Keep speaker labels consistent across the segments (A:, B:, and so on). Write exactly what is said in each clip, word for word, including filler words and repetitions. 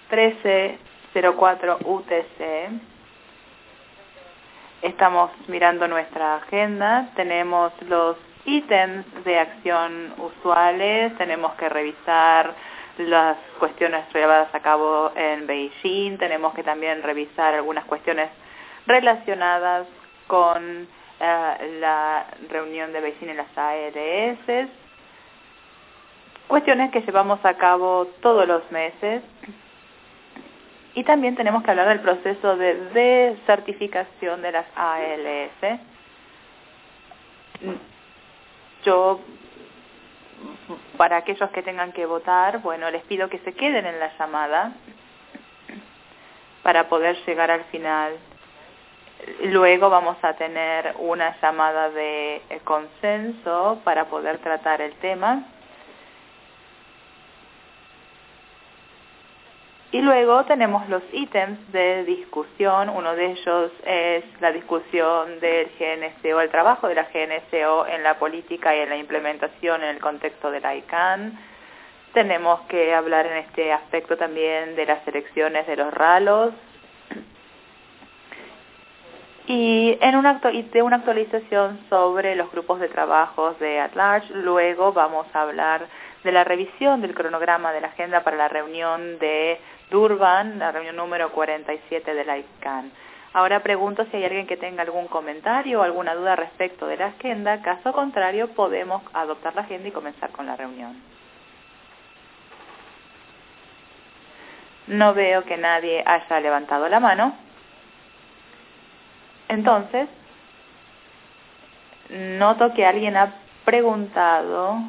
A: trece cero cuatro U T C. Estamos mirando nuestra agenda. Tenemos los ítems de acción usuales. Tenemos que revisar las cuestiones llevadas a cabo en Beijing. Tenemos que también revisar algunas cuestiones relacionadas con uh, la reunión de Beijing en las A L S. Cuestiones que llevamos a cabo todos los meses. Y también tenemos que hablar del proceso de desertificación de las A L S. Yo, para aquellos que tengan que votar, bueno, les pido que se queden en la llamada para poder llegar al final. Luego vamos a tener una llamada de consenso para poder tratar el tema. Y luego tenemos los ítems de discusión. Uno de ellos es la discusión del G N C O, el trabajo de la G N C O en la política y en la implementación en el contexto de la I C A N. Tenemos que hablar en este aspecto también de las elecciones de los ralos. Y en un acto, y de una actualización sobre los grupos de trabajos de At Large. Luego vamos a hablar de la revisión del cronograma de la agenda para la reunión de Durban, la reunión número cuarenta y siete de la I C A N. Ahora pregunto si hay alguien que tenga algún comentario o alguna duda respecto de la agenda. Caso contrario, podemos adoptar la agenda y comenzar con la reunión. No veo que nadie haya levantado la mano. Entonces, noto que alguien ha preguntado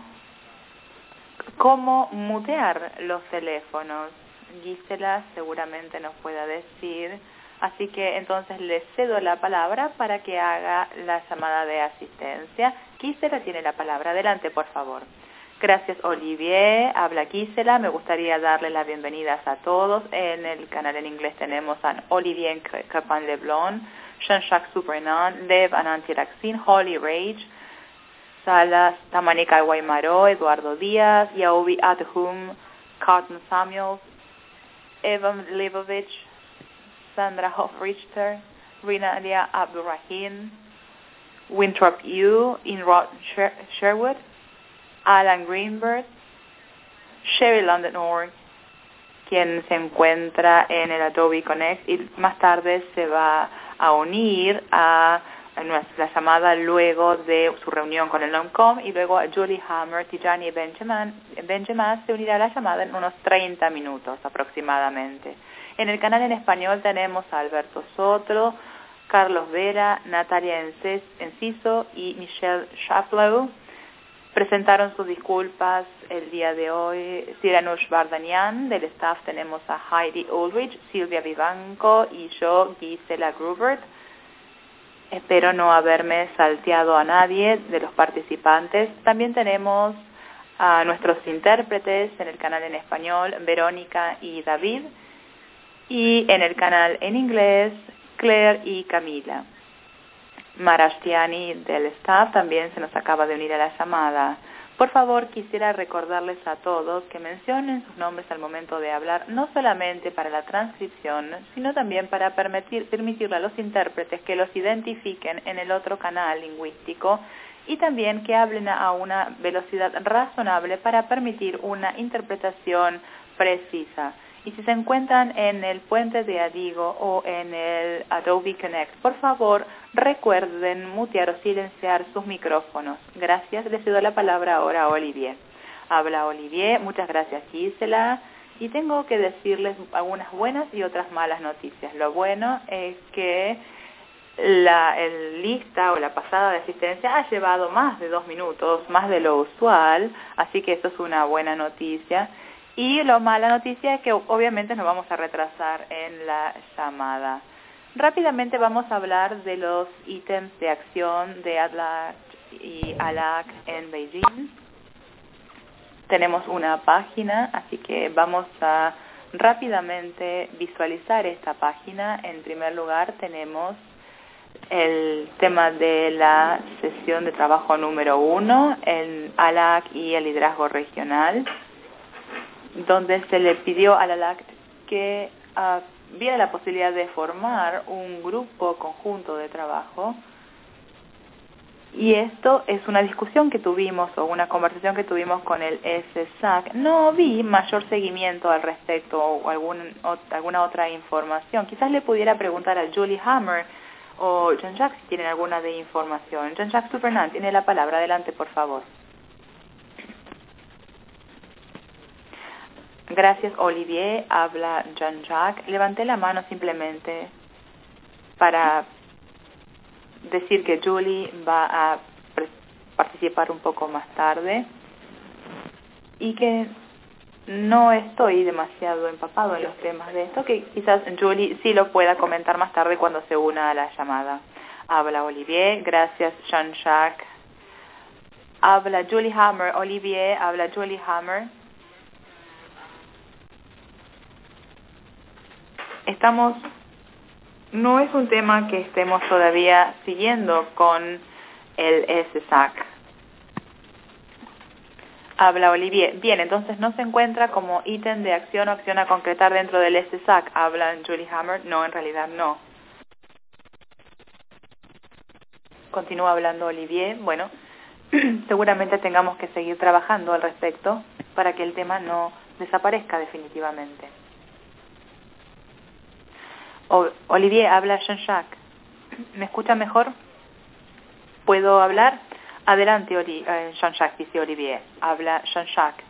A: cómo mutear los teléfonos. Gisela seguramente nos pueda decir, así que entonces le cedo la palabra para que haga la llamada de asistencia. Gisela tiene la palabra. Adelante, por favor. Gracias, Olivier. Habla Gisela. Me gustaría darle las bienvenidas a todos. En el canal en inglés tenemos a Olivier Crepin-Leblon, Jean-Jacques Supernan, Lev Ananti-Raxin, Holly Rage, Salas, Tamanika Guaymaro, Eduardo Díaz, Yaobi Adhum, Carlton Samuels, Evan Leibovich, Sandra Hofrichter, Rinalia Abdurrahim, Winthrop Yu, Inrod Sher Sherwood, Alan Greenberg, Sherry London Org, quien se encuentra en el Adobe Connect y más tarde se va a unir a la llamada luego de su reunión con el NOMCOM, y luego a Julie Hammer, Tijani Benjamin, Benjamin se unirá a la llamada en unos treinta minutos aproximadamente. En el canal en español tenemos a Alberto Sotro, Carlos Vera, Natalia Enciso y Michelle Shaplow. Presentaron sus disculpas el día de hoy Siranush Bardanian. Del staff tenemos a Heidi Ulrich, Silvia Vivanco y yo, Gisela Grubert. Espero no haberme salteado a nadie de los participantes. También tenemos a nuestros intérpretes en el canal en español, Verónica y David, y en el canal en inglés, Claire y Camila. Marashtiani del staff también se nos acaba de unir a la llamada. Por favor, quisiera recordarles a todos que mencionen sus nombres al momento de hablar, no solamente para la transcripción, sino también para permitir, permitirle a los intérpretes que los identifiquen en el otro canal lingüístico, y también que hablen a una velocidad razonable para permitir una interpretación precisa. Y si se encuentran en el puente de Adigo o en el Adobe Connect, por favor, recuerden mutear o silenciar sus micrófonos. Gracias. Le cedo la palabra ahora a Olivier. Habla Olivier. Muchas gracias, Gisela. Y tengo que decirles algunas buenas y otras malas noticias. Lo bueno es que la el lista o la pasada de asistencia ha llevado más de dos minutos, más de lo usual, así que eso es una buena noticia. Y la mala noticia es que obviamente nos vamos a retrasar en la llamada. Rápidamente vamos a hablar de los ítems de acción de At Large y A L A C en Beijing. Tenemos una página, así que vamos a rápidamente visualizar esta página. En primer lugar tenemos el tema de la sesión de trabajo número uno, el A L A C y el liderazgo regional, donde se le pidió a la A L A C que uh, viera la posibilidad de formar un grupo conjunto de trabajo. Y esto es una discusión que tuvimos o una conversación que tuvimos con el S S A C. No vi mayor seguimiento al respecto o, algún, o alguna otra información. Quizás le pudiera preguntar a Julie Hammer o Jean-Jacques si tienen alguna de información. Jean-Jacques Supernant, tiene la palabra. Adelante, por favor. Gracias, Olivier. Habla Jean-Jacques. Levanté la mano simplemente para decir que Julie va a participar un poco más tarde y que no estoy demasiado empapado en los temas de esto, que quizás Julie sí lo pueda comentar más tarde cuando se una a la llamada. Habla Olivier. Gracias, Jean-Jacques. Habla Julie Hammer. Olivier, habla Julie Hammer. Estamos... No es un tema que estemos todavía siguiendo con el S S A C. Habla Olivier. Bien, entonces no se encuentra como ítem de acción o acción a concretar dentro del S S A C. Habla Julie Hammer. No, en realidad no. Continúa hablando Olivier. Bueno, seguramente tengamos que seguir trabajando al respecto para que el tema no desaparezca definitivamente. O, Olivier, habla Jean-Jacques. ¿Me escucha mejor? ¿Puedo hablar? Adelante, Oli, eh, Jean-Jacques, dice Olivier. Habla Jean-Jacques.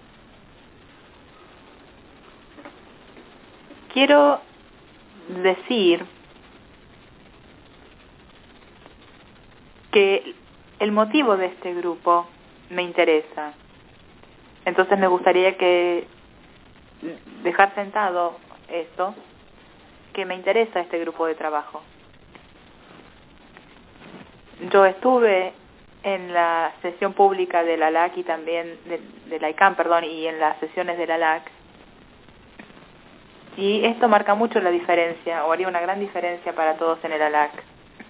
A: Quiero decir que el motivo de este grupo me interesa. Entonces me gustaría que dejar sentado esto, que me interesa este grupo de trabajo. Yo estuve en la sesión pública de la L A C y también de, de la I C A N, perdón, y en las sesiones de la L A C. Y esto marca mucho la diferencia, o haría una gran diferencia para todos en el A L A C.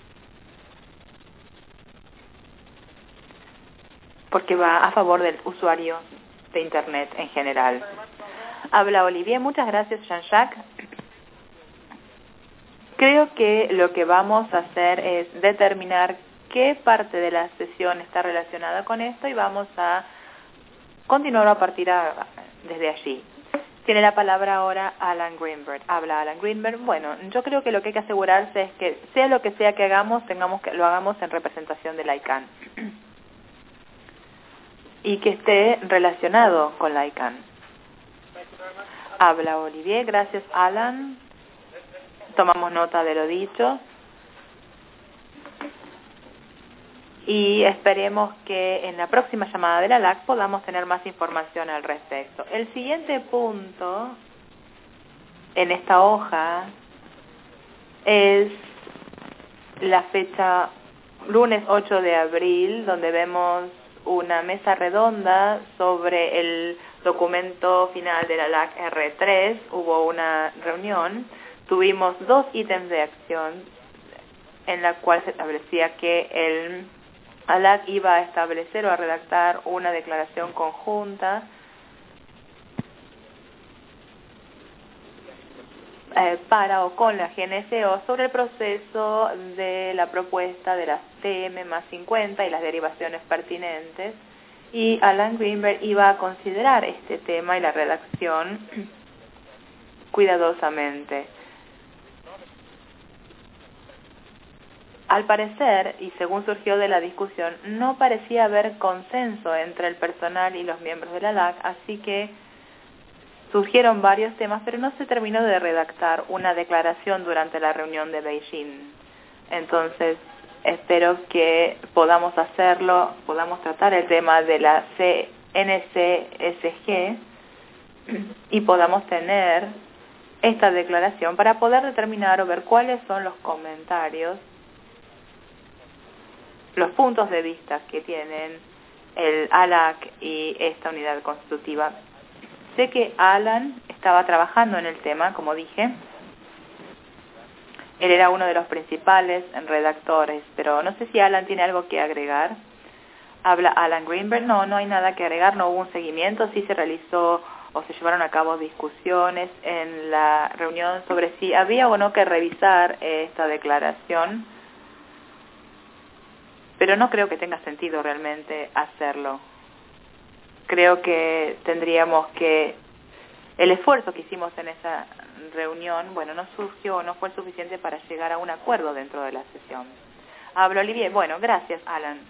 A: Porque va a favor del usuario de Internet en general. Habla Olivier. Muchas gracias, Jean-Jacques. Creo que lo que vamos a hacer es determinar qué parte de la sesión está relacionada con esto y vamos a continuar a partir a, desde allí. Tiene la palabra ahora Alan Greenberg. Habla Alan Greenberg. Bueno, yo creo que lo que hay que asegurarse es que sea lo que sea que hagamos, tengamos que lo hagamos en representación de la I C A N y que esté relacionado con la I C A N. Habla Olivier. Gracias, Alan. Tomamos nota de lo dicho y esperemos que en la próxima llamada de la L A C podamos tener más información al respecto. El siguiente punto en esta hoja es la fecha lunes ocho de abril, donde vemos una mesa redonda sobre el documento final de la L A C R tres. Hubo una reunión. Tuvimos dos ítems de acción en la cual se establecía que el A L A C iba a establecer o a redactar una declaración conjunta eh, para o con la G N C O sobre el proceso de la propuesta de las T M más cincuenta y las derivaciones pertinentes, y Alan Greenberg iba a considerar este tema y la redacción cuidadosamente. Al parecer, y según surgió de la discusión, no parecía haber consenso entre el personal y los miembros de la L A C, así que surgieron varios temas, pero no se terminó de redactar una declaración durante la reunión de Beijing. Entonces, espero que podamos hacerlo, podamos tratar el tema de la C N C S G y podamos tener esta declaración para poder determinar o ver cuáles son los comentarios, los puntos de vista que tienen el A L A C y esta unidad constitutiva. Sé que Alan estaba trabajando en el tema, como dije. Él era uno de los principales redactores, pero no sé si Alan tiene algo que agregar. Habla Alan Greenberg. No, no hay nada que agregar, no hubo un seguimiento. Sí se realizó o se llevaron a cabo discusiones en la reunión sobre si había o no que revisar esta declaración, pero no creo que tenga sentido realmente hacerlo. Creo que tendríamos que, el esfuerzo que hicimos en esa reunión, bueno, no surgió, no fue suficiente para llegar a un acuerdo dentro de la sesión. Hablo, Olivier. Bueno, gracias, Alan.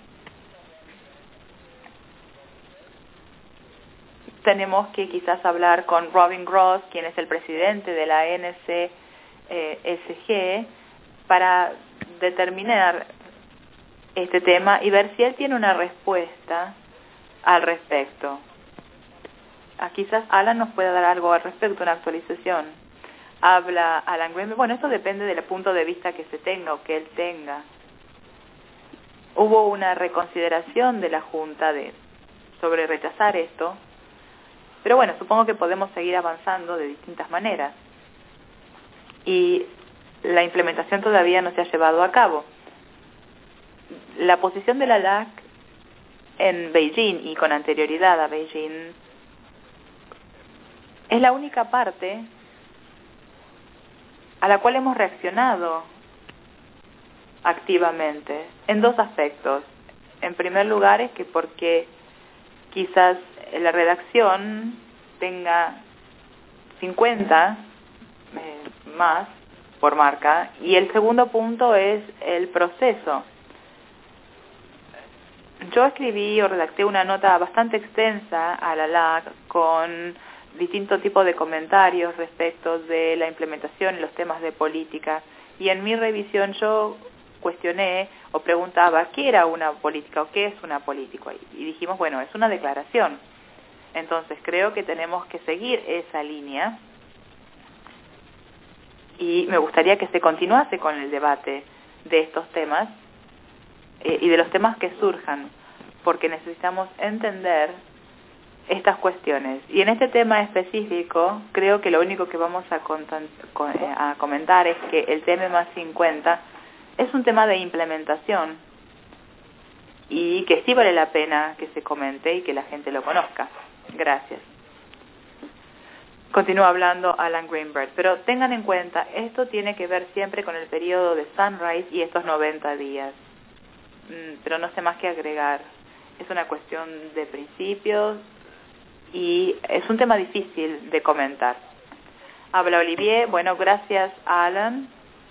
A: Tenemos que quizás hablar con Robin Gross, quien es el presidente de la N C S G, para determinar este tema y ver si él tiene una respuesta al respecto. Ah, quizás Alan nos pueda dar algo al respecto, una actualización. Habla Alan Greenberg. Bueno, esto depende del punto de vista que se tenga o que él tenga. Hubo una reconsideración de la Junta de, sobre rechazar esto, pero bueno, supongo que podemos seguir avanzando de distintas maneras. Y la implementación todavía no se ha llevado a cabo. La posición de la L A C en Beijing y con anterioridad a Beijing es la única parte a la cual hemos reaccionado activamente en dos aspectos. En primer lugar es que porque quizás la redacción tenga cincuenta eh, más por marca, y el segundo punto es el proceso. Yo escribí o redacté una nota bastante extensa a la L A C con distintos tipos de comentarios respecto de la implementación y los temas de política, y en mi revisión yo cuestioné o preguntaba qué era una política o qué es una política, y dijimos, bueno, es una declaración. Entonces creo que tenemos que seguir esa línea y me gustaría que se continuase con el debate de estos temas eh, y de los temas que surjan, porque necesitamos entender estas cuestiones. Y en este tema específico, creo que lo único que vamos a, a comentar es que el T M más cincuenta es un tema de implementación y que sí vale la pena que se comente y que la gente lo conozca. Gracias. Continúa hablando Alan Greenberg, pero tengan en cuenta, esto tiene que ver siempre con el periodo de Sunrise y estos noventa días. Mm, pero no sé más que agregar. Es una cuestión de principios y es un tema difícil de comentar. Habla Olivier. Bueno, gracias, Alan.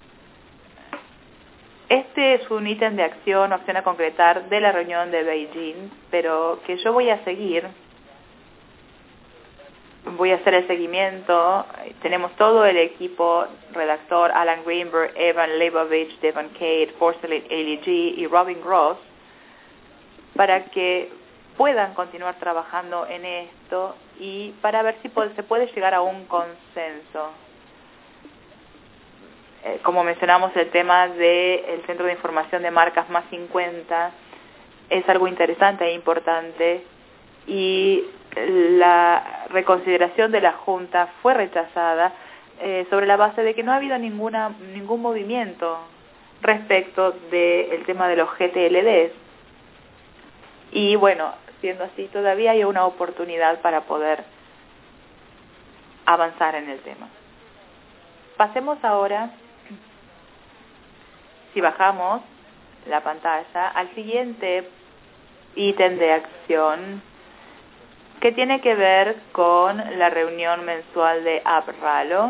A: Este es un ítem de acción o acción a concretar de la reunión de Beijing, pero que yo voy a seguir. Voy a hacer el seguimiento. Tenemos todo el equipo redactor, Alan Greenberg, Evan Leibovich, Devon Cade, Porcelain A L G y Robin Gross, para que puedan continuar trabajando en esto y para ver si se puede llegar a un consenso. Eh, como mencionamos, el tema del Centro de Información de Marcas más cincuenta es algo interesante e importante, y la reconsideración de la Junta fue rechazada eh, sobre la base de que no ha habido ninguna ningún movimiento respecto del tema de los G T L Ds. Y bueno, siendo así, todavía hay una oportunidad para poder avanzar en el tema. Pasemos ahora, si bajamos la pantalla, al siguiente ítem de acción, que tiene que ver con la reunión mensual de AppRalo.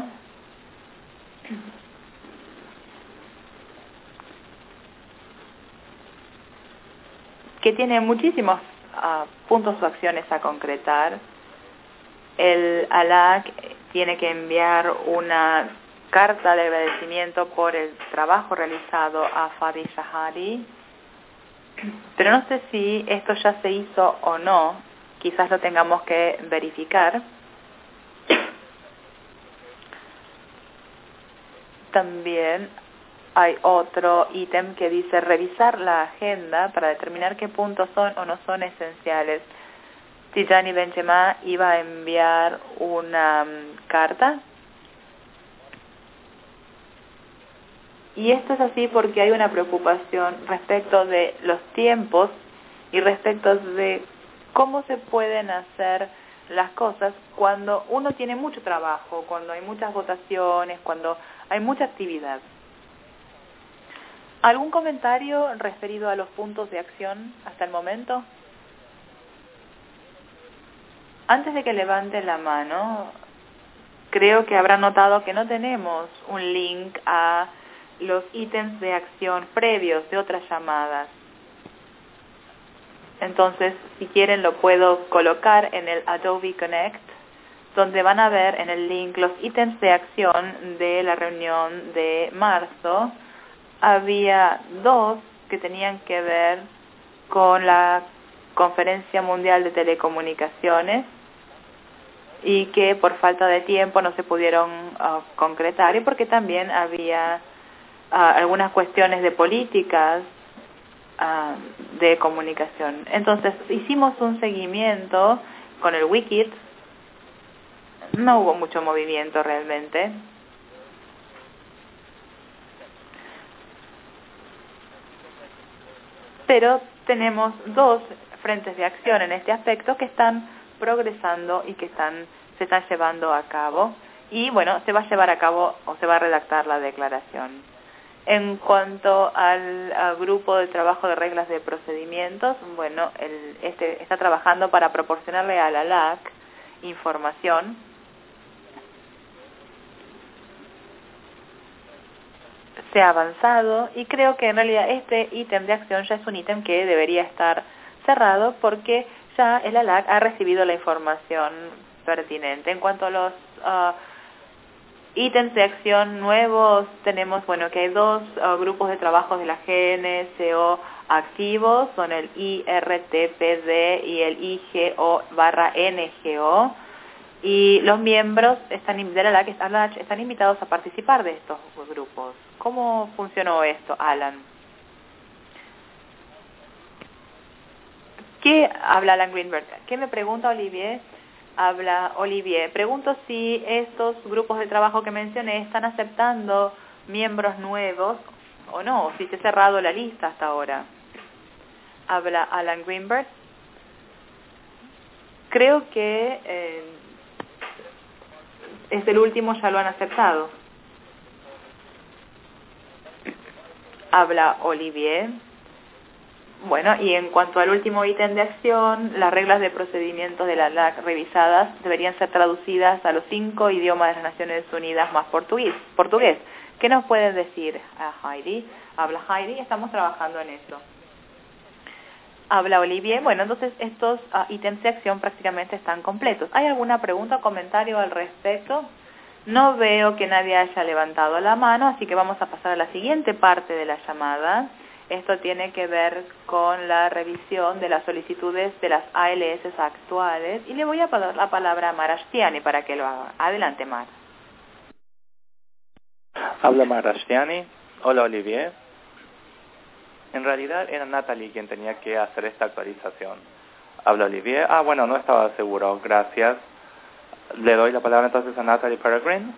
A: Que tiene muchísimos uh, puntos o acciones a concretar. El A L A C tiene que enviar una carta de agradecimiento por el trabajo realizado a Fadi Shahari, pero no sé si esto ya se hizo o no. Quizás lo tengamos que verificar. También hay otro ítem que dice revisar la agenda para determinar qué puntos son o no son esenciales. Tijani Benjema iba a enviar una um, carta. Y esto es así porque hay una preocupación respecto de los tiempos y respecto de cómo se pueden hacer las cosas cuando uno tiene mucho trabajo, cuando hay muchas votaciones, cuando hay mucha actividad. ¿Algún comentario referido a los puntos de acción hasta el momento? Antes de que levante la mano, creo que habrán notado que no tenemos un link a los ítems de acción previos de otras llamadas. Entonces, si quieren, lo puedo colocar en el Adobe Connect, donde van a ver en el link los ítems de acción de la reunión de marzo. Había dos que tenían que ver con la Conferencia Mundial de Telecomunicaciones y que por falta de tiempo no se pudieron uh, concretar, y porque también había uh, algunas cuestiones de políticas uh, de comunicación. Entonces hicimos un seguimiento con el Wikit. No hubo mucho movimiento realmente. Pero tenemos dos frentes de acción en este aspecto que están progresando y que están se están llevando a cabo. Y bueno, se va a llevar a cabo o se va a redactar la declaración. En cuanto al, al grupo de trabajo de reglas de procedimientos, bueno, el, este está trabajando para proporcionarle a la L A C información se ha avanzado, y creo que en realidad este ítem de acción ya es un ítem que debería estar cerrado porque ya el A L A C ha recibido la información pertinente. En cuanto a los uh, ítems de acción nuevos, tenemos bueno que hay dos uh, grupos de trabajo de la G N S O activos, son el I R T P D y el I G O barra N G O, y los miembros están, de la A L A C están invitados a participar de estos grupos. ¿Cómo funcionó esto, Alan? ¿Qué habla Alan Greenberg? ¿Qué me pregunta Olivier? Habla Olivier. Pregunto si estos grupos de trabajo que mencioné están aceptando miembros nuevos o no, o si se ha cerrado la lista hasta ahora. Habla Alan Greenberg. Creo que eh, es el último, ya lo han aceptado. Habla Olivier. Bueno, y en cuanto al último ítem de acción, las reglas de procedimiento de la L A C revisadas deberían ser traducidas a los cinco idiomas de las Naciones Unidas más portugués. portugués. ¿Qué nos pueden decir a Heidi? Habla Heidi, estamos trabajando en eso. Habla Olivier. Bueno, entonces estos uh, ítems de acción prácticamente están completos. ¿Hay alguna pregunta o comentario al respecto? No veo que nadie haya levantado la mano, así que vamos a pasar a la siguiente parte de la llamada. Esto tiene que ver con la revisión de las solicitudes de las A L S actuales, y le voy a dar la palabra a Marashtiani para que lo haga. Adelante, Mar.
B: Habla Marashtiani. Hola, Olivier. En realidad era Natalie quien tenía que hacer esta actualización. Habla Olivier. Ah, bueno, no estaba seguro. Gracias. Le doy la palabra entonces a Natalie Peregrine.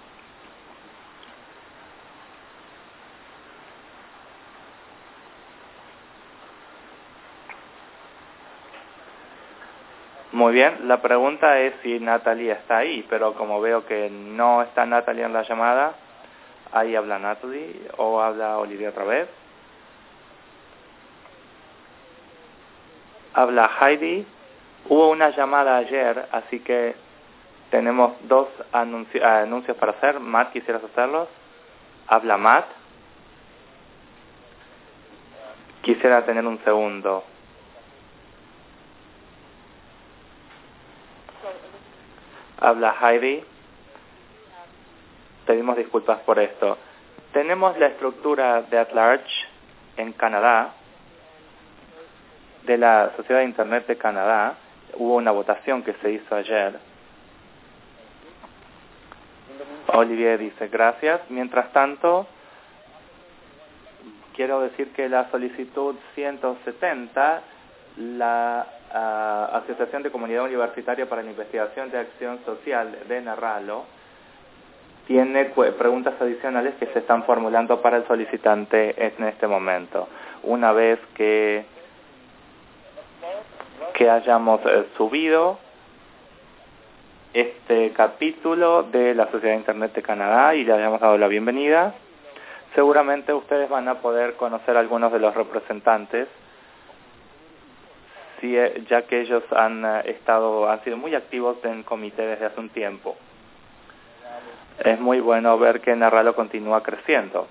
B: Muy bien, la pregunta es si Natalie está ahí, pero como veo que no está Natalie en la llamada, ahí habla Natalie o habla Olivier otra vez. Habla Heidi. Hubo una llamada ayer, así que tenemos dos anunci- anuncios para hacer. Matt, ¿quisieras hacerlos? Habla Matt. Quisiera tener un segundo. Habla Heidi. Pedimos disculpas por esto. Tenemos la estructura de At Large en Canadá, de la Sociedad de Internet de Canadá. Hubo una votación que se hizo ayer. Olivier dice gracias. Mientras tanto, quiero decir que la solicitud ciento setenta, la uh, Asociación de Comunidad Universitaria para la Investigación de Acción Social de Narralo, tiene preguntas adicionales que se están formulando para el solicitante en este momento. Una vez que, que hayamos eh, subido este capítulo de la Sociedad de Internet de Canadá y le habíamos dado la bienvenida. Seguramente ustedes van a poder conocer a algunos de los representantes, si, ya que ellos han estado, han sido muy activos en comité desde hace un tiempo. Es muy bueno ver que Narralo continúa creciendo.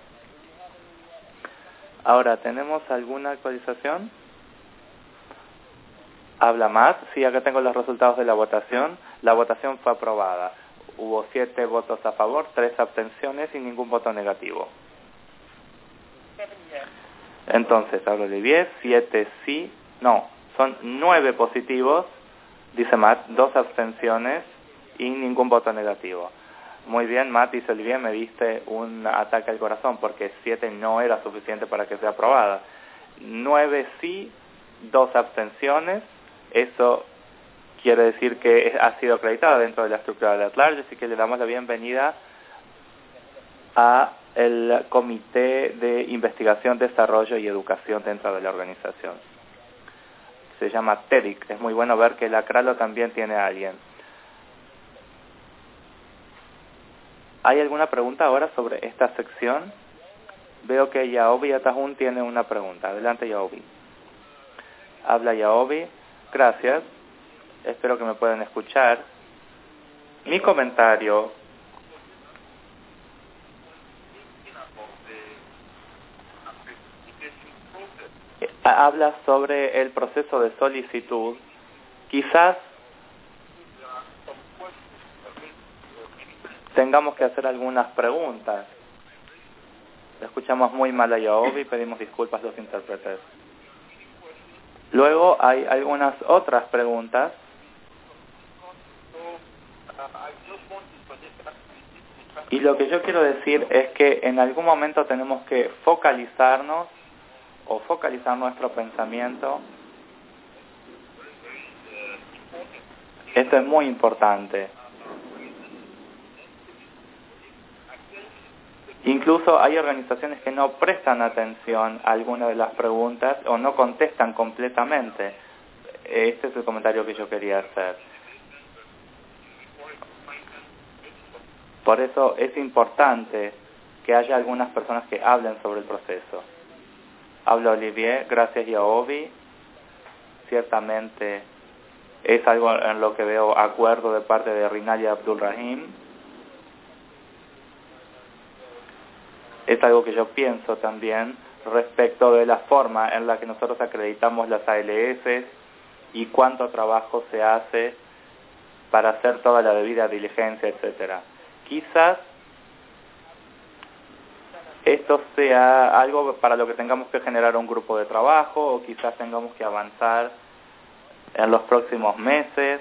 B: Ahora, ¿tenemos alguna actualización? ¿Habla más? Sí, acá tengo los resultados de la votación. La votación fue aprobada. Hubo siete votos a favor, tres abstenciones y ningún voto negativo. Entonces, hablo de diez, siete sí, no, son nueve positivos, dice Matt, dos abstenciones y ningún voto negativo. Muy bien, Matt, dice Olivier, me diste un ataque al corazón porque siete no era suficiente para que sea aprobada. nueve sí, dos abstenciones, eso quiere decir que ha sido acreditada dentro de la estructura de At-Large, así que le damos la bienvenida a el Comité de Investigación, Desarrollo y Educación dentro de la organización. Se llama T E D I C. Es muy bueno ver que la CRALO también tiene a alguien. ¿Hay alguna pregunta ahora sobre esta sección? Veo que Yaobi Atahun tiene una pregunta. Adelante, Yaobi. Habla Yaobi. Gracias. Espero que me puedan escuchar. Mi comentario habla sobre el proceso de solicitud. Quizás tengamos que hacer algunas preguntas. Escuchamos muy mal a Yaobi, pedimos disculpas a los intérpretes. Luego hay algunas otras preguntas. Y lo que yo quiero decir es que en algún momento tenemos que focalizarnos o focalizar nuestro pensamiento. Esto es muy importante. Incluso hay organizaciones que no prestan atención a alguna de las preguntas o no contestan completamente. Este es el comentario que yo quería hacer. Por eso es importante que haya algunas personas que hablen sobre el proceso. Habla Olivier, gracias Yaobi. Ciertamente es algo en lo que veo acuerdo de parte de Rinal y Abdulrahim. Es algo que yo pienso también respecto de la forma en la que nosotros acreditamos las A L S y cuánto trabajo se hace para hacer toda la debida diligencia, etcétera. Quizás esto sea algo para lo que tengamos que generar un grupo de trabajo o quizás tengamos que avanzar en los próximos meses.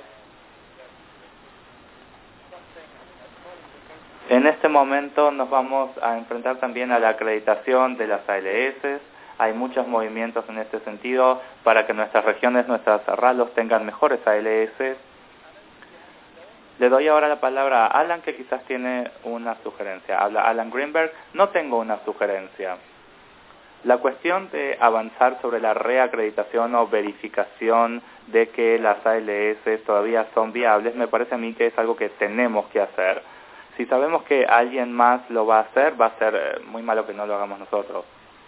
B: En este momento nos vamos a enfrentar también a la acreditación de las A L S. Hay muchos movimientos en este sentido para que nuestras regiones, nuestras RALOS tengan mejores A L S. Le doy ahora la palabra a Alan, que quizás tiene una sugerencia. Habla Alan Greenberg. No tengo una sugerencia. La cuestión de avanzar sobre la reacreditación o verificación de que las A L S todavía son viables, me parece a mí que es algo que tenemos que hacer. Si sabemos que alguien más lo va a hacer, va a ser muy malo que no lo hagamos nosotros.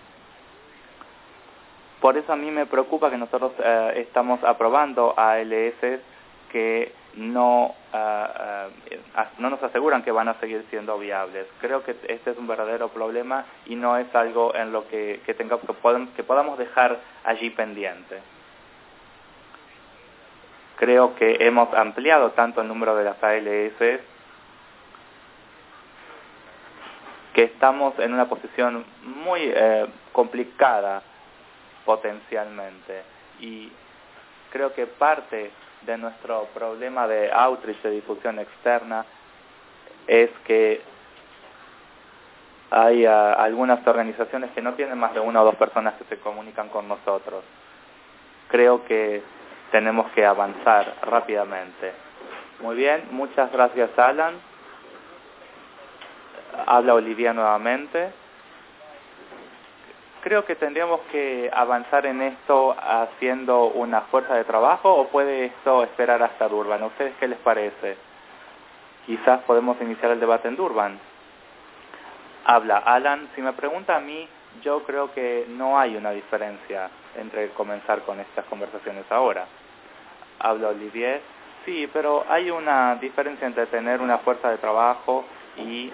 B: Por eso a mí me preocupa que nosotros eh, estamos aprobando A L S que no, uh, uh, no nos aseguran que van a seguir siendo viables. Creo que este es un verdadero problema y no es algo en lo que, que, tengamos, que, podemos, que podamos dejar allí pendiente. Creo que hemos ampliado tanto el número de las A L S que estamos en una posición muy eh, complicada potencialmente, y creo que parte de nuestro problema de outreach, de difusión externa, es que hay uh, algunas organizaciones que no tienen más de una o dos personas que se comunican con nosotros. Creo que tenemos que avanzar rápidamente. Muy bien, muchas gracias Alan. Habla Olivia nuevamente. Creo que tendríamos que avanzar en esto haciendo una fuerza de trabajo, o puede esto esperar hasta Durban. ¿A ustedes qué les parece? quizás podemos iniciar el debate en Durban. Habla Alan. Si me pregunta a mí, yo creo que no hay una diferencia entre comenzar con estas conversaciones ahora. Habla Olivier. Sí, pero hay una diferencia entre tener una fuerza de trabajo y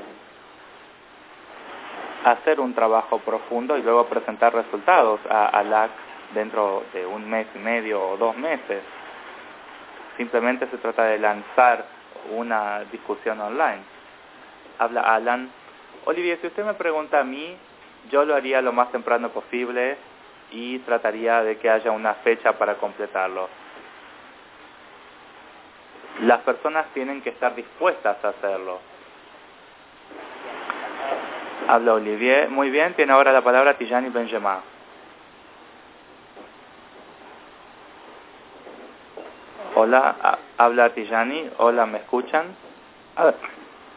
B: hacer un trabajo profundo y luego presentar resultados a, a la dentro de un mes y medio o dos meses. Simplemente se trata de lanzar una discusión online. Habla Alan. Olivier, si usted me pregunta a mí, yo lo haría lo más temprano posible y trataría de que haya una fecha para completarlo. Las personas tienen que estar dispuestas a hacerlo. Habla Olivier. Muy bien, tiene ahora la palabra Tijani Benjamin. Hola, a, habla Tijani. Hola, ¿me escuchan? A ver.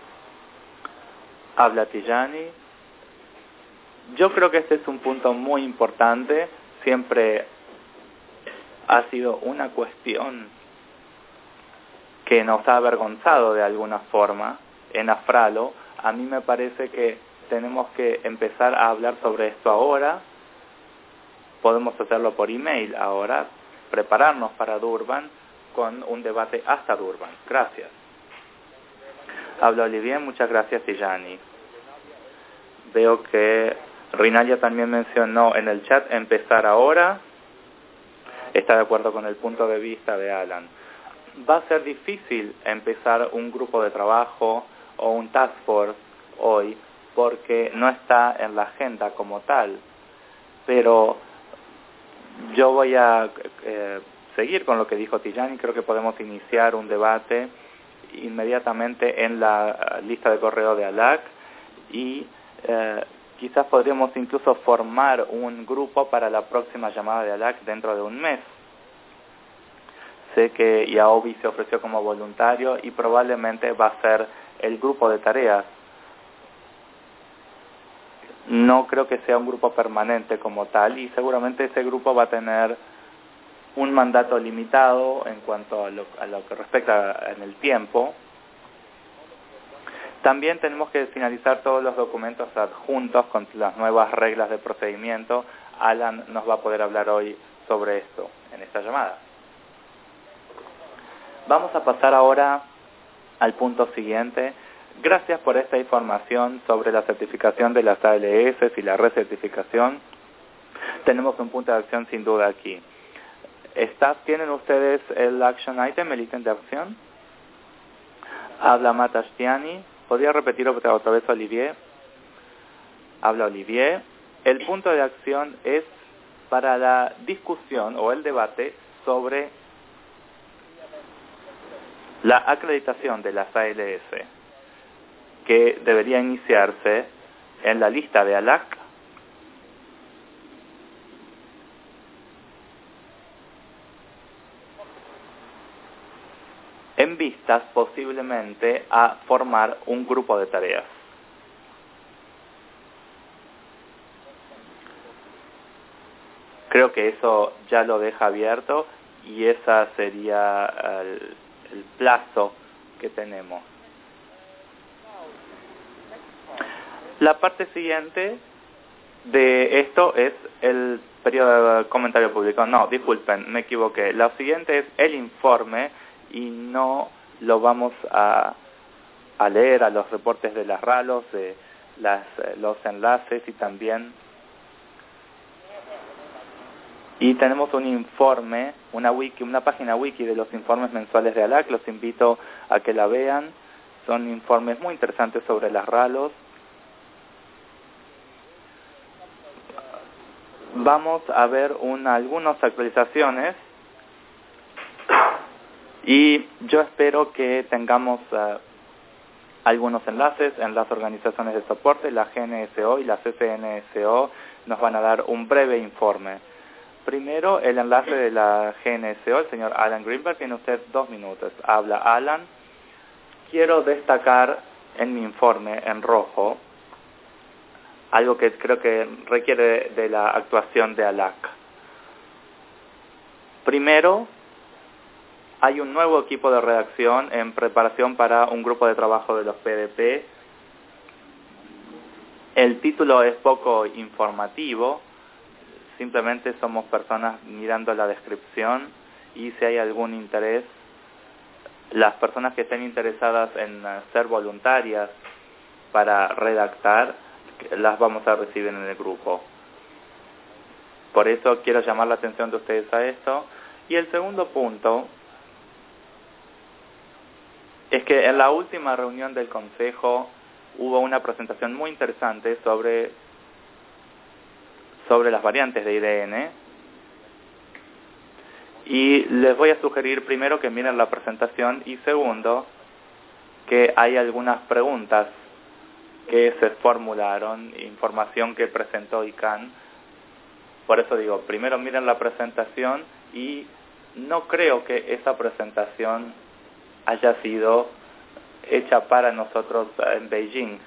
B: Habla Tijani. Yo creo que este es un punto muy importante. Siempre ha sido una cuestión que nos ha avergonzado de alguna forma en Afralo. A mí me parece que tenemos que empezar a hablar sobre esto ahora. Podemos hacerlo por email ahora, prepararnos para Durban con un debate hasta Durban. Gracias. Habla Olivier, muchas gracias Tijani. Veo que Rinalia también mencionó en el chat empezar ahora. Está de acuerdo con el punto de vista de Alan. Va a ser difícil empezar un grupo de trabajo o un task force hoy porque no está en la agenda como tal. Pero yo voy a eh, seguir con lo que dijo Tijani. Creo que podemos iniciar un debate inmediatamente en la lista de correo de A L A C y eh, quizás podríamos incluso formar un grupo para la próxima llamada de A L A C dentro de un mes. Sé que Yaobi se ofreció como voluntario y probablemente va a ser el grupo de tareas. No creo que sea un grupo permanente como tal y seguramente ese grupo va a tener un mandato limitado en cuanto a lo, a lo que respecta en el tiempo. También tenemos que finalizar todos los documentos adjuntos con las nuevas reglas de procedimiento. Alan nos va a poder hablar hoy sobre esto en esta llamada. Vamos a pasar ahora al punto siguiente. Gracias por esta información sobre la certificación de las A L S y la recertificación. Tenemos un punto de acción sin duda aquí. Staff, ¿tienen ustedes el action item, el ítem de acción? Habla Matashtiani. ¿Podría repetir otra, otra vez Olivier? Habla Olivier. El punto de acción es para la discusión o el debate sobre la acreditación de las A L S, que debería iniciarse en la lista de A L A C en vistas posiblemente a formar un grupo de tareas. Creo que eso ya lo deja abierto y ese sería el, el plazo que tenemos. La parte siguiente de esto es el periodo de comentario público. No, disculpen, me equivoqué. Lo siguiente es el informe y no lo vamos a, a leer a los reportes de las RALOS, de las, los enlaces y también... Y tenemos un informe, una wiki, una página wiki de los informes mensuales de A L A C. Los invito a que la vean. Son informes muy interesantes sobre las RALOS. Vamos a ver una, algunas actualizaciones y yo espero que tengamos uh, algunos enlaces en las organizaciones de soporte. La G N S O y la C C N S O nos van a dar un breve informe. Primero, el enlace de la G N S O, el señor Alan Greenberg. Tiene usted dos minutos. Habla Alan. Quiero destacar en mi informe en rojo algo que creo que requiere de la actuación de A L A C. Primero, hay un nuevo equipo de redacción en preparación para un grupo de trabajo de los P D P. El título es poco informativo, simplemente somos personas mirando la descripción y si hay algún interés, las personas que estén interesadas en ser voluntarias para redactar, las vamos a recibir en el grupo. Por eso quiero llamar la atención de ustedes a esto. Y el segundo punto es que en la última reunión del Consejo hubo una presentación muy interesante sobre, sobre las variantes de I D N. Y les voy a sugerir primero que miren la presentación y segundo, que hay algunas preguntas que se formularon, información que presentó I C A N. Por eso digo, primero miren la presentación y no creo que esa presentación haya sido hecha para nosotros en Beijing.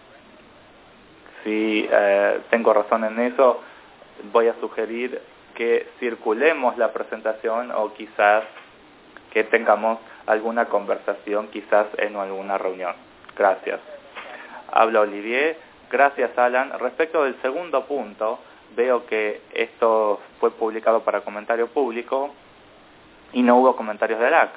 B: Si eh, tengo razón en eso, voy a sugerir que circulemos la presentación o quizás que tengamos alguna conversación, quizás en alguna reunión. Gracias. Habla Olivier. Gracias, Alan. Respecto del segundo punto, veo que esto fue publicado para comentario público y no hubo comentarios de A L A C.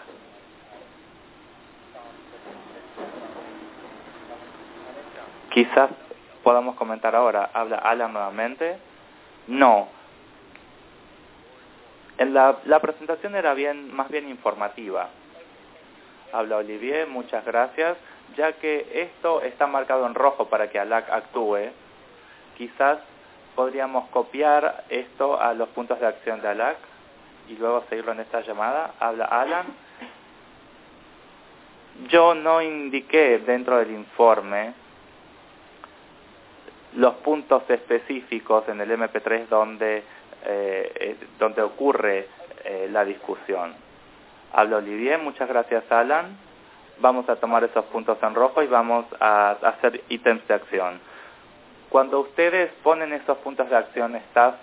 B: Quizás podamos comentar ahora. Habla Alan nuevamente. No. En la, la presentación era bien, más bien informativa. Habla Olivier, muchas gracias. Ya que esto está marcado en rojo para que A L A C actúe, quizás podríamos copiar esto a los puntos de acción de A L A C y luego seguirlo en esta llamada. Habla Alan. Yo no indiqué dentro del informe los puntos específicos en el M P tres donde, eh, donde ocurre eh, la discusión. Habla Olivier, muchas gracias, Alan. Vamos a tomar esos puntos en rojo y vamos a hacer ítems de acción. Cuando ustedes ponen esos puntos de acción, estás,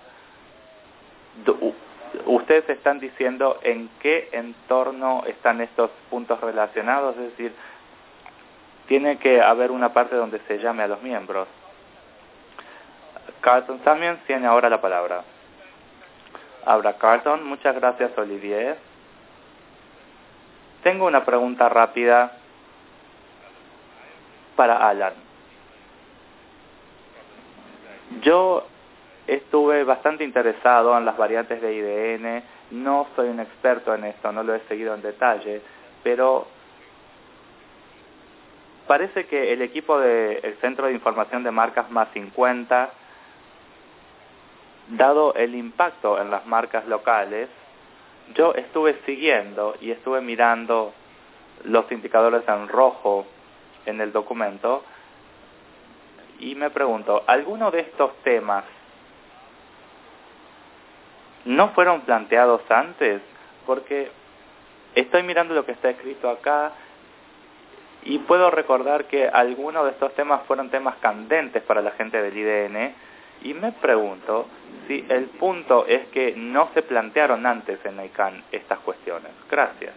B: ustedes están diciendo en qué entorno están estos puntos relacionados, es decir, tiene que haber una parte donde se llame a los miembros. Carlton también tiene ahora la palabra. Habla Carlton, muchas gracias, Olivier. Tengo una pregunta rápida para Alan. Yo estuve bastante interesado en las variantes de I D N, no soy un experto en esto, no lo he seguido en detalle, pero parece que el equipo del Centro de Información de Marcas más cincuenta, dado el impacto en las marcas locales, yo estuve siguiendo y estuve mirando los indicadores en rojo en el documento y me pregunto, ¿alguno de estos temas no fueron planteados antes? Porque estoy mirando lo que está escrito acá y puedo recordar que algunos de estos temas fueron temas candentes para la gente del I D N y me pregunto si el punto es que no se plantearon antes en I C A N estas cuestiones. Gracias.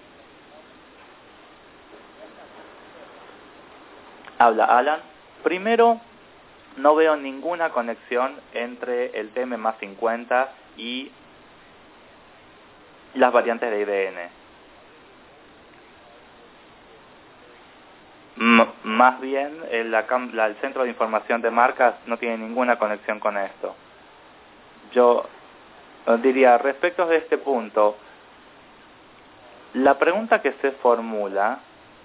B: Habla Alan. Primero, no veo ninguna conexión entre el T M más cincuenta y las variantes de I D N. M- más bien, el, la, la, el Centro de Información de Marcas no tiene ninguna conexión con esto. Yo diría, respecto de este punto, la pregunta que se formula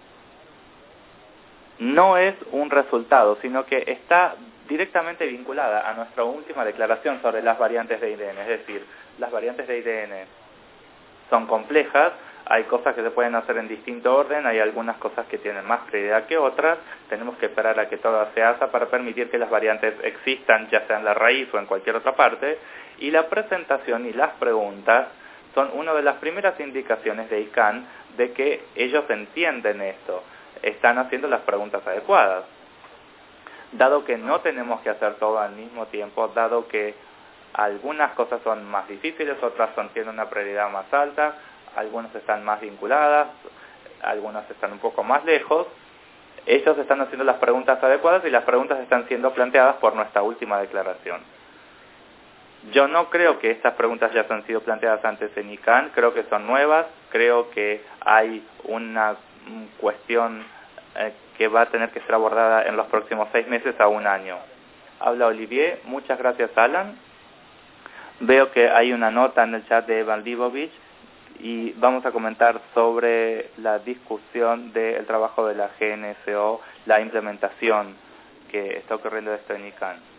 B: no es un resultado, sino que está directamente vinculada a nuestra última declaración sobre las variantes de I D N. Es decir, las variantes de I D N son complejas, hay cosas que se pueden hacer en distinto orden, hay algunas cosas que tienen más prioridad que otras, tenemos que esperar a que todo se haga para permitir que las variantes existan, ya sea en la raíz o en cualquier otra parte, y la presentación y las preguntas son una de las primeras indicaciones de I C A N de que ellos entienden esto, están haciendo las preguntas adecuadas. Dado que no tenemos que hacer todo al mismo tiempo, dado que algunas cosas son más difíciles, otras son, tienen una prioridad más alta, algunas están más vinculadas, algunas están un poco más lejos. Ellos están haciendo las preguntas adecuadas y las preguntas están siendo planteadas por nuestra última declaración. Yo no creo que estas preguntas ya han sido planteadas antes en I C A N, creo que son nuevas, creo que hay una cuestión eh, que va a tener que ser abordada en los próximos seis meses a un año. Habla Olivier, muchas gracias Alan. Veo que hay una nota en el chat de Evan Libovich y vamos a comentar sobre la discusión del trabajo de la G N S O, la implementación que está ocurriendo de esto en I C A N.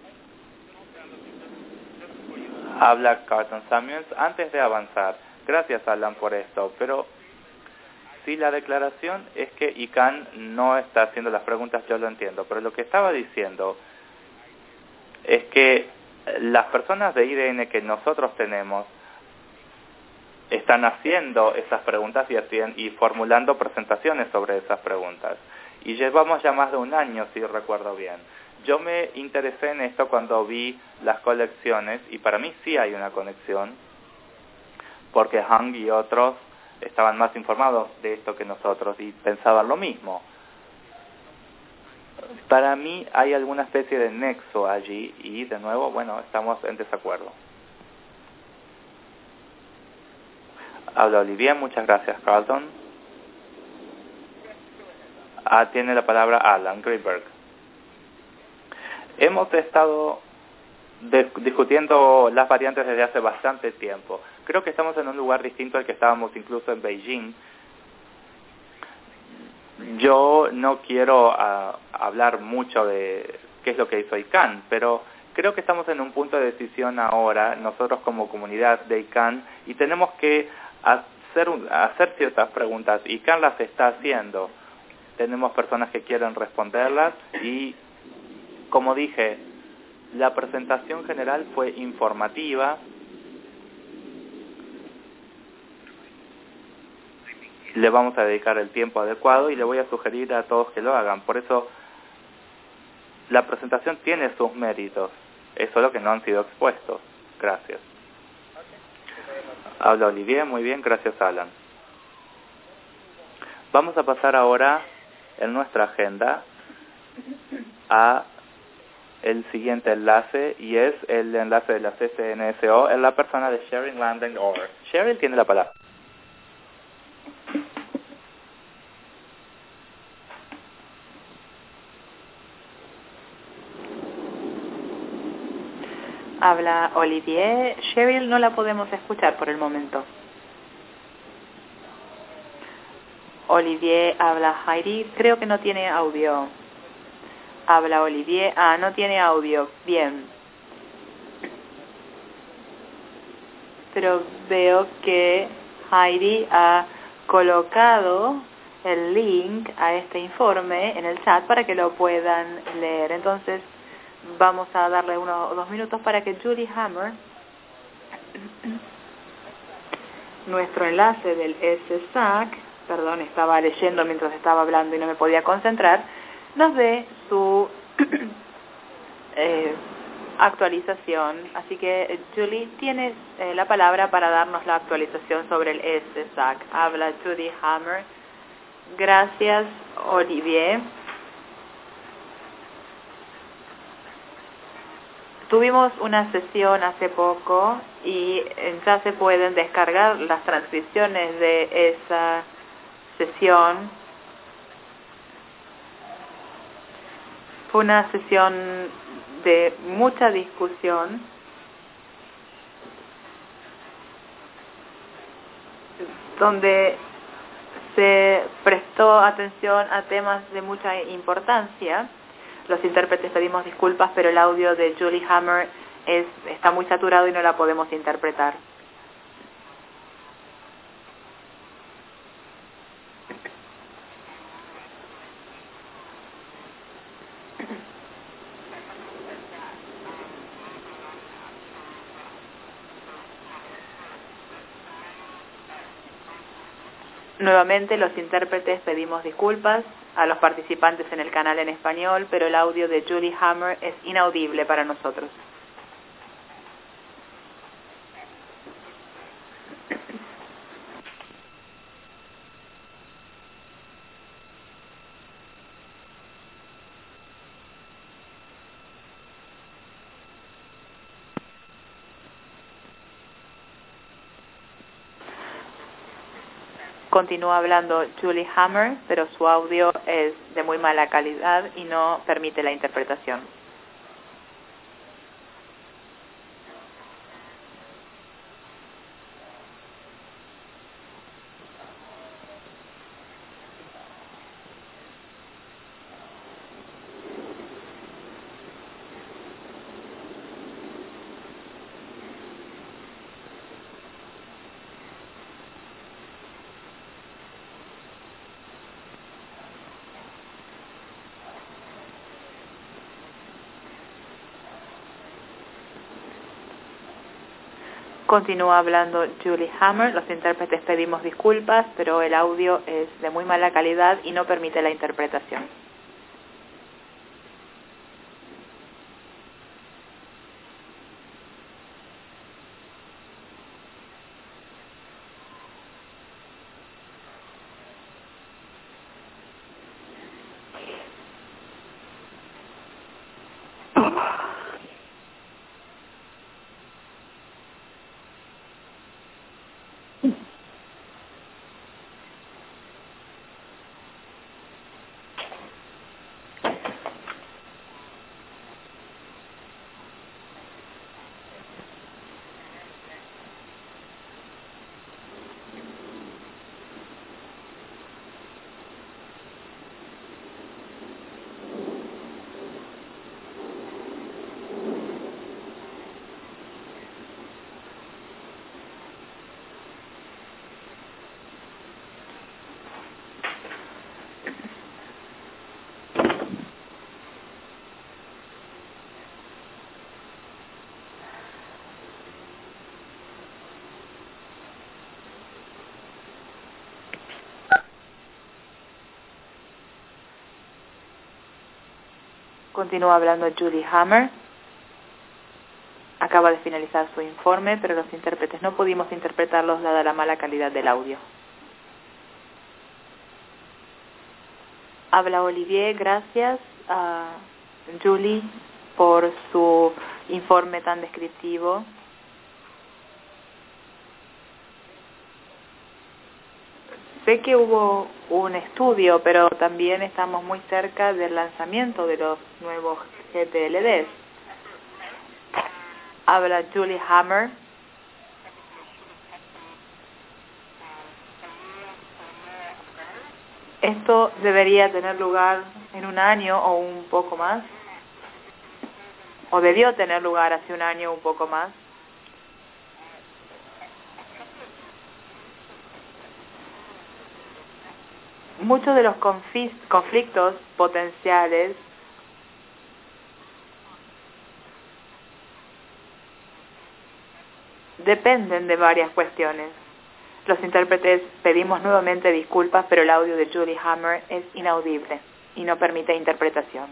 B: Habla Carlton Samuels. Antes de avanzar, gracias Alan por esto, pero si la declaración es que I C A N no está haciendo las preguntas, yo lo entiendo, pero lo que estaba diciendo es que las personas de I D N que nosotros tenemos están haciendo esas preguntas y, hacían, y formulando presentaciones sobre esas preguntas. Y llevamos ya más de un año, si recuerdo bien. Yo me interesé en esto cuando vi las colecciones, y para mí sí hay una conexión, porque Hung y otros estaban más informados de esto que nosotros y pensaban lo mismo. Para mí hay alguna especie de nexo allí y, de nuevo, bueno, estamos en desacuerdo. Habla Olivier, muchas gracias Carlton. Ah, tiene la palabra Alan Greenberg. Hemos estado de, discutiendo las variantes desde hace bastante tiempo. Creo que estamos en un lugar distinto al que estábamos incluso en Beijing. Yo no quiero uh, hablar mucho de qué es lo que hizo I C A N, pero creo que estamos en un punto de decisión ahora, nosotros como comunidad de I C A N, y tenemos que hacer, un, hacer ciertas preguntas. I C A N las está haciendo. Tenemos personas que quieren responderlas y, como dije, la presentación general fue informativa. Le vamos a dedicar el tiempo adecuado y le voy a sugerir a todos que lo hagan. Por eso, la presentación tiene sus méritos. Es solo que no han sido expuestos. Gracias. Habla Olivier, muy bien, gracias Alan. Vamos a pasar ahora en nuestra agenda a el siguiente enlace, y es el enlace de la C C N S O en la persona de Cheryl Landing Orr. Cheryl tiene la palabra.
A: Habla Olivier. Cheryl no la podemos escuchar por el momento. Olivier, habla Heidi. Creo que no tiene audio. Habla Olivier. Ah, no tiene audio. Bien. Pero veo que Heidi ha colocado el link a este informe en el chat para que lo puedan leer. Entonces, vamos a darle unos dos minutos para que Julie Hammer, nuestro enlace del S S A C, perdón, estaba leyendo mientras estaba hablando y no me podía concentrar, nos dé su eh, actualización. Así que, Julie, tienes eh, la palabra para darnos la actualización sobre el S S A C. Habla Judy Hammer. Gracias, Olivier. Tuvimos una sesión hace poco y ya se pueden descargar las transcripciones de esa sesión. Fue una sesión de mucha discusión, donde se prestó atención a temas de mucha importancia. Los intérpretes pedimos disculpas, pero el audio de Julie Hammer es, está muy saturado y no la podemos interpretar. Nuevamente, los intérpretes pedimos disculpas a los participantes en el canal en español, pero el audio de Julie Hammer es inaudible para nosotros. Continúa hablando Julie Hammer, pero su audio es de muy mala calidad y no permite la interpretación. Continúa hablando Julie Hammer. Los intérpretes pedimos disculpas, pero el audio es de muy mala calidad y no permite la interpretación. Continúa hablando Julie Hammer. Acaba de finalizar su informe, pero los intérpretes no pudimos interpretarlos dada la mala calidad del audio. Habla Olivier. Gracias a Julie por su informe tan descriptivo. Sé que hubo un estudio, pero también estamos muy cerca del lanzamiento de los nuevos G P L Ds. Habla Julie Hammer. Esto debería tener lugar en un año o un poco más, o debió tener lugar hace un año o un poco más. Muchos de los conflictos potenciales dependen de varias cuestiones. Los intérpretes pedimos nuevamente disculpas, pero el audio de Julie Hammer es inaudible y no permite interpretación.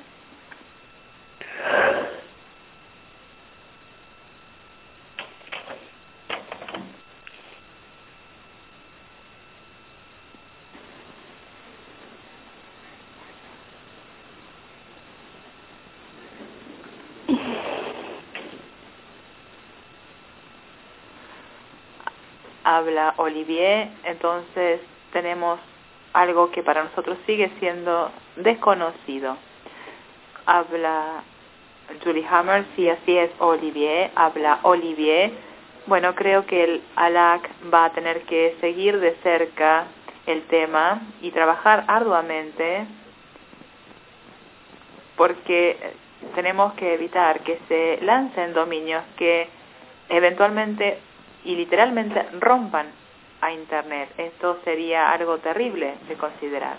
A: Habla Olivier. Entonces tenemos algo que para nosotros sigue siendo desconocido. Habla Julie Hammer. Sí, así es, Olivier. Habla Olivier. Bueno, creo que el A L A C va a tener que seguir de cerca el tema y trabajar arduamente, porque tenemos que evitar que se lancen dominios que eventualmente y literalmente rompan a Internet. Esto sería algo terrible de considerar.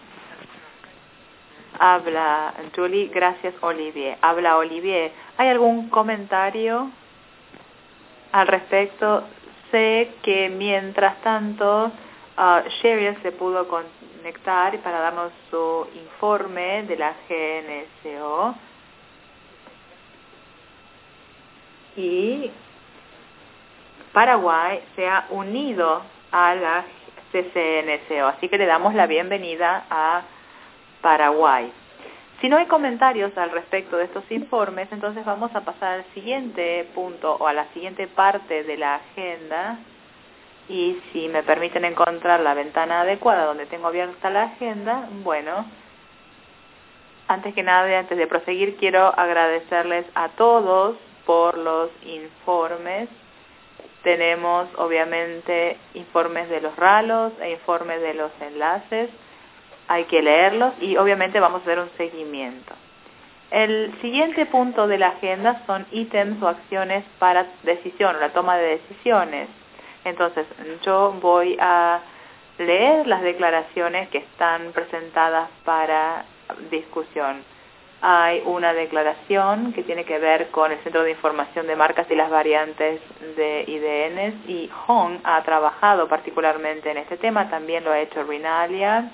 A: Habla Julie. Gracias, Olivier. Habla Olivier. ¿Hay algún comentario al respecto? Sé que mientras tanto uh, Sheryl se pudo conectar para darnos su informe de la G N S O y Paraguay se ha unido a la C C N S O, así que le damos la bienvenida a Paraguay. Si no hay comentarios al respecto de estos informes, entonces vamos a pasar al siguiente punto o a la siguiente parte de la agenda, y si me permiten encontrar la ventana adecuada donde tengo abierta la agenda, bueno, antes que nada, antes de proseguir, quiero agradecerles a todos por los informes. Tenemos, obviamente, informes de los ralos e informes de los enlaces. Hay que leerlos y, obviamente, vamos a hacer un seguimiento. El siguiente punto de la agenda son ítems o acciones para decisión, la toma de decisiones. Entonces, yo voy a leer las declaraciones que están presentadas para discusión. Hay una declaración que tiene que ver con el Centro de Información de Marcas y las variantes de I D Ns, y Hong ha trabajado particularmente en este tema, también lo ha hecho Rinalia.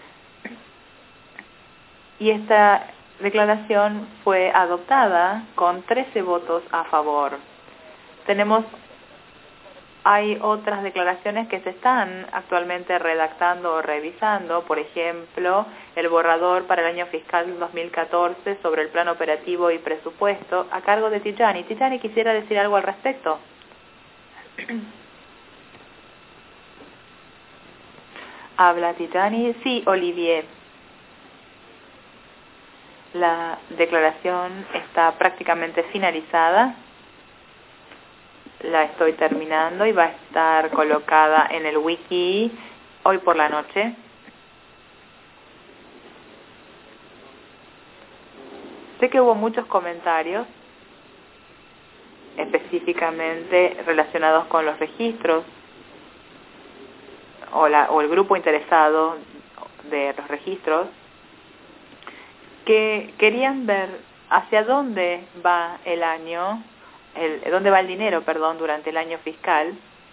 A: Y esta declaración fue adoptada con trece votos a favor. Tenemos Hay otras declaraciones que se están actualmente redactando o revisando, por ejemplo, el borrador para el año fiscal dos mil catorce sobre el plan operativo y presupuesto, a cargo de Tijani. Tijani, ¿quisiera decir algo al respecto? ¿Habla Tijani? Sí, Olivier. La declaración está prácticamente finalizada. La estoy terminando y va a estar colocada en el wiki hoy por la noche. Sé que hubo muchos comentarios, específicamente relacionados con los registros o, la, o el grupo interesado de los registros, que querían ver hacia dónde va el año, el, dónde va el dinero, perdón, durante el año fiscal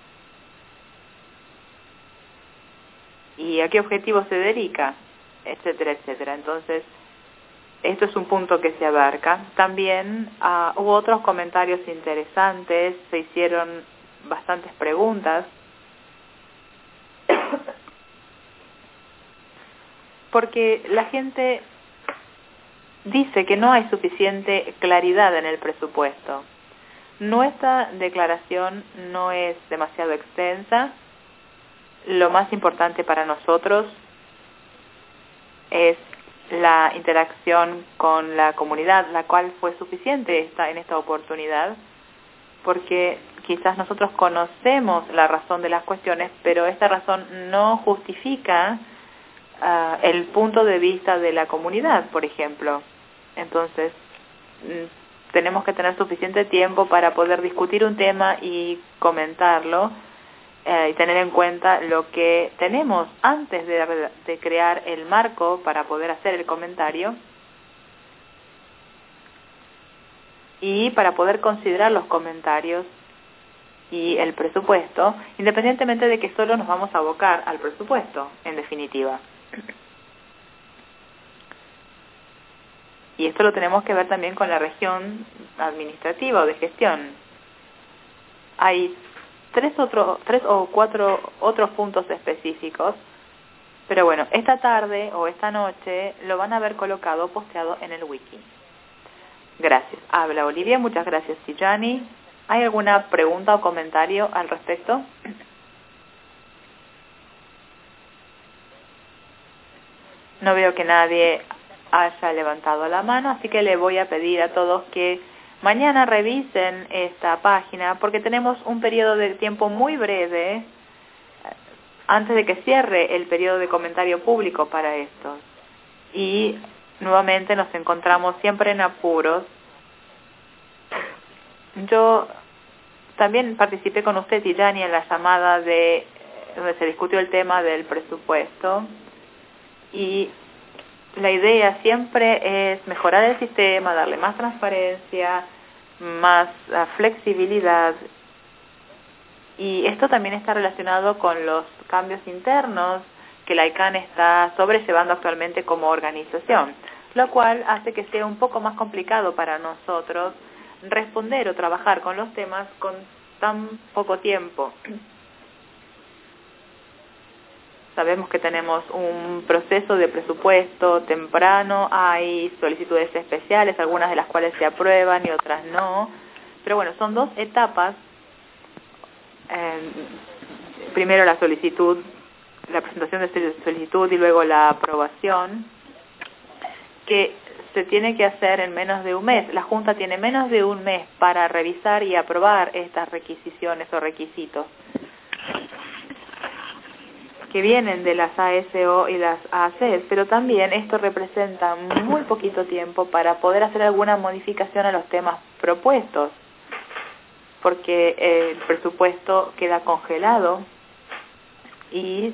A: y a qué objetivo se dedica, etcétera, etcétera. Entonces, esto es un punto que se abarca. También uh, hubo otros comentarios interesantes, se hicieron bastantes preguntas. Porque la gente dice que no hay suficiente claridad en el presupuesto. Nuestra declaración no es demasiado extensa. Lo más importante para nosotros es la interacción con la comunidad, la cual fue suficiente esta, en esta oportunidad, porque quizás nosotros conocemos la razón de las cuestiones, pero esta razón no justifica uh, el punto de vista de la comunidad, por ejemplo. Entonces, tenemos que tener suficiente tiempo para poder discutir un tema y comentarlo, eh, y tener en cuenta lo que tenemos antes de, de crear el marco para poder hacer el comentario y para poder considerar los comentarios y el presupuesto, independientemente de que solo nos vamos a abocar al presupuesto, en definitiva. Y esto lo tenemos que ver también con la región administrativa o de gestión. Hay tres, otro, tres o cuatro otros puntos específicos, pero bueno, esta tarde o esta noche lo van a ver colocado, posteado en el wiki. Gracias. Habla Olivia, muchas gracias Tijani. ¿Hay alguna pregunta o comentario al respecto? No veo que nadie haya levantado la mano, así que le voy a pedir a todos que mañana revisen esta página, porque tenemos un periodo de tiempo muy breve antes de que cierre el periodo de comentario público para esto. Y nuevamente nos encontramos siempre en apuros. Yo también participé con usted, Tijani, en la llamada de donde se discutió el tema del presupuesto, y la idea siempre es mejorar el sistema, darle más transparencia, más uh, flexibilidad, y esto también está relacionado con los cambios internos que la I C A N está sobrellevando actualmente como organización, lo cual hace que sea un poco más complicado para nosotros responder o trabajar con los temas con tan poco tiempo. Sabemos que tenemos un proceso de presupuesto temprano, hay solicitudes especiales, algunas de las cuales se aprueban y otras no. Pero bueno, son dos etapas eh, primero la solicitud, la presentación de solicitud y luego la aprobación, que se tiene que hacer en menos de un mes. La Junta tiene menos de un mes para revisar y aprobar estas requisiciones o requisitos que vienen de las A S O y las A C E S, pero también esto representa muy poquito tiempo para poder hacer alguna modificación a los temas propuestos, porque el presupuesto queda congelado y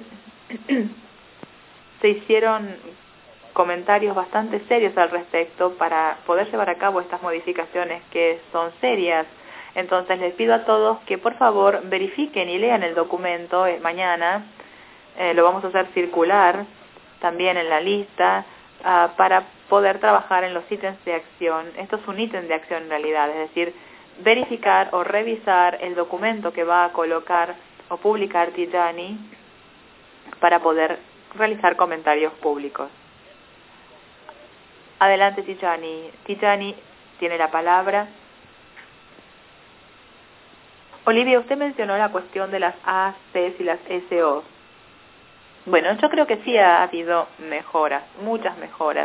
A: se hicieron comentarios bastante serios al respecto para poder llevar a cabo estas modificaciones que son serias. Entonces les pido a todos que por favor verifiquen y lean el documento eh, mañana. Eh, lo vamos a hacer circular también en la lista uh, para poder trabajar en los ítems de acción. Esto es un ítem de acción en realidad, es decir, verificar o revisar el documento que va a colocar o publicar Tijani para poder realizar comentarios públicos. Adelante, Tijani. Tijani tiene la palabra. Olivia, usted mencionó la cuestión de las A C E S y las S O. Bueno, yo creo que sí ha habido mejoras, muchas mejoras.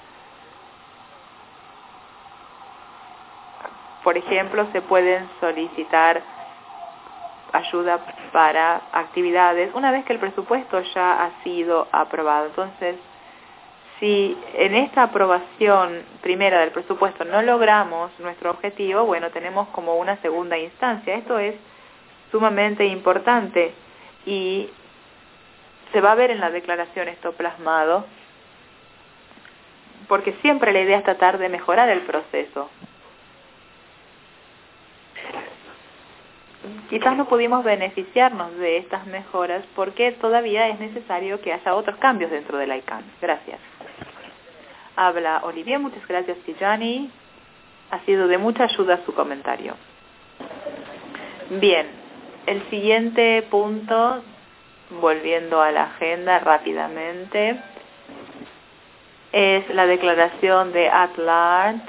A: Por ejemplo, se pueden solicitar ayuda para actividades una vez que el presupuesto ya ha sido aprobado. Entonces, si en esta aprobación primera del presupuesto no logramos nuestro objetivo, bueno, tenemos como una segunda instancia. Esto es sumamente importante y se va a ver en la declaración esto plasmado, porque siempre la idea es tratar de mejorar el proceso. Quizás no pudimos beneficiarnos de estas mejoras porque todavía es necesario que haya otros cambios dentro del I C A N. Gracias. Habla Olivia. Muchas gracias, Tijani. Ha sido de mucha ayuda su comentario. Bien, el siguiente punto, volviendo a la agenda rápidamente, es la declaración de At Large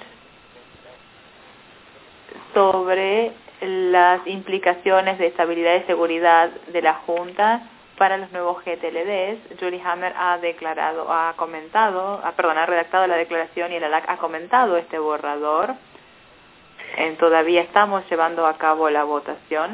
A: sobre las implicaciones de estabilidad y seguridad de la Junta para los nuevos G T L Ds. Julie Hammer ha declarado, ha comentado, ha, perdón, ha redactado la declaración y el A L A C ha comentado este borrador. En, todavía estamos llevando a cabo la votación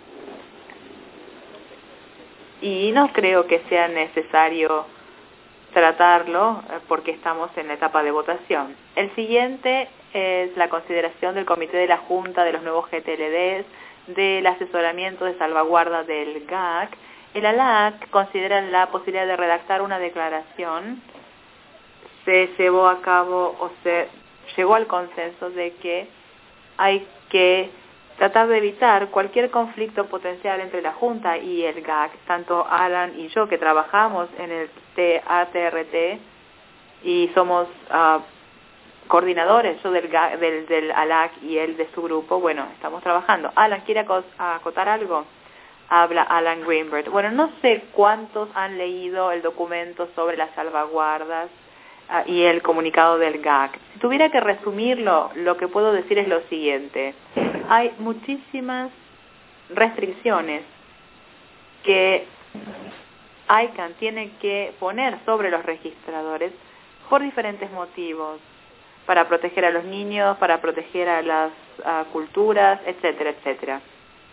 A: y no creo que sea necesario tratarlo porque estamos en la etapa de votación. El siguiente es la consideración del Comité de la Junta de los nuevos G T L Ds del asesoramiento de salvaguarda del G A C. El A L A C considera la posibilidad de redactar una declaración. Se llevó a cabo o se llegó al consenso de que hay que tratar de evitar cualquier conflicto potencial entre la Junta y el G A C. Tanto Alan y yo, que trabajamos en el A T R T y somos uh, coordinadores, yo del, del, del A L A C y él de su grupo, bueno, estamos trabajando. Alan, ¿quiere acotar algo? Habla Alan Greenberg. Bueno, no sé cuántos han leído el documento sobre las salvaguardas uh, y el comunicado del G A C. Si tuviera que resumirlo, lo que puedo decir es lo siguiente. Hay muchísimas restricciones que I C A N tiene que poner sobre los registradores por diferentes motivos, para proteger a los niños, para proteger a las uh, culturas, etcétera, etcétera.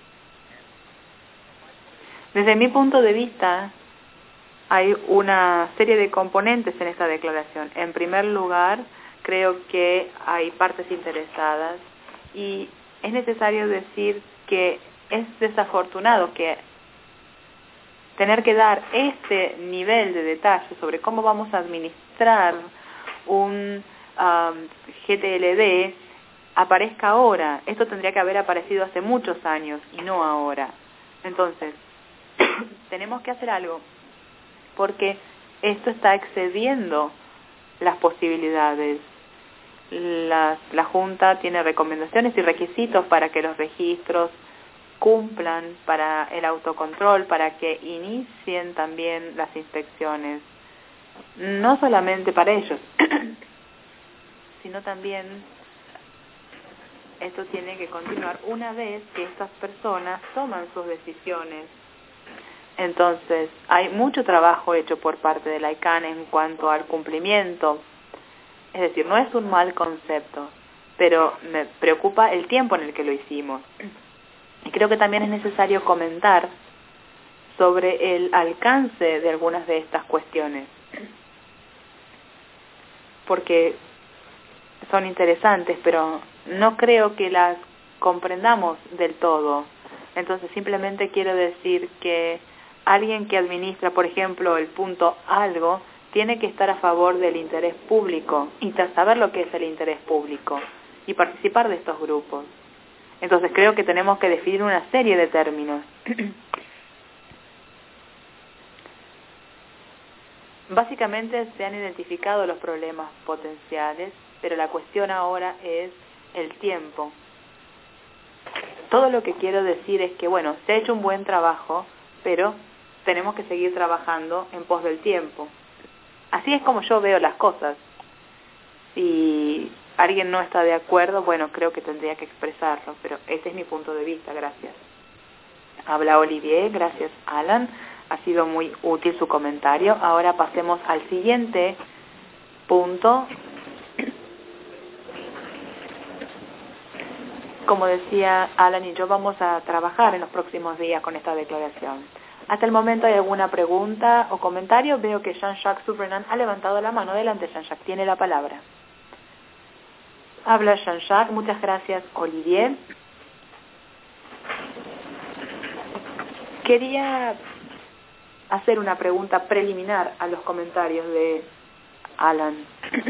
A: Desde mi punto de vista, hay una serie de componentes en esta declaración. En primer lugar, creo que hay partes interesadas y es necesario decir que es desafortunado que tener que dar este nivel de detalle sobre cómo vamos a administrar un um, G T L D aparezca ahora. Esto tendría que haber aparecido hace muchos años y no ahora. Entonces, tenemos que hacer algo porque esto está excediendo las posibilidades. Las, la Junta tiene recomendaciones y requisitos para que los registros cumplan, para el autocontrol, para que inicien también las inspecciones, no solamente para ellos, sino también esto tiene que continuar una vez que estas personas toman sus decisiones. Entonces, hay mucho trabajo hecho por parte de la I C A N en cuanto al cumplimiento. Es decir, no es un mal concepto, pero me preocupa el tiempo en el que lo hicimos. Y creo que también es necesario comentar sobre el alcance de algunas de estas cuestiones, porque son interesantes, pero no creo que las comprendamos del todo. Entonces, simplemente quiero decir que alguien que administra, por ejemplo, el punto algo, tiene que estar a favor del interés público y saber lo que es el interés público y participar de estos grupos. Entonces, creo que tenemos que definir una serie de términos. Básicamente se han identificado los problemas potenciales, pero la cuestión ahora es el tiempo. Todo lo que quiero decir es que, bueno, se ha hecho un buen trabajo, pero tenemos que seguir trabajando en pos del tiempo. Así es como yo veo las cosas. Si alguien no está de acuerdo, bueno, creo que tendría que expresarlo, pero ese es mi punto de vista. Gracias. Habla Olivier, gracias Alan. Ha sido muy útil su comentario. Ahora pasemos al siguiente punto. Como decía Alan y yo, vamos a trabajar en los próximos días con esta declaración. Hasta el momento, ¿hay alguna pregunta o comentario? Veo que Jean-Jacques Souverainan ha levantado la mano. Adelante, Jean-Jacques, tiene la palabra. Habla Jean-Jacques. Muchas gracias, Olivier. Quería hacer una pregunta preliminar a los comentarios de Alan.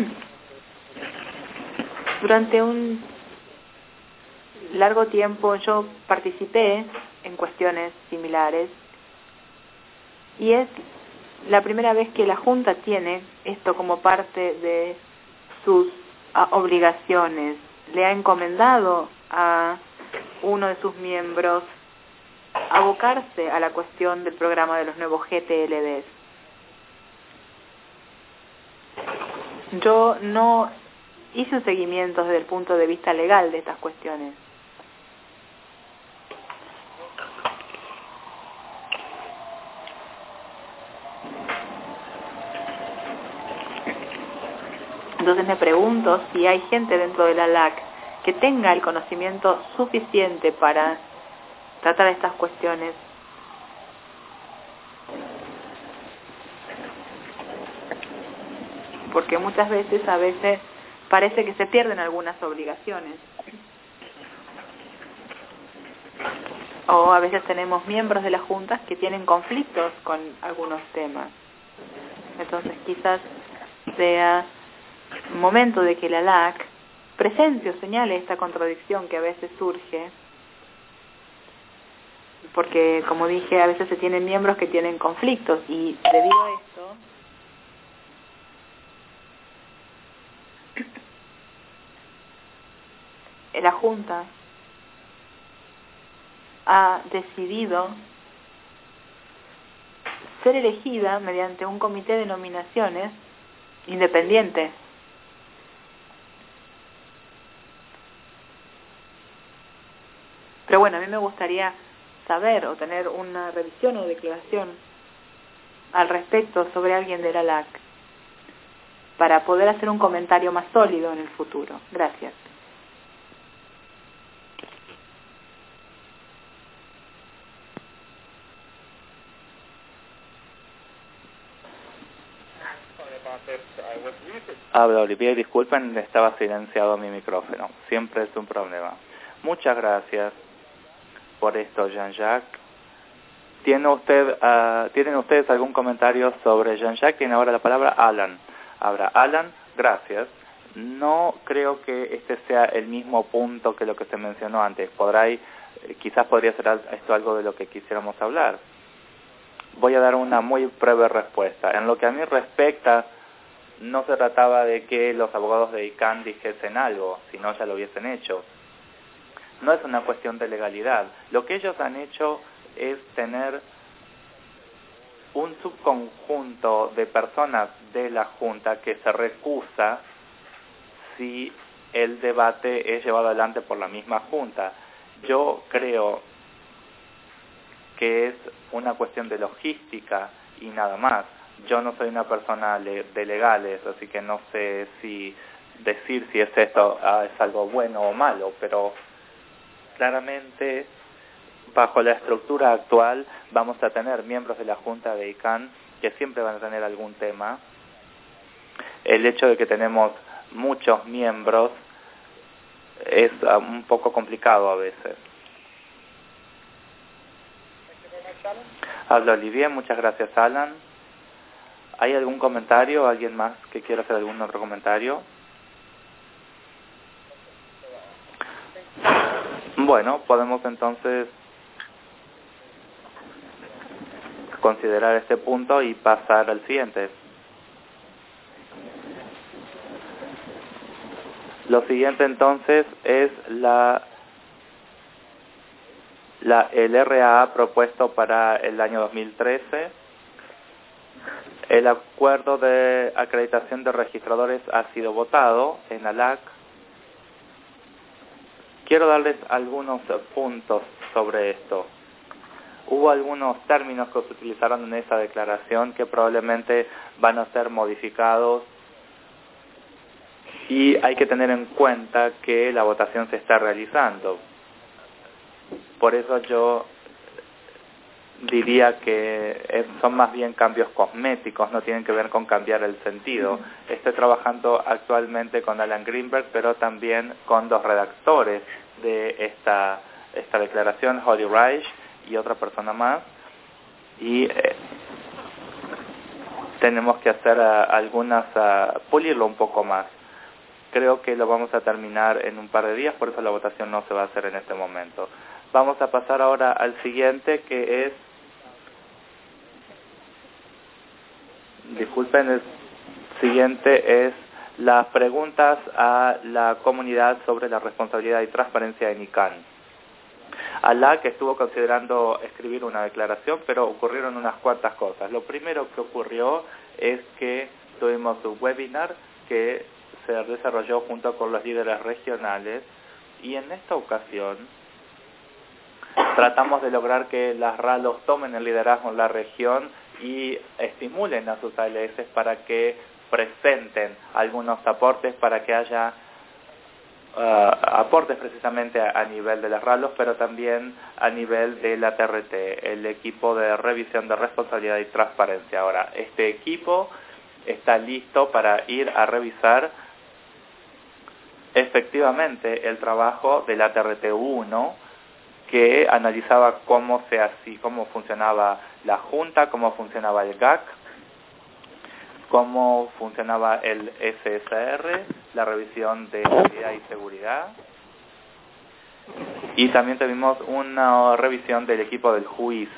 A: Durante un largo tiempo yo participé en cuestiones similares y es la primera vez que la Junta tiene esto como parte de sus a, obligaciones. Le ha encomendado a uno de sus miembros abocarse a la cuestión del programa de los nuevos G T L Ds. Yo no hice un seguimiento desde el punto de vista legal de estas cuestiones. Entonces me pregunto si hay gente dentro de la L A C que tenga el conocimiento suficiente para tratar estas cuestiones. Porque muchas veces, a veces, parece que se pierden algunas obligaciones. O a veces tenemos miembros de las juntas que tienen conflictos con algunos temas. Entonces quizás sea momento de que la L A C presente o señale esta contradicción que a veces surge, porque como dije, a veces se tienen miembros que tienen conflictos y debido a esto la Junta ha decidido ser elegida mediante un comité de nominaciones independiente. Pero bueno, a mí me gustaría saber o tener una revisión o declaración al respecto sobre alguien de la L A C para poder hacer un comentario más sólido en el futuro. Gracias.
B: Habla Olivier, disculpen, estaba silenciado mi micrófono. Siempre es un problema. Muchas gracias por esto, Jean-Jacques. ¿Tiene usted, uh, ¿Tienen ustedes algún comentario sobre Jean-Jacques? Tiene ahora la palabra Alan. Habla Alan, gracias. No creo que este sea el mismo punto que lo que se mencionó antes. Podrá, eh, quizás podría ser esto algo de lo que quisiéramos hablar. Voy a dar una muy breve respuesta. En lo que a mí respecta, no se trataba de que los abogados de I C A N dijesen algo, si no ya lo hubiesen hecho. No es una cuestión de legalidad. Lo que ellos han hecho es tener un subconjunto de personas de la Junta que se recusa si el debate es llevado adelante por la misma Junta. Yo creo que es una cuestión de logística y nada más. Yo no soy una persona le, de legales, así que no sé si decir si es esto ah, es algo bueno o malo, pero claramente bajo la estructura actual vamos a tener miembros de la Junta de I C A N que siempre van a tener algún tema. El hecho de que tenemos muchos miembros es uh, un poco complicado a veces. Habla Olivier, muchas gracias Alan. ¿Hay algún comentario? ¿Alguien más que quiera hacer algún otro comentario? Bueno, podemos entonces considerar este punto y pasar al siguiente. Lo siguiente entonces es la, la el R A A propuesto para el año dos mil trece. El acuerdo de acreditación de registradores ha sido votado en ALAC. Quiero darles algunos puntos sobre esto. Hubo algunos términos que se utilizaron en esa declaración que probablemente van a ser modificados y hay que tener en cuenta que la votación se está realizando. Por eso yo diría que son más bien cambios cosméticos, no tienen que ver con cambiar el sentido. Estoy trabajando actualmente con Alan Greenberg, pero también con dos redactores de esta, esta declaración, Holly Reich y otra persona más, y eh, tenemos que hacer uh, algunas, uh, pulirlo un poco más. Creo que lo vamos a terminar en un par de días, por eso la votación no se va a hacer en este momento. Vamos a pasar ahora al siguiente, que es, disculpen, el siguiente es las preguntas a la comunidad sobre la responsabilidad y transparencia en I C A N. ALAC estuvo considerando escribir una declaración, pero ocurrieron unas cuantas cosas. Lo primero que ocurrió es que tuvimos un webinar que se desarrolló junto con los líderes regionales y en esta ocasión tratamos de lograr que las RALOS tomen el liderazgo en la región y estimulen a sus A L S para que presenten algunos aportes para que haya uh, aportes precisamente a, a nivel de las RALOS, pero también a nivel de la T R T, el equipo de revisión de responsabilidad y transparencia. Ahora, este equipo está listo para ir a revisar efectivamente el trabajo de la T R T uno, que analizaba cómo se hacía, cómo funcionaba la Junta, cómo funcionaba el G A C, cómo funcionaba el S S R, la revisión de calidad y seguridad, y también tuvimos una revisión del equipo del juiz.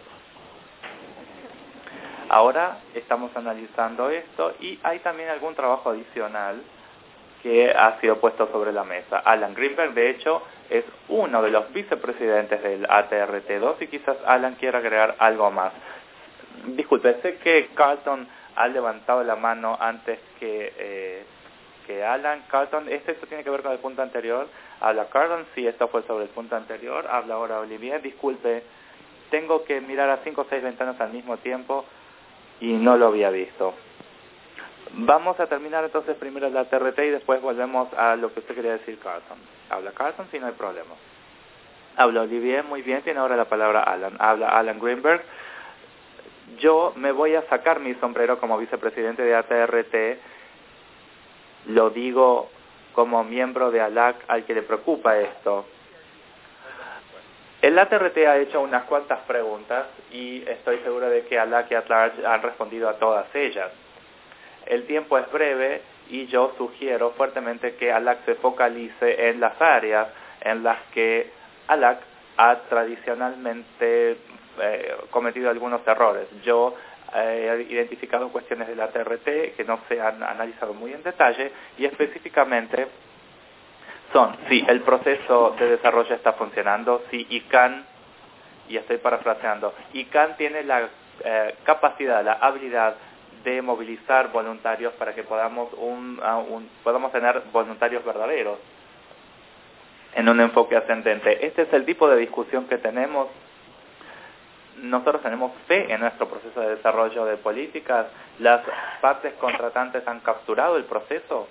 B: Ahora estamos analizando esto y hay también algún trabajo adicional que ha sido puesto sobre la mesa. Alan Greenberg, de hecho, es uno de los vicepresidentes del A T R T dos y quizás Alan quiera agregar algo más. Disculpe, sé que Carlton ha levantado la mano antes que, eh, que Alan. Carlton, ¿este esto tiene que ver con el punto anterior? Habla Carlton, sí, esto fue sobre el punto anterior. Habla ahora Olivier. Disculpe, tengo que mirar a cinco o seis ventanas al mismo tiempo y no lo había visto. Vamos a terminar entonces primero la T R T y después volvemos a lo que usted quería decir, Carlton. Habla Carlton, sí, no hay problema. Habla Olivier, muy bien, tiene ahora la palabra Alan. Habla Alan Greenberg. Yo me voy a sacar mi sombrero como vicepresidente de A T R T. Lo digo como miembro de ALAC al que le preocupa esto. El A T R T ha hecho unas cuantas preguntas y estoy seguro de que ALAC y at large han respondido a todas ellas. El tiempo es breve y yo sugiero fuertemente que ALAC se focalice en las áreas en las que ALAC ha tradicionalmente eh, cometido algunos errores. Yo eh, he identificado cuestiones de la T R T que no se han analizado muy en detalle y específicamente son si el proceso de desarrollo está funcionando, si I C A N, y estoy parafraseando, I C A N tiene la eh, capacidad, la habilidad de movilizar voluntarios para que podamos un, uh, un, podamos tener voluntarios verdaderos en un enfoque ascendente. Este es el tipo de discusión que tenemos nosotros tenemos fe en nuestro proceso de desarrollo de políticas. ¿Las partes contratantes han capturado el proceso?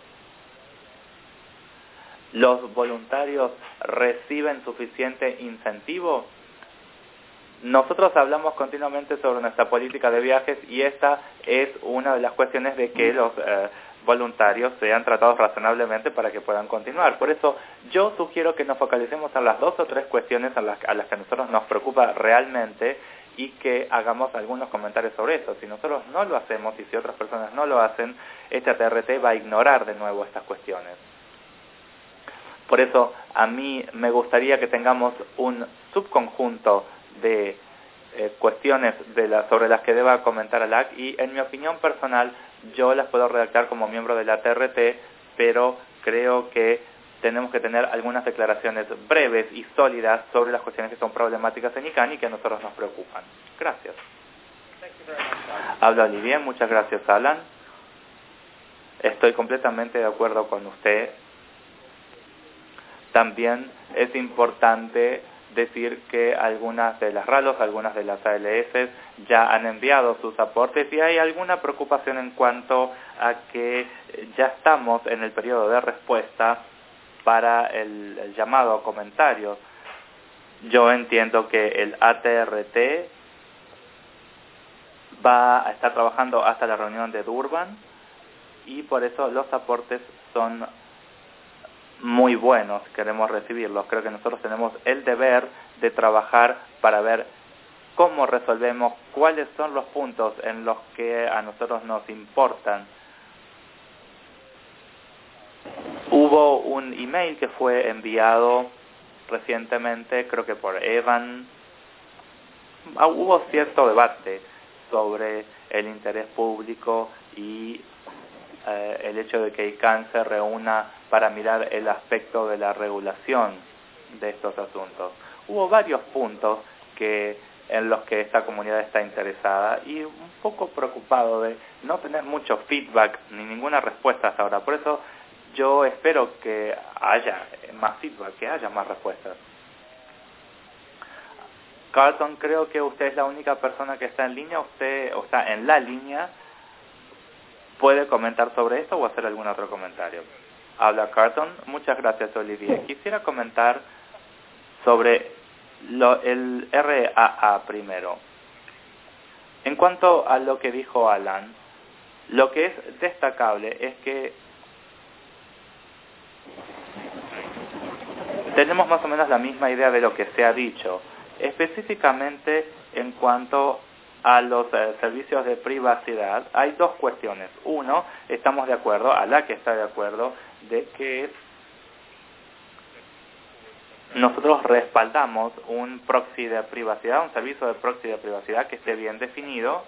B: ¿Los voluntarios reciben suficiente incentivo? Nosotros hablamos continuamente sobre nuestra política de viajes y esta es una de las cuestiones de que los eh, voluntarios sean tratados razonablemente para que puedan continuar. Por eso yo sugiero que nos focalicemos en las dos o tres cuestiones a las, a las que a nosotros nos preocupa realmente y que hagamos algunos comentarios sobre eso. Si nosotros no lo hacemos y si otras personas no lo hacen, este A T R T va a ignorar de nuevo estas cuestiones. Por eso a mí me gustaría que tengamos un subconjunto de eh, cuestiones de la, sobre las que deba comentar A L A C y en mi opinión personal yo las puedo redactar como miembro del A T R T, pero creo que tenemos que tener algunas declaraciones breves y sólidas sobre las cuestiones que son problemáticas en I C A N y que a nosotros nos preocupan. Gracias. Habla Olivia, muchas gracias Alan. Estoy completamente de acuerdo con usted. También es importante decir que algunas de las RALOS, algunas de las A L S ya han enviado sus aportes y hay alguna preocupación en cuanto a que ya estamos en el periodo de respuesta para el, el llamado a comentarios. Yo entiendo que el A T R T va a estar trabajando hasta la reunión de Durban y por eso los aportes son muy buenos, queremos recibirlos. Creo que nosotros tenemos el deber de trabajar para ver cómo resolvemos, cuáles son los puntos en los que a nosotros nos importan. Hubo un email que fue enviado recientemente, creo que por Evan. Hubo cierto debate sobre el interés público y eh, el hecho de que I C A N se reúna para mirar el aspecto de la regulación de estos asuntos. Hubo varios puntos que en los que esta comunidad está interesada y un poco preocupado de no tener mucho feedback ni ninguna respuesta hasta ahora. Por eso yo espero que haya más feedback, que haya más respuestas. Carlton, creo que usted es la única persona que está en línea, usted o está en la línea. ¿Puede comentar sobre esto o hacer algún otro comentario? Habla Carlton. Muchas gracias, Olivier. Quisiera comentar sobre lo, el R A A primero. En cuanto a lo que dijo Alan, lo que es destacable es que tenemos más o menos la misma idea de lo que se ha dicho, específicamente en cuanto a los eh, servicios de privacidad. Hay dos cuestiones. Uno, estamos de acuerdo, a la que está de acuerdo, de que nosotros respaldamos un proxy de privacidad, un servicio de proxy de privacidad que esté bien definido,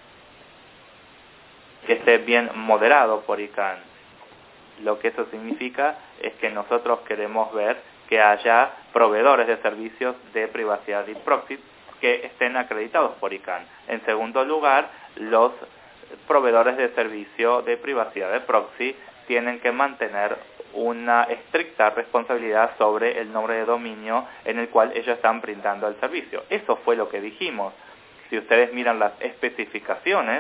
B: que esté bien moderado por I C A N. Lo que eso significa es que nosotros queremos ver que haya proveedores de servicios de privacidad y proxy que estén acreditados por I C A N. En segundo lugar, los proveedores de servicio de privacidad de proxy tienen que mantener una estricta responsabilidad sobre el nombre de dominio en el cual ellos están brindando el servicio. Eso fue lo que dijimos. Si ustedes miran las especificaciones,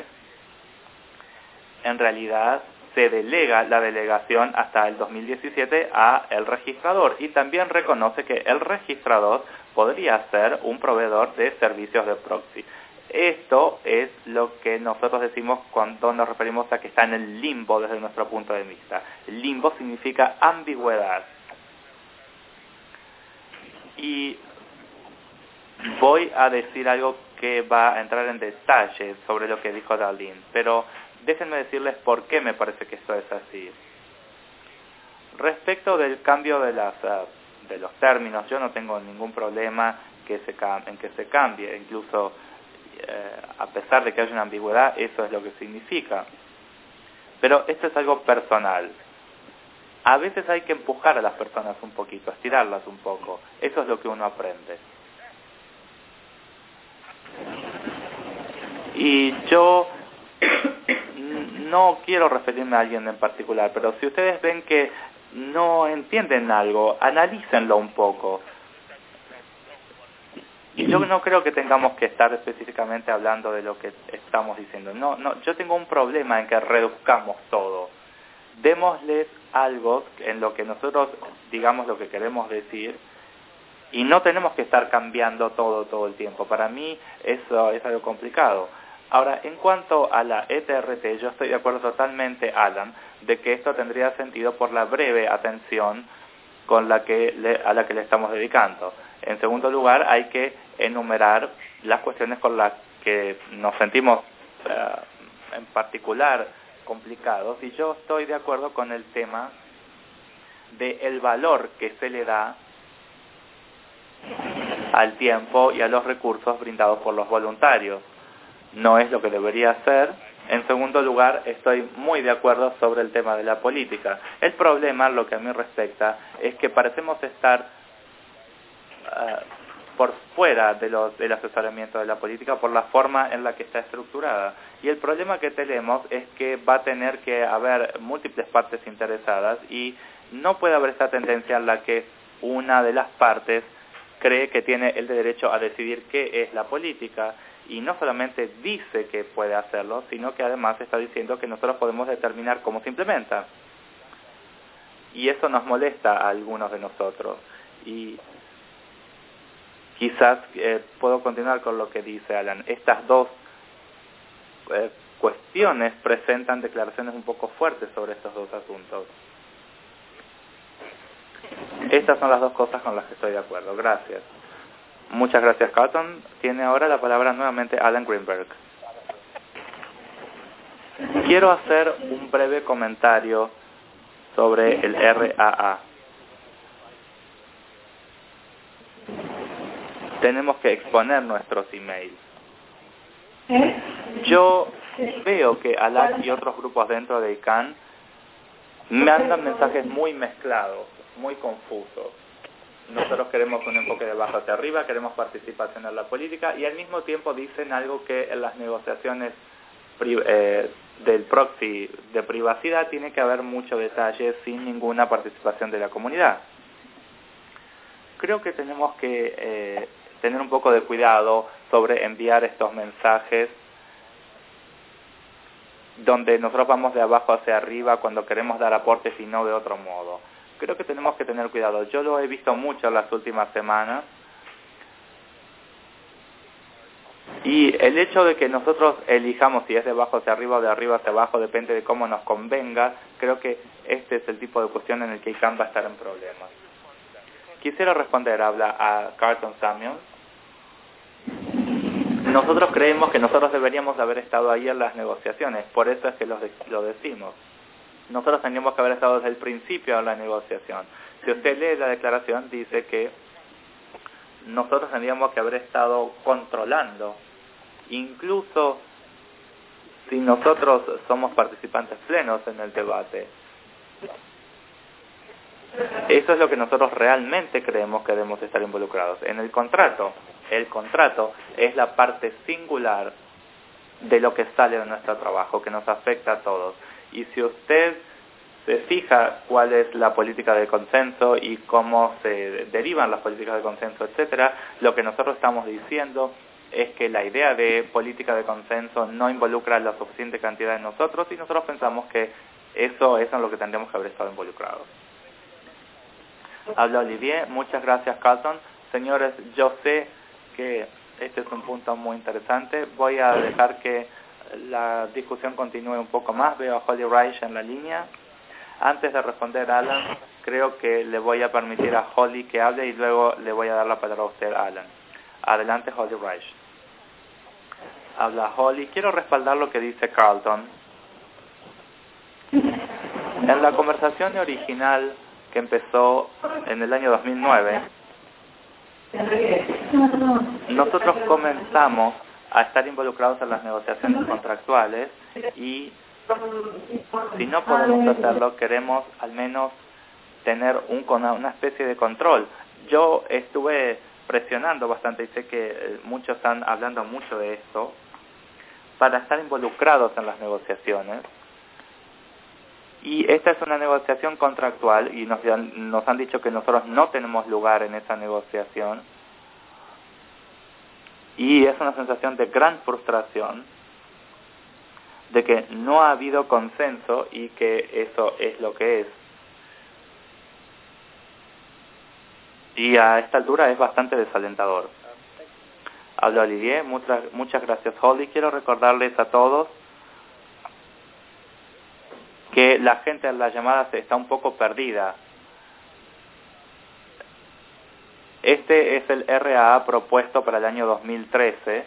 B: en realidad se delega la delegación hasta el dos mil diecisiete a el registrador y también reconoce que el registrador podría ser un proveedor de servicios de proxy. Esto es lo que nosotros decimos cuando nos referimos a que está en el limbo desde nuestro punto de vista. El limbo significa ambigüedad. Y voy a decir algo que va a entrar en detalle sobre lo que dijo Darlene, pero déjenme decirles por qué me parece que esto es así. Respecto del cambio de, las, uh, de los términos, yo no tengo ningún problema que se en que se cambie, incluso eh, a pesar de que haya una ambigüedad, eso es lo que significa. Pero esto es algo personal. A veces hay que empujar a las personas un poquito, estirarlas un poco. Eso es lo que uno aprende. Y yo no quiero referirme a alguien en particular, pero si ustedes ven que no entienden algo, analícenlo un poco. Y yo no creo que tengamos que estar específicamente hablando de lo que estamos diciendo. No, no, yo tengo un problema en que reduzcamos todo. Démosles algo en lo que nosotros digamos lo que queremos decir y no tenemos que estar cambiando todo todo el tiempo. Para mí eso es algo complicado. Ahora, en cuanto a la E T R T, yo estoy de acuerdo totalmente, Alan, de que esto tendría sentido por la breve atención con la que le, a la que le estamos dedicando. En segundo lugar, hay que enumerar las cuestiones con las que nos sentimos uh, en particular complicados, y yo estoy de acuerdo con el tema del valor que se le da al tiempo y a los recursos brindados por los voluntarios. No es lo que debería ser. En segundo lugar, estoy muy de acuerdo sobre el tema de la política. El problema, lo que a mí respecta, es que parecemos estar uh, por fuera de lo, del asesoramiento de la política por la forma en la que está estructurada. Y el problema que tenemos es que va a tener que haber múltiples partes interesadas y no puede haber esta tendencia en la que una de las partes cree que tiene el derecho a decidir qué es la política. Y no solamente dice que puede hacerlo, sino que además está diciendo que nosotros podemos determinar cómo se implementa. Y eso nos molesta a algunos de nosotros. Y quizás eh, puedo continuar con lo que dice Alan. Estas dos eh, cuestiones presentan declaraciones un poco fuertes sobre estos dos asuntos. Estas son las dos cosas con las que estoy de acuerdo. Gracias. Muchas gracias, Carlton. Tiene ahora la palabra nuevamente Alan Greenberg. Quiero hacer un breve comentario sobre el R A A. Tenemos que exponer nuestros emails. Yo veo que Alan y otros grupos dentro de I C A N me mandan mensajes muy mezclados, muy confusos. Nosotros queremos un enfoque de abajo hacia arriba, queremos participación en la política y al mismo tiempo dicen algo que en las negociaciones eh, del proxy de privacidad tiene que haber mucho detalle sin ninguna participación de la comunidad. Creo que tenemos que eh, tener un poco de cuidado sobre enviar estos mensajes donde nosotros vamos de abajo hacia arriba cuando queremos dar aportes y no de otro modo. Creo que tenemos que tener cuidado. Yo lo he visto mucho en las últimas semanas. Y el hecho de que nosotros elijamos si es de abajo hacia arriba o de arriba hacia abajo, depende de cómo nos convenga, creo que este es el tipo de cuestión en el que I C A N va a estar en problemas. Quisiera responder, habla a Carlton Samuel. Nosotros creemos que nosotros deberíamos haber estado ahí en las negociaciones, por eso es que lo, de, lo decimos. Nosotros tendríamos que haber estado desde el principio en la negociación. Si usted lee la declaración, dice que nosotros tendríamos que haber estado controlando, incluso si nosotros somos participantes plenos en el debate. Eso es lo que nosotros realmente creemos que debemos estar involucrados. En el contrato, el contrato es la parte singular de lo que sale de nuestro trabajo, que nos afecta a todos. Y si usted se fija cuál es la política de consenso y cómo se derivan las políticas de consenso, etcétera, lo que nosotros estamos diciendo es que la idea de política de consenso no involucra la suficiente cantidad de nosotros y nosotros pensamos que eso es en lo que tendríamos que haber estado involucrados. Habla Olivier. Muchas gracias, Carlton. Señores, yo sé que este es un punto muy interesante. Voy a dejar que la discusión continúe un poco más. Veo a Holly Reich en la línea. Antes de responder a Alan, creo que le voy a permitir a Holly que hable y luego le voy a dar la palabra a usted, Alan. Adelante, Holly Reich. Habla Holly. Quiero respaldar lo que dice Carlton. En la conversación original que empezó en el año dos mil nueve, nosotros comenzamos a estar involucrados en las negociaciones contractuales y si no podemos hacerlo, queremos al menos tener un, una especie de control. Yo estuve presionando bastante y sé que muchos están hablando mucho de esto para estar involucrados en las negociaciones. Y esta es una negociación contractual y nos han, nos han dicho que nosotros no tenemos lugar en esa negociación. Y es una sensación de gran frustración de que no ha habido consenso y que eso es lo que es. Y a esta altura es bastante desalentador. Habla Olivier, muchas, muchas gracias Holly. Quiero recordarles a todos que la gente en las llamadas está un poco perdida. Este es el R A A propuesto para el año dos mil trece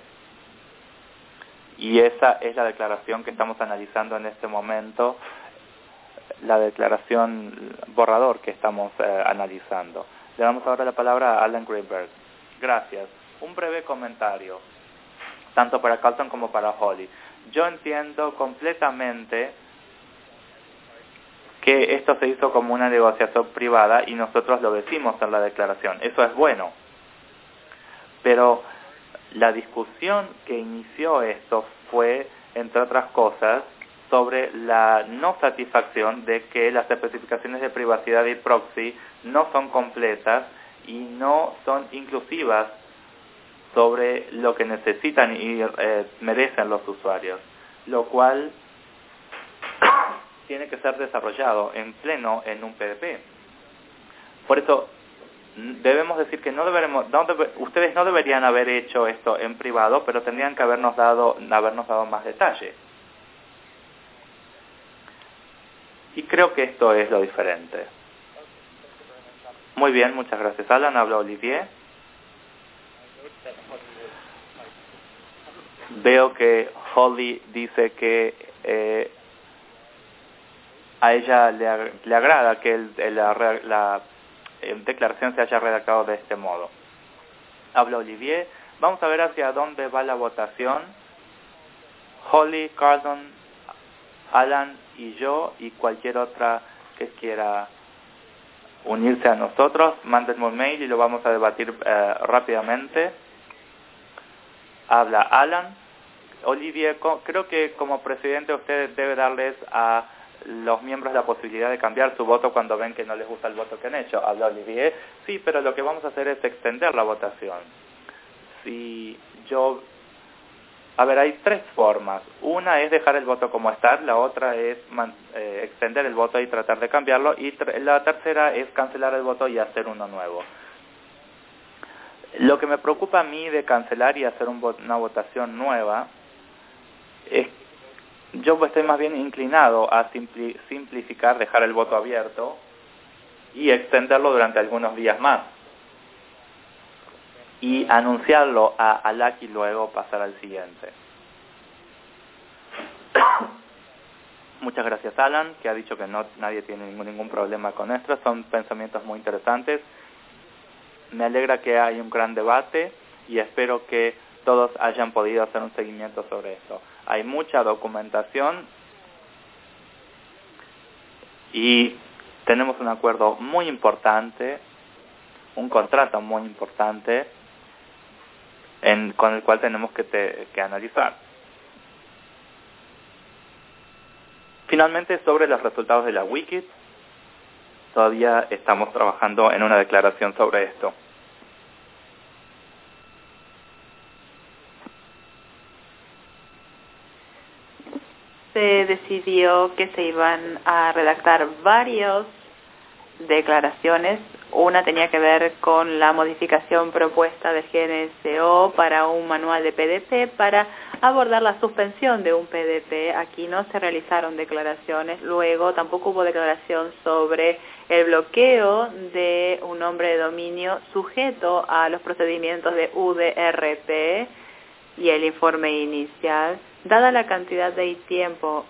B: y esa es la declaración que estamos analizando en este momento, la declaración borrador que estamos eh, analizando. Le damos ahora la palabra a Alan Greenberg. Gracias. Un breve comentario, tanto para Carlton como para Holly. Yo entiendo completamente que esto se hizo como una negociación privada y nosotros lo decimos en la declaración. Eso es bueno. Pero la discusión que inició esto fue, entre otras cosas, sobre la no satisfacción de que las especificaciones de privacidad y proxy no son completas y no son inclusivas sobre lo que necesitan y eh, merecen los usuarios, lo cual tiene que ser desarrollado en pleno en un P D P. Por eso debemos decir que no deberemos, no debe, ustedes no deberían haber hecho esto en privado, pero tendrían que habernos dado, habernos dado más detalle. Y creo que esto es lo diferente. Muy bien, muchas gracias Alan. Habla Olivier. Veo que Holly dice que eh, a ella le, le agrada que el, la, la eh, declaración se haya redactado de este modo. Habla Olivier. Vamos a ver hacia dónde va la votación. Holly, Carlton, Alan y yo y cualquier otra que quiera unirse a nosotros, mándenme un mail y lo vamos a debatir eh, rápidamente. Habla Alan. Olivier, creo que como presidente usted debe darles a los miembros la posibilidad de cambiar su voto cuando ven que no les gusta el voto que han hecho. Habla Olivier. Sí, pero lo que vamos a hacer es extender la votación. Si yo... A ver, hay tres formas. Una es dejar el voto como está, la otra es man, eh, extender el voto y tratar de cambiarlo, y la tercera es cancelar el voto y hacer uno nuevo. Lo que me preocupa a mí de cancelar y hacer un, una votación nueva es, yo estoy más bien inclinado a simpli, simplificar, dejar el voto abierto y extenderlo durante algunos días más. Y anunciarlo a ALAC y luego pasar al siguiente. Muchas gracias Alan, que ha dicho que no nadie tiene ningún, ningún problema con esto. Son pensamientos muy interesantes. Me alegra que hay un gran debate y espero que todos hayan podido hacer un seguimiento sobre esto. Hay mucha documentación y tenemos un acuerdo muy importante, un contrato muy importante, En, con el cual tenemos que, te, que analizar. Finalmente, sobre los resultados de la Wiki, todavía estamos trabajando en una declaración sobre esto.
A: Se decidió que se iban a redactar varias declaraciones. Una tenía que ver con la modificación propuesta de G N S O para un manual de P D P para abordar la suspensión de un P D P. Aquí no se realizaron declaraciones. Luego tampoco hubo declaración sobre el bloqueo de un nombre de dominio sujeto a los procedimientos de U D R P y el informe inicial. Dada la cantidad de tiempo,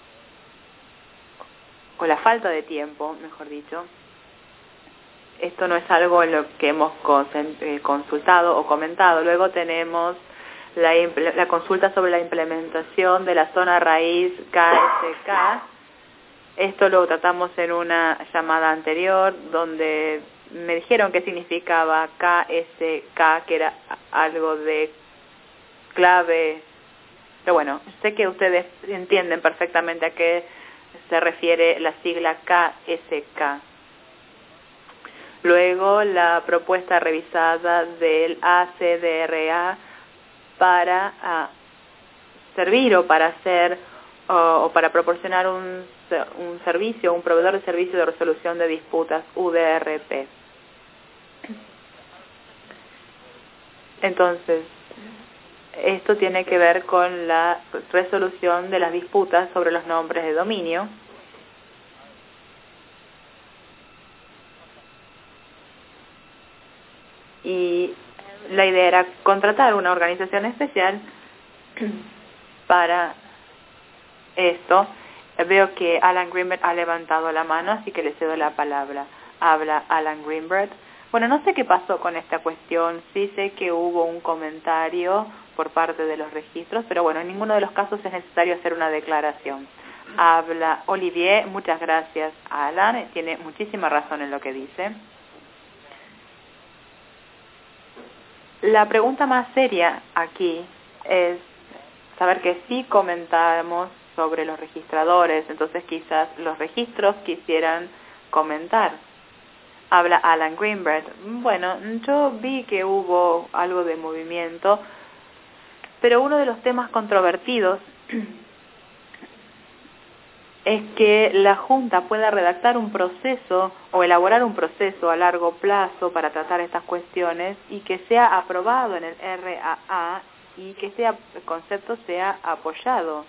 A: o la falta de tiempo, mejor dicho, esto no es algo en lo que hemos consultado o comentado. Luego tenemos la, la consulta sobre la implementación de la zona raíz K S K. Esto lo tratamos en una llamada anterior, donde me dijeron qué significaba K S K, que era algo de clave. Pero bueno, sé que ustedes entienden perfectamente a qué se refiere la sigla K S K. Luego, la propuesta revisada del A C D R A para uh, servir o para hacer o, o para proporcionar un, un servicio, un proveedor de servicio de resolución de disputas, U D R P. Entonces, esto tiene que ver con la resolución de las disputas sobre los nombres de dominio. Y la idea era contratar una organización especial para esto. Veo que Alan Greenberg ha levantado la mano, así que le cedo la palabra. Habla Alan Greenberg. Bueno, no sé qué pasó con esta cuestión. Sí sé que hubo un comentario por parte de los registros, pero bueno, en ninguno de los casos es necesario hacer una declaración. Habla Olivier. Muchas gracias, Alan. Tiene muchísima razón en lo que dice. La pregunta más seria aquí es saber que sí comentamos sobre los registradores, entonces quizás los registros quisieran comentar. Habla Alan Greenberg. Bueno, yo vi que hubo algo de movimiento, pero uno de los temas controvertidos es que la Junta pueda redactar un proceso o elaborar un proceso a largo plazo para tratar estas cuestiones y que sea aprobado en el R A A y que este concepto sea apoyado.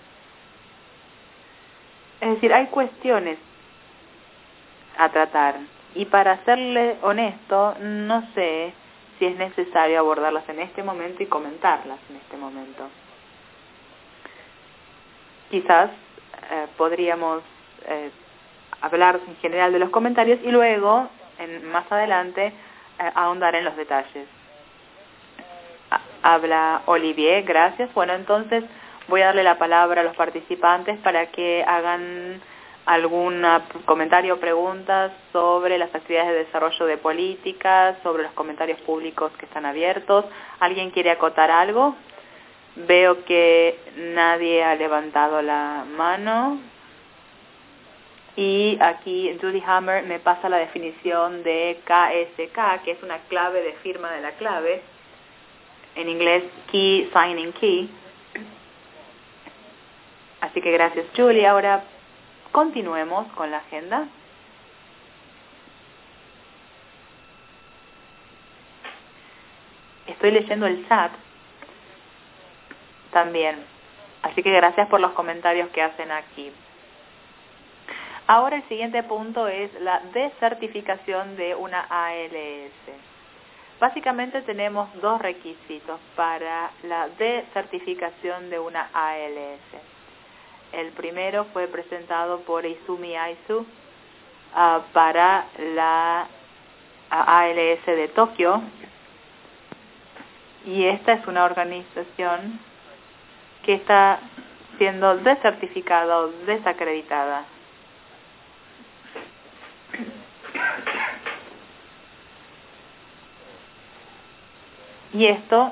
A: Es decir, hay cuestiones a tratar y para serle honesto, no sé si es necesario abordarlas en este momento y comentarlas en este momento. Quizás Eh, podríamos eh, hablar en general de los comentarios y luego, en, más adelante, eh, ahondar en los detalles. Ha, habla Olivier, gracias. Bueno, entonces voy a darle la palabra a los participantes para que hagan algún comentario o preguntas sobre las actividades de desarrollo de políticas, sobre los comentarios públicos que están abiertos. ¿Alguien quiere acotar algo? Veo que nadie ha levantado la mano. Y aquí Judy Hammer me pasa la definición de K S K, que es una clave de firma de la clave. En inglés, Key Signing Key. Así que gracias, Julie. Ahora continuemos con la agenda. Estoy leyendo el chat también. Así que gracias por los comentarios que hacen aquí. Ahora el siguiente punto es la decertificación de una A L S. Básicamente tenemos dos requisitos para la decertificación de una A L S. El primero fue presentado por Izumi Aizu uh, para la A L S de Tokio. Y esta es una organización que está siendo decertificada o desacreditada. Y esto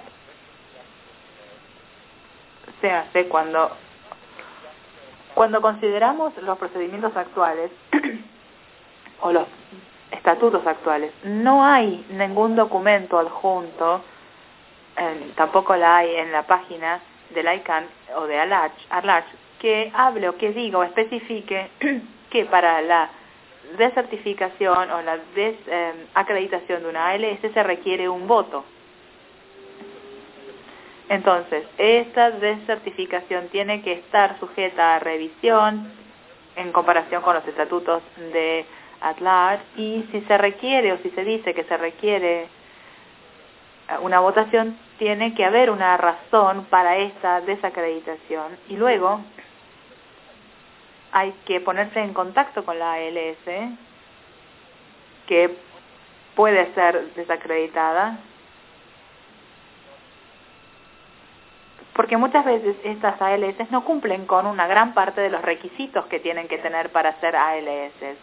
A: se hace cuando, cuando consideramos los procedimientos actuales o los estatutos actuales. No hay ningún documento adjunto, eh, tampoco la hay en la página del I C A N o de ARLACH, que hable o que diga o especifique que para la decertificación o la desacreditación eh, de una A L S se requiere un voto. Entonces, esta decertificación tiene que estar sujeta a revisión en comparación con los estatutos de ARLACH, y si se requiere o si se dice que se requiere una votación, tiene que haber una razón para esta desacreditación y luego hay que ponerse en contacto con la A L S que puede ser desacreditada, porque muchas veces estas A L S no cumplen con una gran parte de los requisitos que tienen que tener para ser A L S.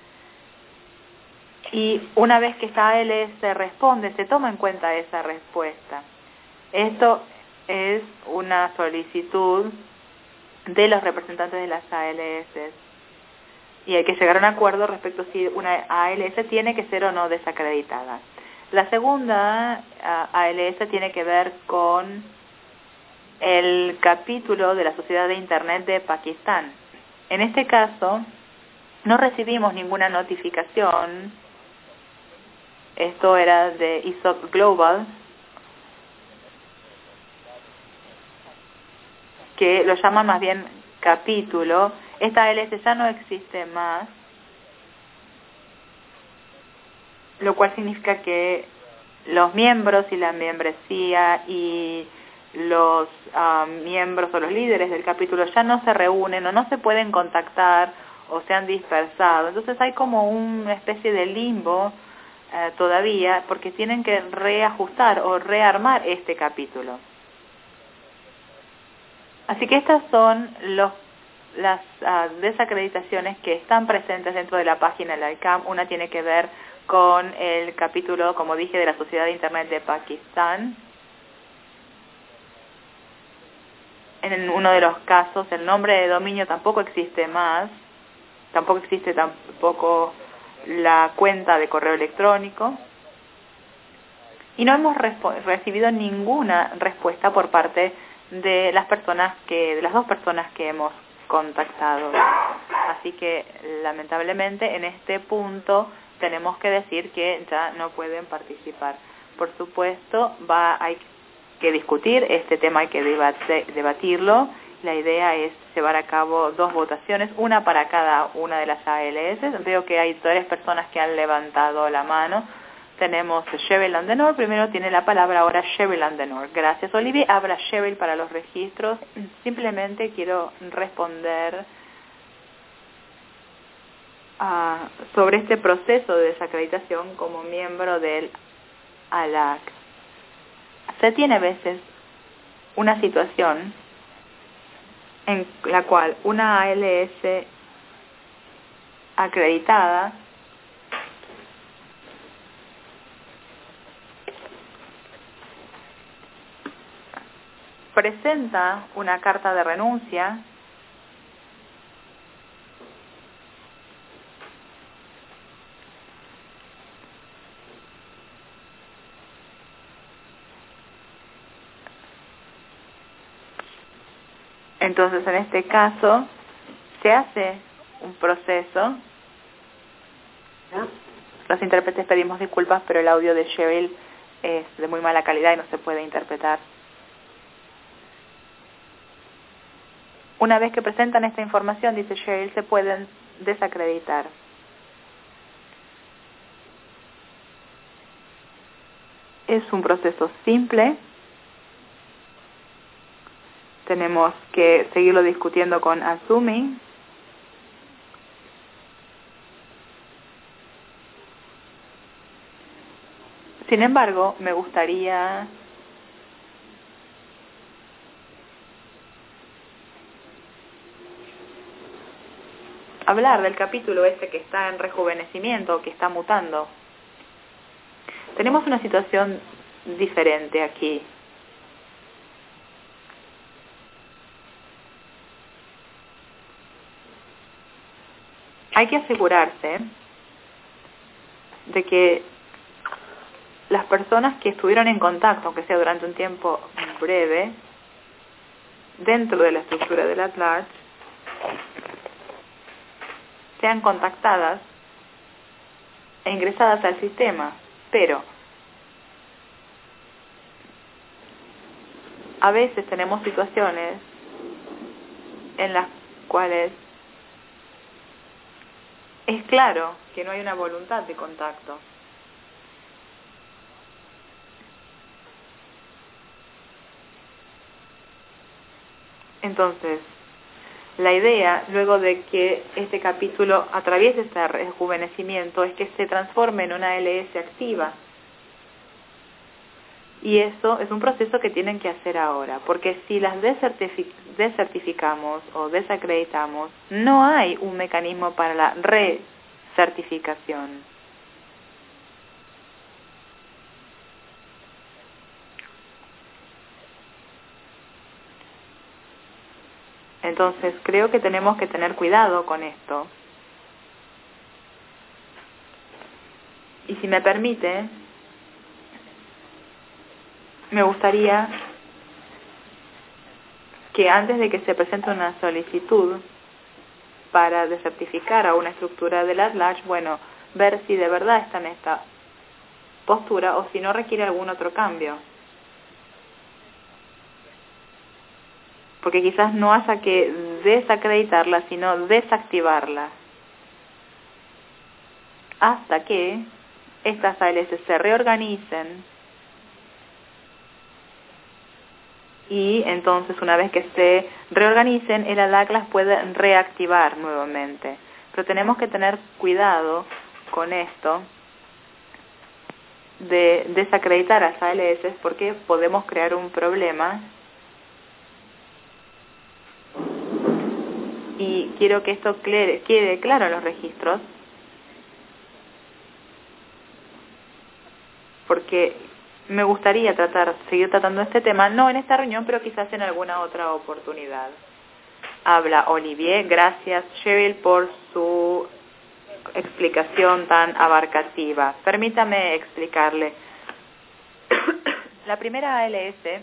A: Y una vez que esta A L S responde, se toma en cuenta esa respuesta. Esto es una solicitud de los representantes de las A L S. Y hay que llegar a un acuerdo respecto a si una A L S tiene que ser o no desacreditada. La segunda A L S tiene que ver con el capítulo de la Sociedad de Internet de Pakistán. En este caso, no recibimos ninguna notificación. Esto era de I S O C Global, que lo llama más bien capítulo. Esta A L S ya no existe más, lo cual significa que los miembros y la membresía y los uh, miembros o los líderes del capítulo ya no se reúnen o no se pueden contactar o se han dispersado. Entonces hay como una especie de limbo uh, todavía, porque tienen que reajustar o rearmar este capítulo. Así que estas son los, las uh, desacreditaciones que están presentes dentro de la página del I C A M. Una tiene que ver con el capítulo, como dije, de la Sociedad de Internet de Pakistán. En uno de los casos, el nombre de dominio tampoco existe más, tampoco existe tampoco la cuenta de correo electrónico, y no hemos recibido ninguna respuesta por parte de las personas que, de las dos personas que hemos contactado. Así que, lamentablemente, en este punto tenemos que decir que ya no pueden participar. Por supuesto, va hay que discutir este tema, hay que debate, debatirlo. La idea es llevar a cabo dos votaciones, una para cada una de las A L S. Veo que hay tres personas que han levantado la mano. Tenemos Cheryl Landenor, primero tiene la palabra ahora Cheryl Landenor. Gracias, Olivia. Habla Cheryl para los registros. Simplemente quiero responder Uh, sobre este proceso de desacreditación como miembro del A L A C. Se tiene a veces una situación en la cual una A L S acreditada presenta una carta de renuncia Entonces, en este caso, se hace un proceso. Los intérpretes pedimos disculpas, pero el audio de Cheryl es de muy mala calidad y no se puede interpretar. Una vez que presentan esta información, dice Cheryl, se pueden desacreditar. Es un proceso simple. Tenemos que seguirlo discutiendo con Azumi. Sin embargo, me gustaría hablar del capítulo este que está en rejuvenecimiento, que está mutando. Tenemos una situación diferente aquí. Hay que asegurarse de que las personas que estuvieron en contacto, aunque sea durante un tiempo breve, dentro de la estructura del at-large, sean contactadas e ingresadas al sistema. Pero a veces tenemos situaciones en las cuales es claro que no hay una voluntad de contacto. Entonces, la idea, luego de que este capítulo atraviese este rejuvenecimiento, es que se transforme en una L S activa. Y eso es un proceso que tienen que hacer ahora, porque si las desertific- desertificamos o desacreditamos, no hay un mecanismo para la recertificación. Entonces, creo que tenemos que tener cuidado con esto. Y si me permite, me gustaría que antes de que se presente una solicitud para desertificar a una estructura del at-large, bueno, ver si de verdad está en esta postura o si no requiere algún otro cambio. Porque quizás no haya que desacreditarla, sino desactivarla, hasta que estas A L S se reorganicen y entonces una vez que se reorganicen, el A L A C las puede reactivar nuevamente. Pero tenemos que tener cuidado con esto de desacreditar a las A L S porque podemos crear un problema. Y quiero que esto quede, quede claro en los registros, porque me gustaría tratar, seguir tratando este tema, no en esta reunión, pero quizás en alguna otra oportunidad. Habla Olivier. Gracias, Cheryl, por su explicación tan abarcativa. Permítame explicarle. La primera A L S,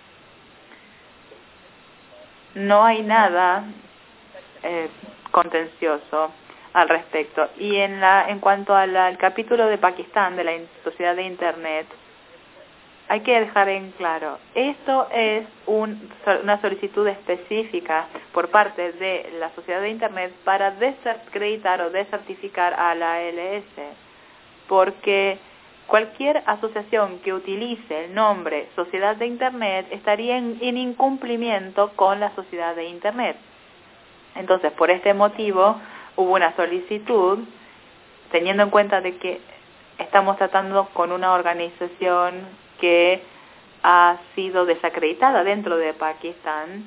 A: no hay nada eh, contencioso al respecto. Y en la en cuanto al, al capítulo de Pakistán de la Sociedad de Internet, hay que dejar en claro, esto es un, una solicitud específica por parte de la Sociedad de Internet para desacreditar o desertificar a la A L S, porque cualquier asociación que utilice el nombre Sociedad de Internet estaría en, en incumplimiento con la Sociedad de Internet. Entonces, por este motivo, hubo una solicitud, teniendo en cuenta de que estamos tratando con una organización que ha sido desacreditada dentro de Pakistán,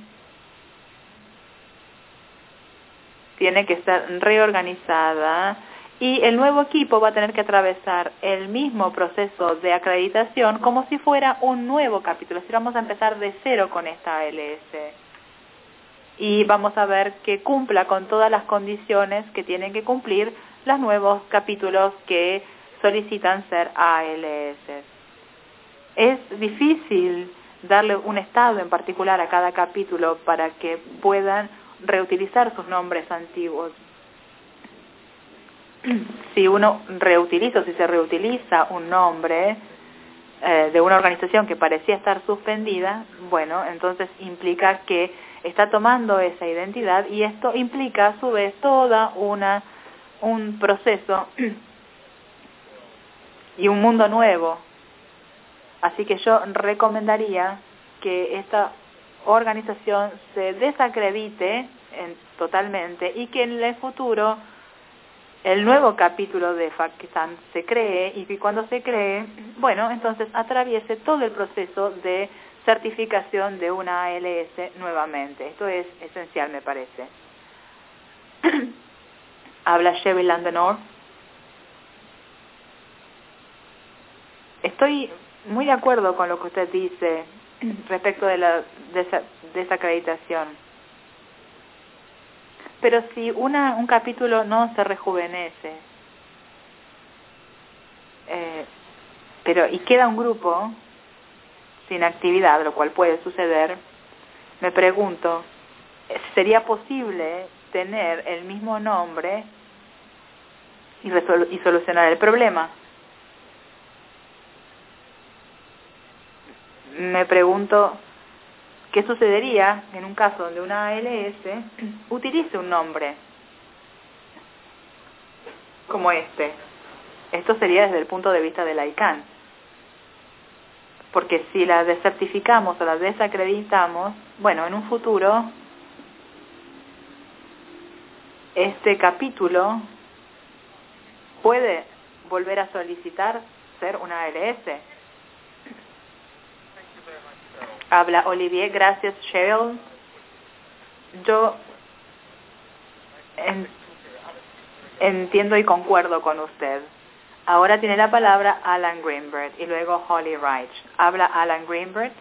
A: tiene que estar reorganizada y el nuevo equipo va a tener que atravesar el mismo proceso de acreditación como si fuera un nuevo capítulo. Así vamos a empezar de cero con esta A L S y vamos a ver que cumpla con todas las condiciones que tienen que cumplir los nuevos capítulos que solicitan ser A L S. Es difícil darle un estado en particular a cada capítulo para que puedan reutilizar sus nombres antiguos. Si uno reutiliza o si se reutiliza un nombre eh, de una organización que parecía estar suspendida, bueno, entonces implica que está tomando esa identidad y esto implica a su vez toda una un proceso y un mundo nuevo. Así que yo recomendaría que esta organización se desacredite en, totalmente y que en el futuro el nuevo capítulo de Pakistán se cree y que cuando se cree, bueno, entonces atraviese todo el proceso de certificación de una A L S nuevamente. Esto es esencial, me parece. Habla Cheryl Landenor. Estoy muy de acuerdo con lo que usted dice respecto de la desa- desacreditación. Pero si una, un capítulo no se rejuvenece, eh, pero y queda un grupo sin actividad, lo cual puede suceder, me pregunto, ¿sería posible tener el mismo nombre y, resol- y solucionar el problema? Me pregunto, ¿qué sucedería en un caso donde una A L S utilice un nombre como este? Esto sería desde el punto de vista del I C A N. Porque si la desertificamos o la desacreditamos, bueno, en un futuro, este capítulo puede volver a solicitar ser una A L S. Habla Olivier. Gracias, Cheryl. Yo en, entiendo y concuerdo con usted. Ahora tiene la palabra Alan Greenberg y luego Holly Reich. Habla Alan Greenberg.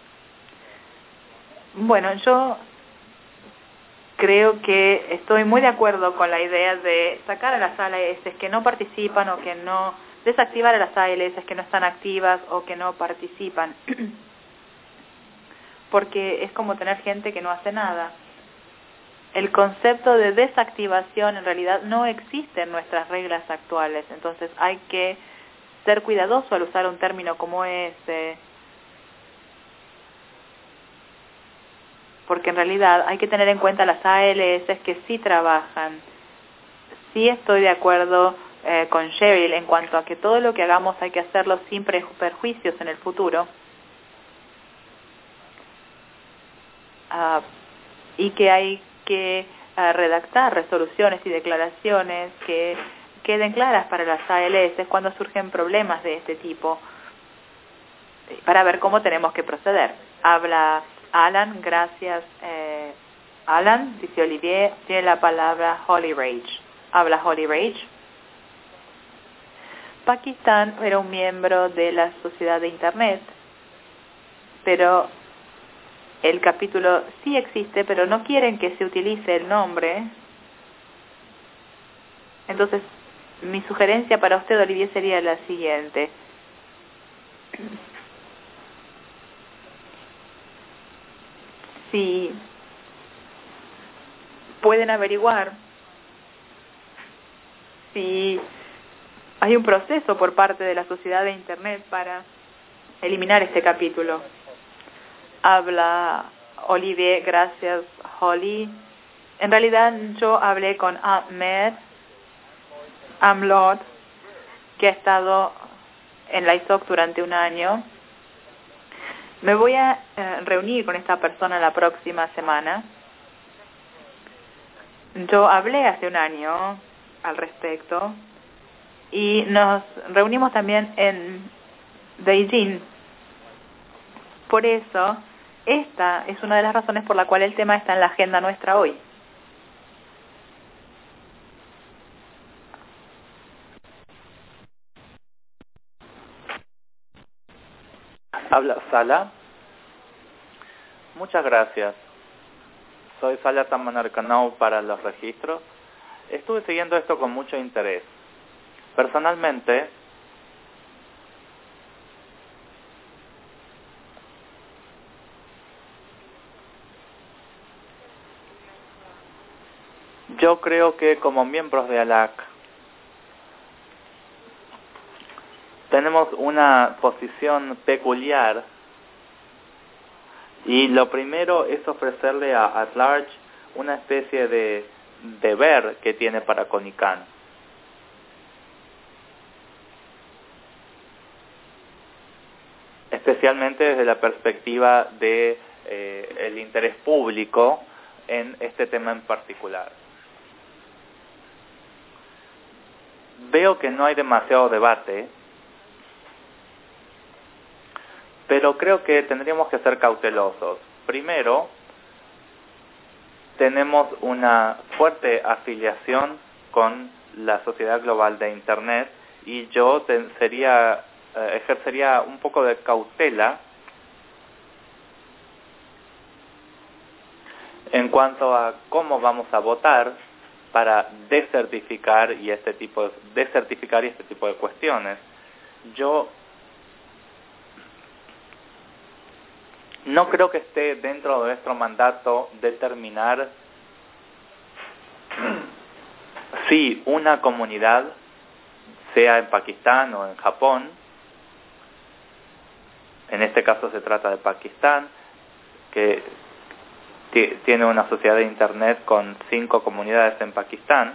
A: Bueno, yo creo que estoy muy de acuerdo con la idea de sacar a las A L S que no participan o que no, desactivar a las A L S que no están activas o que no participan. porque es como tener gente que no hace nada. El concepto de desactivación en realidad no existe en nuestras reglas actuales, entonces hay que ser cuidadoso al usar un término como ese, porque en realidad hay que tener en cuenta las A L S que sí trabajan. Sí estoy de acuerdo eh, con Cheryl en cuanto a que todo lo que hagamos hay que hacerlo sin perjuicios en el futuro. Uh, y que hay que uh, redactar resoluciones y declaraciones que queden claras para las A L S cuando surgen problemas de este tipo, para ver cómo tenemos que proceder. Habla Alan, gracias eh, Alan, dice Olivier, tiene la palabra Holly Rage. Habla Holly Rage. Pakistán era un miembro de la Sociedad de Internet, pero el capítulo sí existe, pero no quieren que se utilice el nombre. Entonces, mi sugerencia para usted, Olivier, sería la siguiente. Si pueden averiguar si hay un proceso por parte de la Sociedad de Internet para eliminar este capítulo. Habla Olivier, gracias Holly. En realidad yo hablé con Ahmed Amlot, que ha estado en la I S O C durante un año. Me voy a eh, reunir con esta persona la próxima semana. Yo hablé hace un año al respecto y nos reunimos también en Beijing. Por eso, esta es una de las razones por la cual el tema está en la agenda nuestra hoy.
B: Habla Sala. Muchas gracias. Soy Sala Tamanarcanau para los registros. Estuve siguiendo esto con mucho interés. Personalmente, yo creo que como miembros de A L A C tenemos una posición peculiar y lo primero es ofrecerle a At Large una especie de deber que tiene para CONICAN. Especialmente desde la perspectiva de eh, el interés público en este tema en particular. Veo que no hay demasiado debate, pero creo que tendríamos que ser cautelosos. Primero, tenemos una fuerte afiliación con la Sociedad Global de Internet y yo te, sería, eh, ejercería un poco de cautela en cuanto a cómo vamos a votar para decertificar y este tipo de, decertificar y este tipo de cuestiones. Yo no creo que esté dentro de nuestro mandato determinar si una comunidad, sea en Pakistán o en Japón, en este caso se trata de Pakistán, que tiene una sociedad de Internet con cinco comunidades en Pakistán,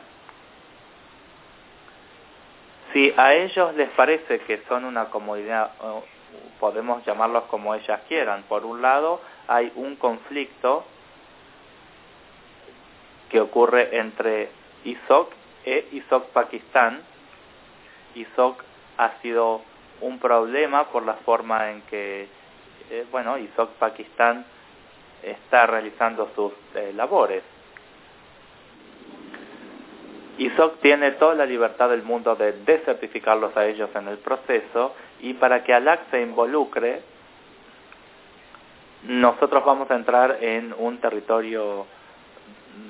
B: si a ellos les parece que son una comunidad, podemos llamarlos como ellas quieran. Por un lado, hay un conflicto que ocurre entre I S O C e I S O C Pakistán. I S O C ha sido un problema por la forma en que, eh, bueno, I S O C Pakistán está realizando sus eh, labores. I S O C tiene toda la libertad del mundo de decertificarlos a ellos en el proceso, y para que A L A C se involucre, nosotros vamos a entrar en un territorio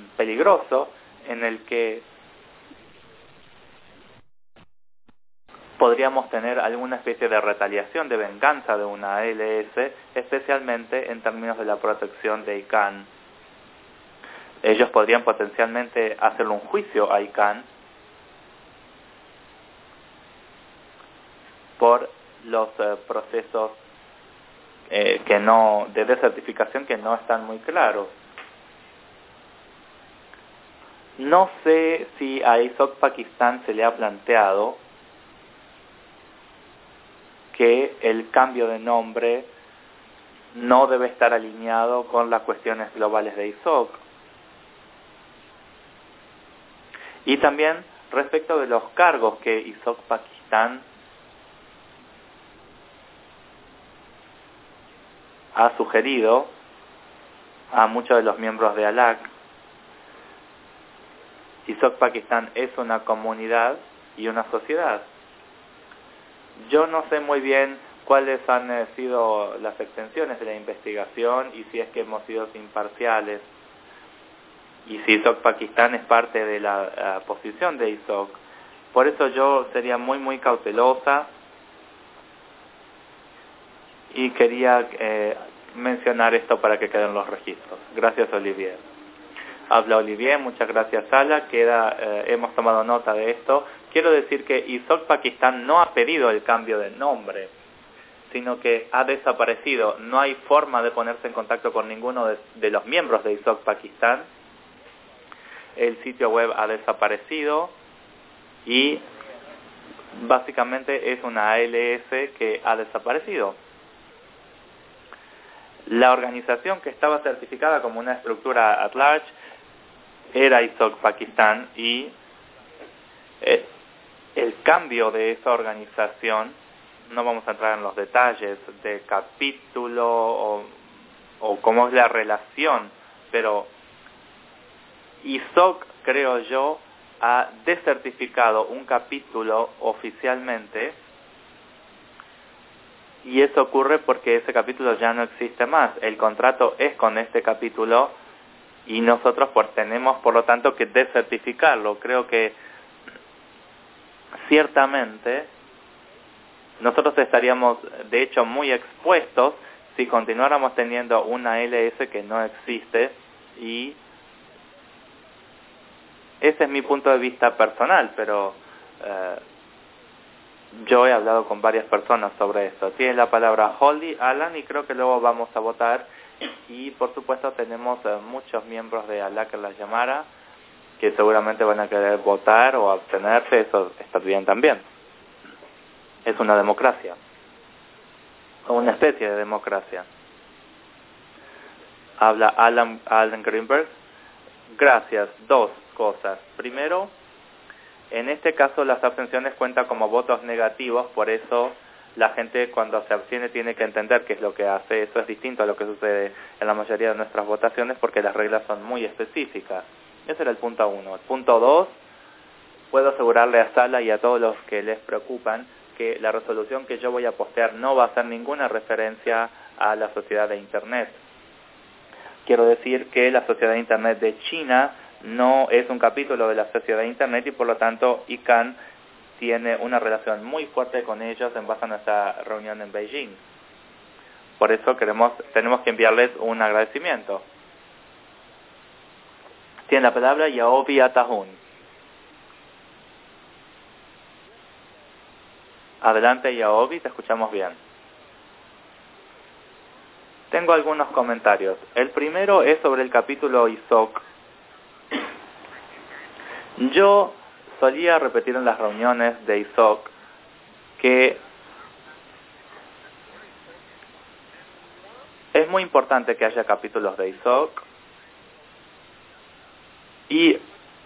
B: peligroso en el que podríamos tener alguna especie de retaliación, de venganza de una A L S, especialmente en términos de la protección de ICANN. Ellos podrían potencialmente hacerle un juicio a ICANN por los eh, procesos eh, que no de desertificación que no están muy claros. No sé si a I S O C Pakistán se le ha planteado que el cambio de nombre no debe estar alineado con las cuestiones globales de I S O C. Y también respecto de los cargos que I S O C Pakistán ha sugerido a muchos de los miembros de A L A C. I S O C Pakistán es una comunidad y una sociedad. Yo no sé muy bien cuáles han sido las extensiones de la investigación y si es que hemos sido imparciales y si I S O C Pakistán es parte de la uh, posición de I S O C. Por eso yo sería muy muy cautelosa y quería eh, mencionar esto para que queden los registros. Gracias, Olivier. Habla Olivier, muchas gracias, Sala. Queda, eh, hemos tomado nota de esto. Quiero decir que I S O C Pakistán no ha pedido el cambio de nombre, sino que ha desaparecido. No hay forma de ponerse en contacto con ninguno de, de los miembros de I S O C Pakistán. El sitio web ha desaparecido y básicamente es una A L S que ha desaparecido. La organización que estaba certificada como una estructura at large era I S O C Pakistán y eh, el cambio de esa organización, no vamos a entrar en los detalles de capítulo o, o cómo es la relación, pero I S O C, creo yo, ha desertificado un capítulo oficialmente y eso ocurre porque ese capítulo ya no existe más. El contrato es con este capítulo y nosotros pues, tenemos, por lo tanto, que desertificarlo. Creo que ciertamente nosotros estaríamos, de hecho, muy expuestos si continuáramos teniendo una L S que no existe y ese es mi punto de vista personal, pero eh, yo he hablado con varias personas sobre esto. Tiene la palabra Holly, Alan, y creo que luego vamos a votar. Y por supuesto tenemos eh, muchos miembros de A L A C en la llamada que seguramente van a querer votar o abstenerse. Eso está bien también. Es una democracia, o una especie de democracia. Habla Alan, Alan Greenberg. Gracias. Dos cosas. Primero, en este caso las abstenciones cuentan como votos negativos, por eso la gente cuando se abstiene tiene que entender qué es lo que hace. Eso es distinto a lo que sucede en la mayoría de nuestras votaciones porque las reglas son muy específicas. Ese era el punto uno. El punto dos, puedo asegurarle a Sala y a todos los que les preocupan que la resolución que yo voy a postear no va a hacer ninguna referencia a la sociedad de Internet. Quiero decir que la sociedad de Internet de China no es un capítulo de la sociedad de Internet y por lo tanto ICANN tiene una relación muy fuerte con ellos en base a nuestra reunión en Beijing. Por eso queremos, tenemos que enviarles un agradecimiento. Tiene la palabra Yaobi Atahun. Adelante, Yaobi, te escuchamos bien. Tengo algunos comentarios. El primero es sobre el capítulo I S O C. Yo solía repetir en las reuniones de I S O C que es muy importante que haya capítulos de I S O C y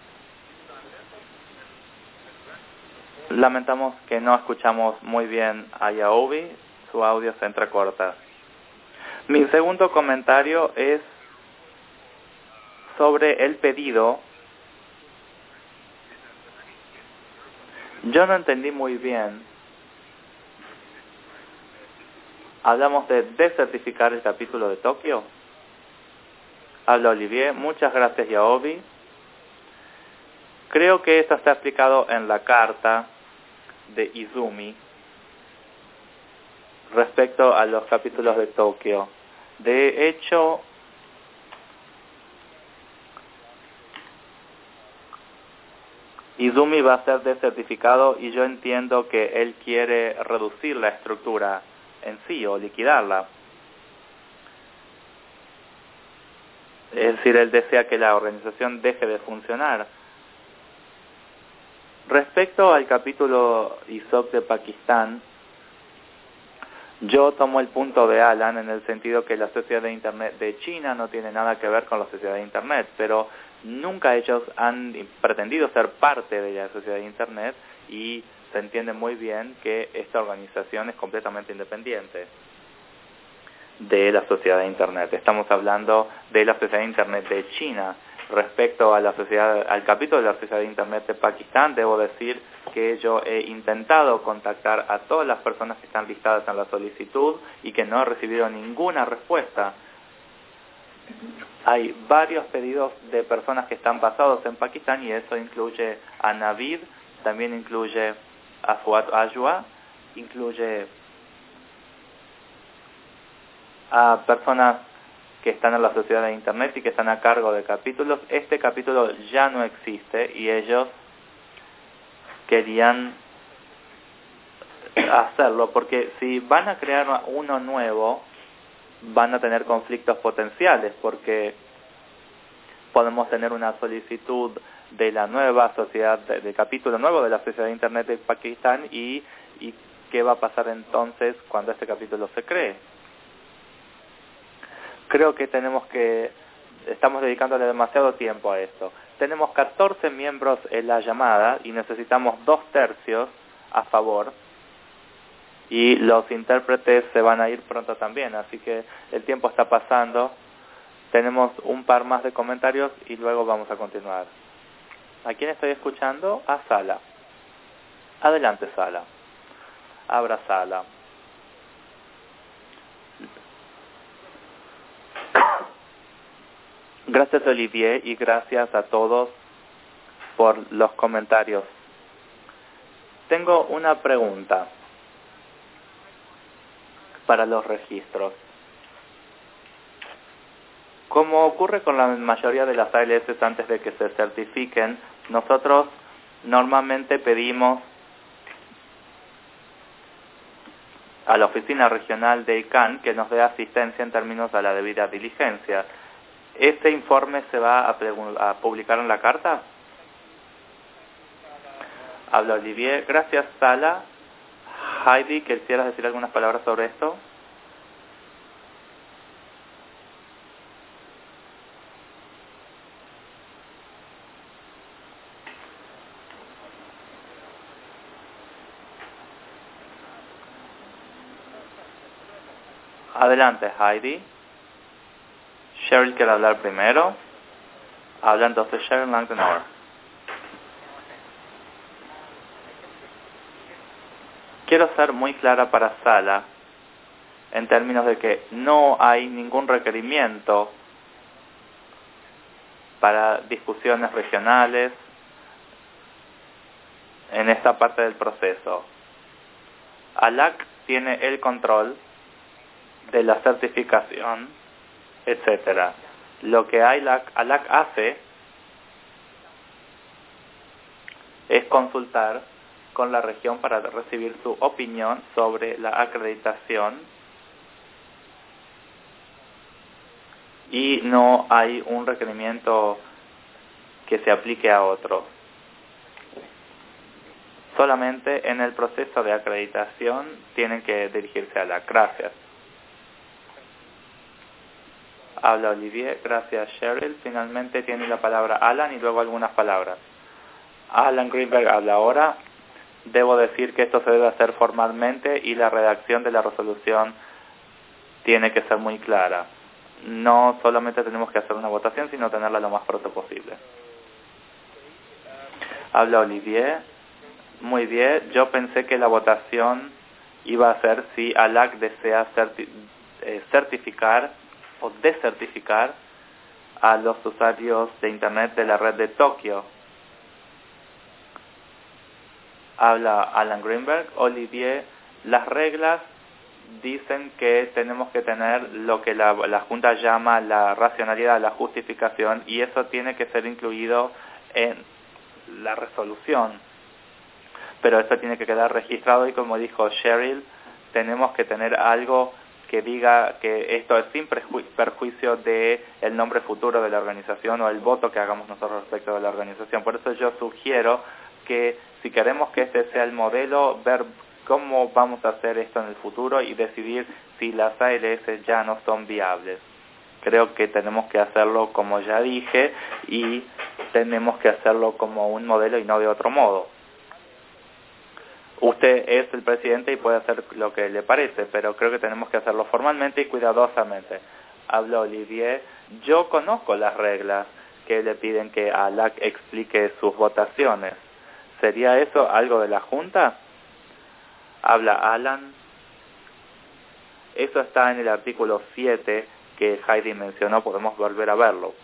B: lamentamos que no escuchamos muy bien a Yaobi, su audio se entrecorta. Mi segundo comentario es sobre el pedido. Yo no entendí muy bien. Hablamos de desertificar el capítulo de Tokio. Habla Olivier. Muchas gracias, Yaobi. Creo que esto está explicado en la carta. de Izumi respecto a los capítulos de Tokio. De hecho, Izumi va a ser desertificado y yo entiendo que él quiere reducir la estructura en sí o liquidarla. Es decir, él desea que la organización deje de funcionar. Respecto al capítulo I S O C de Pakistán, yo tomo el punto de Alan en el sentido que la sociedad de Internet de China no tiene nada que ver con la sociedad de Internet, pero nunca ellos han pretendido ser parte de la sociedad de Internet y se entiende muy bien que esta organización es completamente independiente de la sociedad de Internet. Estamos hablando de la sociedad de Internet de China. Respecto a la sociedad, al capítulo de la sociedad de Internet de Pakistán, debo decir que yo he intentado contactar a todas las personas que están listadas en la solicitud y que no he recibido ninguna respuesta. Hay varios pedidos de personas que están basados en Pakistán y eso incluye a Navid, también incluye a Fuad Ajwa, incluye a personas que están en la sociedad de Internet y que están a cargo de capítulos. Este capítulo ya no existe y ellos querían hacerlo porque si van a crear uno nuevo van a tener conflictos potenciales porque podemos tener una solicitud de la nueva sociedad, de, de capítulo nuevo de la sociedad de Internet de Pakistán y, y qué va a pasar entonces cuando este capítulo se cree. Creo que tenemos que, estamos dedicándole demasiado tiempo a esto. Tenemos catorce miembros en la llamada y necesitamos dos tercios a favor. Y los intérpretes se van a ir pronto también, así que el tiempo está pasando. Tenemos un par más de comentarios y luego vamos a continuar. ¿A quién estoy escuchando? A Sala. Adelante, Sala. Abra Sala. Gracias, Olivier, y gracias a todos por los comentarios. Tengo una pregunta para los registros. Como ocurre con la mayoría de las A L S antes de que se certifiquen, nosotros normalmente pedimos a la oficina regional de I C A N que nos dé asistencia en términos a la debida diligencia. ¿Este informe se va a, a publicar en la carta? Habla Olivier. Gracias, Sala. Heidi, ¿quisieras decir algunas palabras sobre esto? Adelante, Heidi. Cheryl quiere hablar primero. Habla entonces Cheryl Langdon-Orr. Quiero ser muy clara para Sala en términos de que no hay ningún requerimiento para discusiones regionales en esta parte del proceso. A L A C tiene el control de la certificación, etcétera. Lo que A L A C hace es consultar con la región para recibir su opinión sobre la acreditación y no hay un requerimiento que se aplique a otros. Solamente en el proceso de acreditación tienen que dirigirse a la C. Gracias. Habla Olivier. Gracias, Cheryl. Finalmente tiene la palabra Alan y luego algunas palabras. Alan Greenberg habla ahora. Debo decir que esto se debe hacer formalmente y la redacción de la resolución tiene que ser muy clara. No solamente tenemos que hacer una votación, sino tenerla lo más pronto posible. Habla Olivier. Muy bien. Yo pensé que la votación iba a ser si A L A C desea certi- eh, certificar o desertificar a los usuarios de Internet de la red de Tokio. Habla Alan Greenberg. Olivier, las reglas dicen que tenemos que tener lo que la, la Junta llama la racionalidad, la justificación, y eso tiene que ser incluido en la resolución. Pero eso tiene que quedar registrado y, como dijo Cheryl, tenemos que tener algo que diga que esto es sin perju- perjuicio de el nombre futuro de la organización o el voto que hagamos nosotros respecto de la organización. Por eso yo sugiero que si queremos que este sea el modelo, ver cómo vamos a hacer esto en el futuro y decidir si las A L S ya no son viables. Creo que tenemos que hacerlo como ya dije y tenemos que hacerlo como un modelo y no de otro modo. Usted es el presidente y puede hacer lo que le parece, pero creo que tenemos que hacerlo formalmente y cuidadosamente. Habla Olivier. Yo conozco las reglas que le piden que A L A C explique sus votaciones. ¿Sería eso algo de la Junta? Habla Alan. Eso está en el artículo siete que Heidi mencionó, podemos volver a verlo.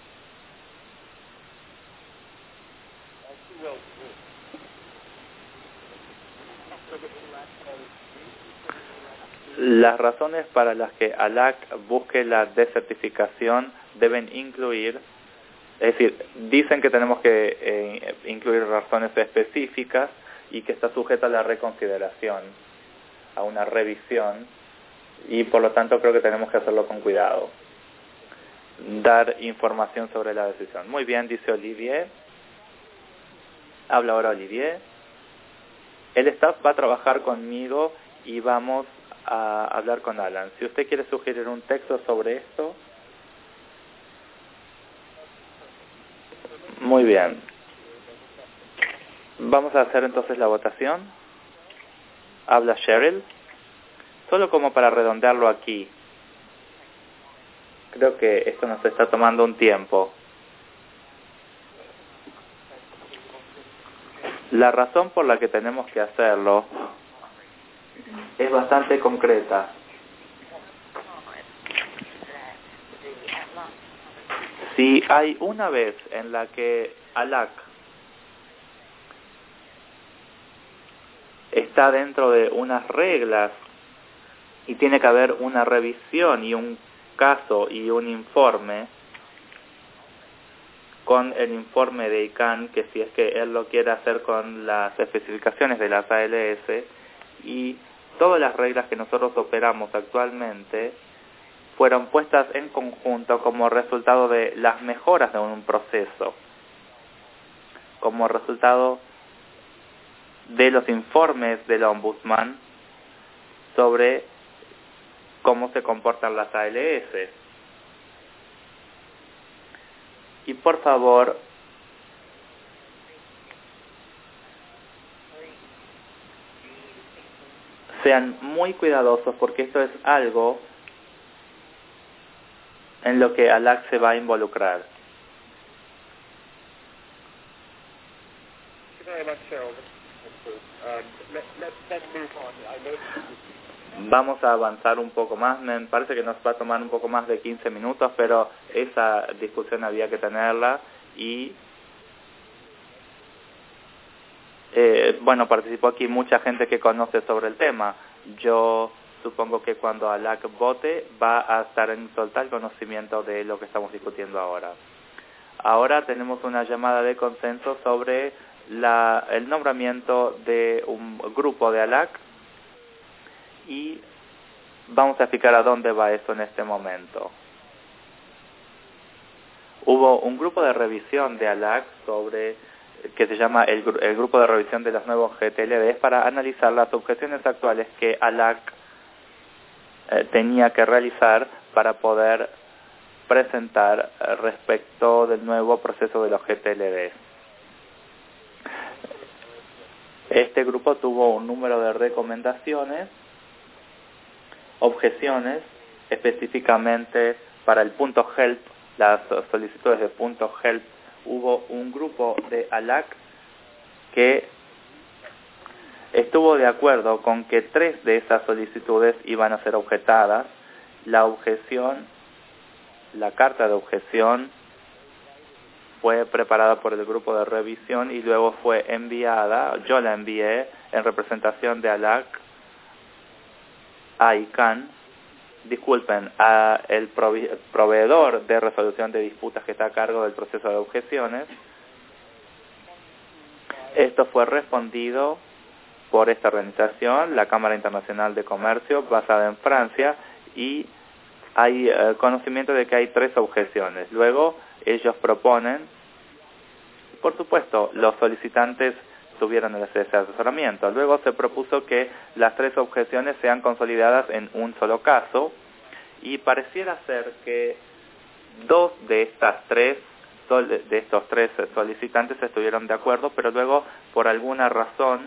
B: Las razones para las que A L A C busque la desertificación deben incluir, es decir, dicen que tenemos que eh, incluir razones específicas y que está sujeta a la reconsideración, a una revisión, y por lo tanto creo que tenemos que hacerlo con cuidado. Dar información sobre la decisión. Muy bien, dice Olivier. Habla ahora Olivier. El staff va a trabajar conmigo y vamos a hablar con Alan. Si usted quiere sugerir un texto sobre esto. Muy bien. Vamos a hacer entonces la votación. Habla Cheryl. Solo como para redondearlo aquí. Creo que esto nos está tomando un tiempo. La razón por la que tenemos que hacerlo es bastante concreta. Si hay una vez en la que A L A C está dentro de unas reglas y tiene que haber una revisión y un caso y un informe con el informe de I C A N, que si es que él lo quiere hacer con las especificaciones de las A L S, y todas las reglas que nosotros operamos actualmente fueron puestas en conjunto como resultado de las mejoras de un proceso, como resultado de los informes del Ombudsman sobre cómo se comportan las A L S. Y por favor, sean muy cuidadosos porque esto es algo en lo que A L A C se va a involucrar. Vamos a avanzar un poco más, me parece que nos va a tomar un poco más de quince minutos, pero esa discusión había que tenerla y eh, bueno, participó aquí mucha gente que conoce sobre el tema. Yo supongo que cuando A L A C vote va a estar en total conocimiento de lo que estamos discutiendo ahora. Ahora tenemos una llamada de consenso sobre la, el nombramiento de un grupo de A L A C y vamos a explicar a dónde va eso en este momento. Hubo un grupo de revisión de A L A C sobre, que se llama el, el Grupo de Revisión de los Nuevos G T L Ds, para analizar las objeciones actuales que A L A C eh, tenía que realizar para poder presentar eh, respecto del nuevo proceso de los G T L Ds. Este grupo tuvo un número de recomendaciones, objeciones, específicamente para el punto help, las solicitudes de punto help. Hubo un grupo de A L A C que estuvo de acuerdo con que tres de esas solicitudes iban a ser objetadas. La objeción, la carta de objeción fue preparada por el grupo de revisión y luego fue enviada, yo la envié en representación de ALAC a I C A N, disculpen, a el proveedor de resolución de disputas que está a cargo del proceso de objeciones. Esto fue respondido por esta organización, la Cámara Internacional de Comercio, basada en Francia, y hay eh, conocimiento de que hay tres objeciones. Luego ellos proponen, por supuesto, los solicitantes tuvieron ese asesoramiento. Luego se propuso que las tres objeciones sean consolidadas en un solo caso, y pareciera ser que dos de estas tres de estos tres solicitantes estuvieron de acuerdo, pero luego por alguna razón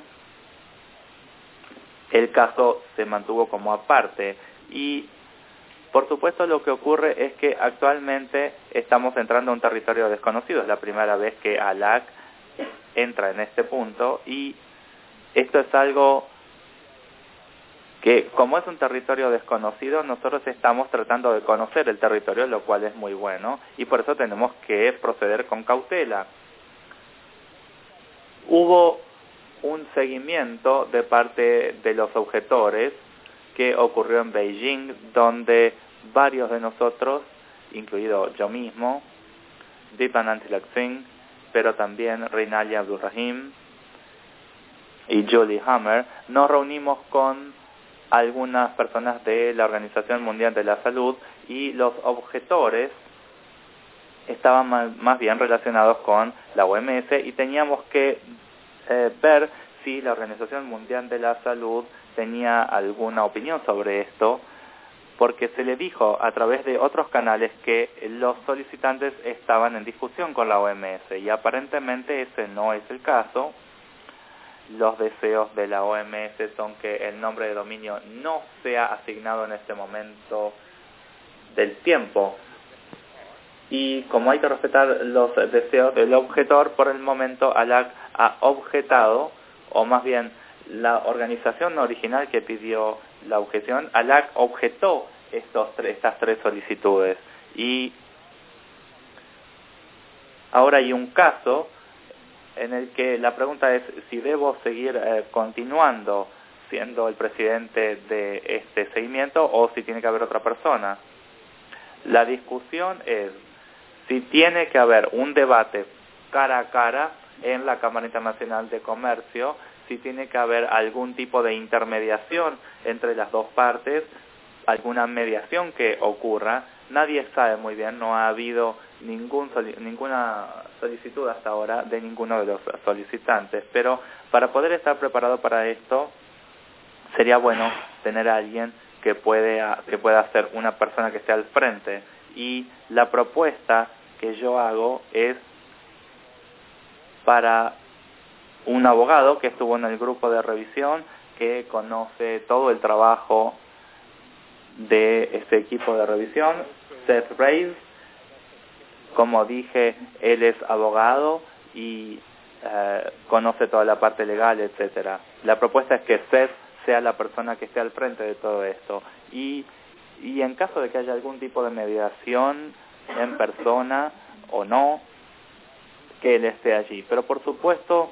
B: el caso se mantuvo como aparte. Y por supuesto lo que ocurre es que actualmente estamos entrando a un territorio desconocido. Es la primera vez que ALAC entra en este punto, y esto es algo que, como es un territorio desconocido, nosotros estamos tratando de conocer el territorio, lo cual es muy bueno, y por eso tenemos que proceder con cautela. Hubo un seguimiento de parte de los objetores que ocurrió en Beijing, donde varios de nosotros, incluido yo mismo, Deepanand Tilak Singh, pero también Rinaldi Abdulrahim y Julie Hammer, nos reunimos con algunas personas de la Organización Mundial de la Salud, y los objetores estaban más, más bien relacionados con la O M S, y teníamos que eh, ver si la Organización Mundial de la Salud tenía alguna opinión sobre esto, porque se le dijo a través de otros canales que los solicitantes estaban en discusión con la O M S, y aparentemente ese no es el caso. Los deseos de la O M S son que el nombre de dominio no sea asignado en este momento del tiempo. Y como hay que respetar los deseos del objetor, por el momento ALAC ha objetado, o más bien la organización original que pidió la objeción, ALAC objetó estos tres, estas tres solicitudes. Y ahora hay un caso en el que la pregunta es si debo seguir eh, continuando siendo el presidente de este seguimiento o si tiene que haber otra persona. La discusión es si tiene que haber un debate cara a cara en la Cámara Internacional de Comercio, si tiene que haber algún tipo de intermediación entre las dos partes, alguna mediación que ocurra. Nadie sabe muy bien, no ha habido ningún ninguna solicitud hasta ahora de ninguno de los solicitantes, pero para poder estar preparado para esto sería bueno tener a alguien que puede que pueda ser una persona que esté al frente, y la propuesta que yo hago es para un abogado que estuvo en el grupo de revisión, que conoce todo el trabajo de este equipo de revisión, Seth Reyes. Como dije, él es abogado y eh, conoce toda la parte legal, etcétera. La propuesta es que Seth sea la persona que esté al frente de todo esto, y, y en caso de que haya algún tipo de mediación en persona o no, que él esté allí. Pero por supuesto,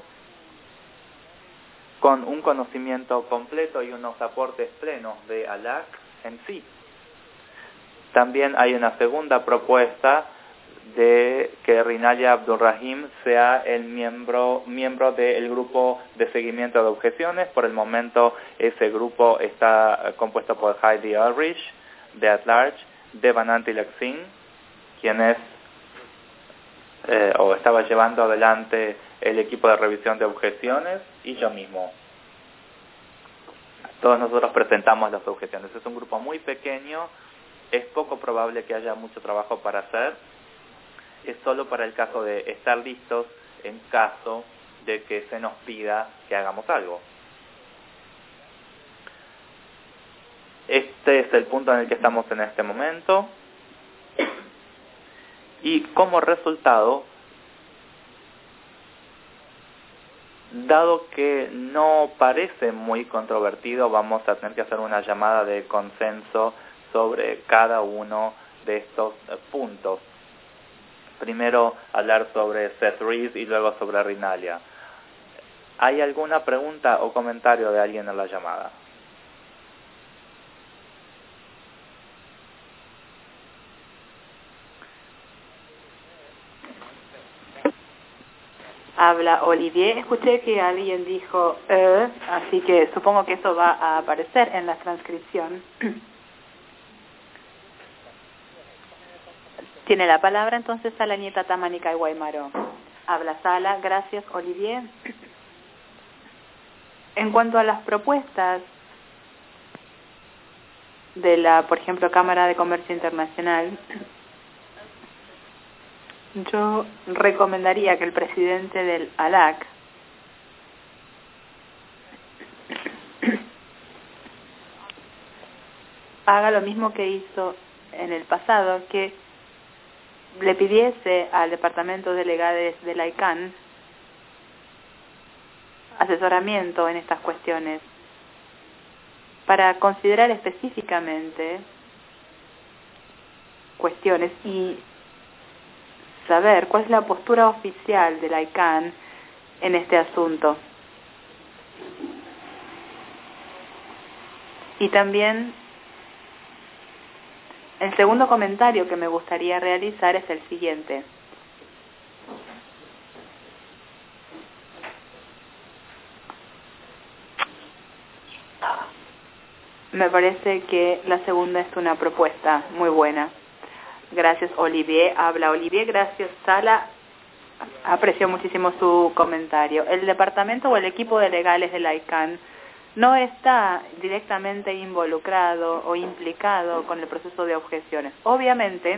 B: con un conocimiento completo y unos aportes plenos de ALAC en sí. También hay una segunda propuesta de que Rinaldi Abdulrahim sea el miembro miembro del grupo de seguimiento de objeciones. Por el momento ese grupo está compuesto por Heidi Ulrich, de At Large, Deepanand Tilak Singh, quien es eh, o estaba llevando adelante el equipo de revisión de objeciones, y yo mismo. Todos nosotros presentamos las objeciones. Es un grupo muy pequeño, es poco probable que haya mucho trabajo para hacer. Es solo para el caso de estar listos en caso de que se nos pida que hagamos algo. Este es el punto en el que estamos en este momento. Y como resultado, dado que no parece muy controvertido, vamos a tener que hacer una llamada de consenso sobre cada uno de estos puntos. primero hablar sobre Seth Rees y luego sobre Rinalia. ¿Hay alguna pregunta o comentario de alguien en la llamada?
A: Habla Olivier. Escuché que alguien dijo eh, así que supongo que eso va a aparecer en la transcripción. Tiene la palabra entonces Sala Nieta Tamanica y Guaymaro. Habla Sala. Gracias, Olivier. En cuanto a las propuestas de la, por ejemplo, Cámara de Comercio Internacional, yo recomendaría que el presidente del A L A C haga lo mismo que hizo en el pasado, que le pidiese al Departamento de Legales de la I C A N asesoramiento en estas cuestiones para considerar específicamente cuestiones y saber cuál es la postura oficial de la I C A N en este asunto. Y también el segundo comentario que me gustaría realizar es el siguiente. Me parece que la segunda es una propuesta muy buena. Gracias, Olivier. Habla Olivier. Gracias, Sala. Aprecio muchísimo su comentario. El departamento o el equipo de legales de la I C A N no está directamente involucrado o implicado con el proceso de objeciones. Obviamente,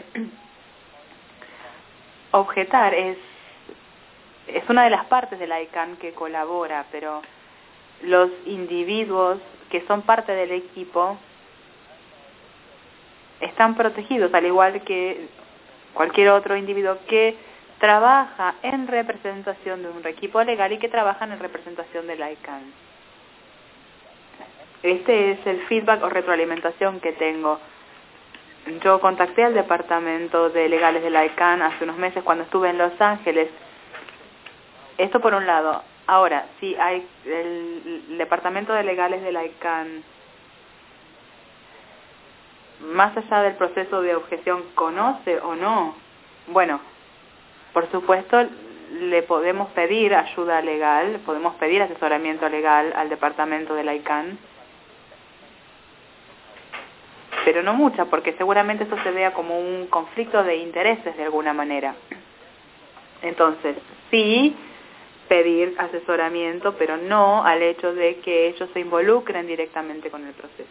A: objetar es, es una de las partes de la I C A N que colabora, pero los individuos que son parte del equipo están protegidos, al igual que cualquier otro individuo que trabaja en representación de un equipo legal y que trabaja en representación de la I C A N. Este es el feedback o retroalimentación que tengo. Yo contacté al departamento de legales de la I C A N hace unos meses cuando estuve en Los Ángeles. Esto por un lado. Ahora, si hay el, el departamento de legales de la I C A N, más allá del proceso de objeción, ¿conoce o no? Bueno, por supuesto, le podemos pedir ayuda legal, podemos pedir asesoramiento legal al departamento de la I C A N, pero no mucha, porque seguramente eso se vea como un conflicto de intereses de alguna manera. Entonces, sí, pedir asesoramiento, pero no al hecho de que ellos se involucren directamente con el proceso.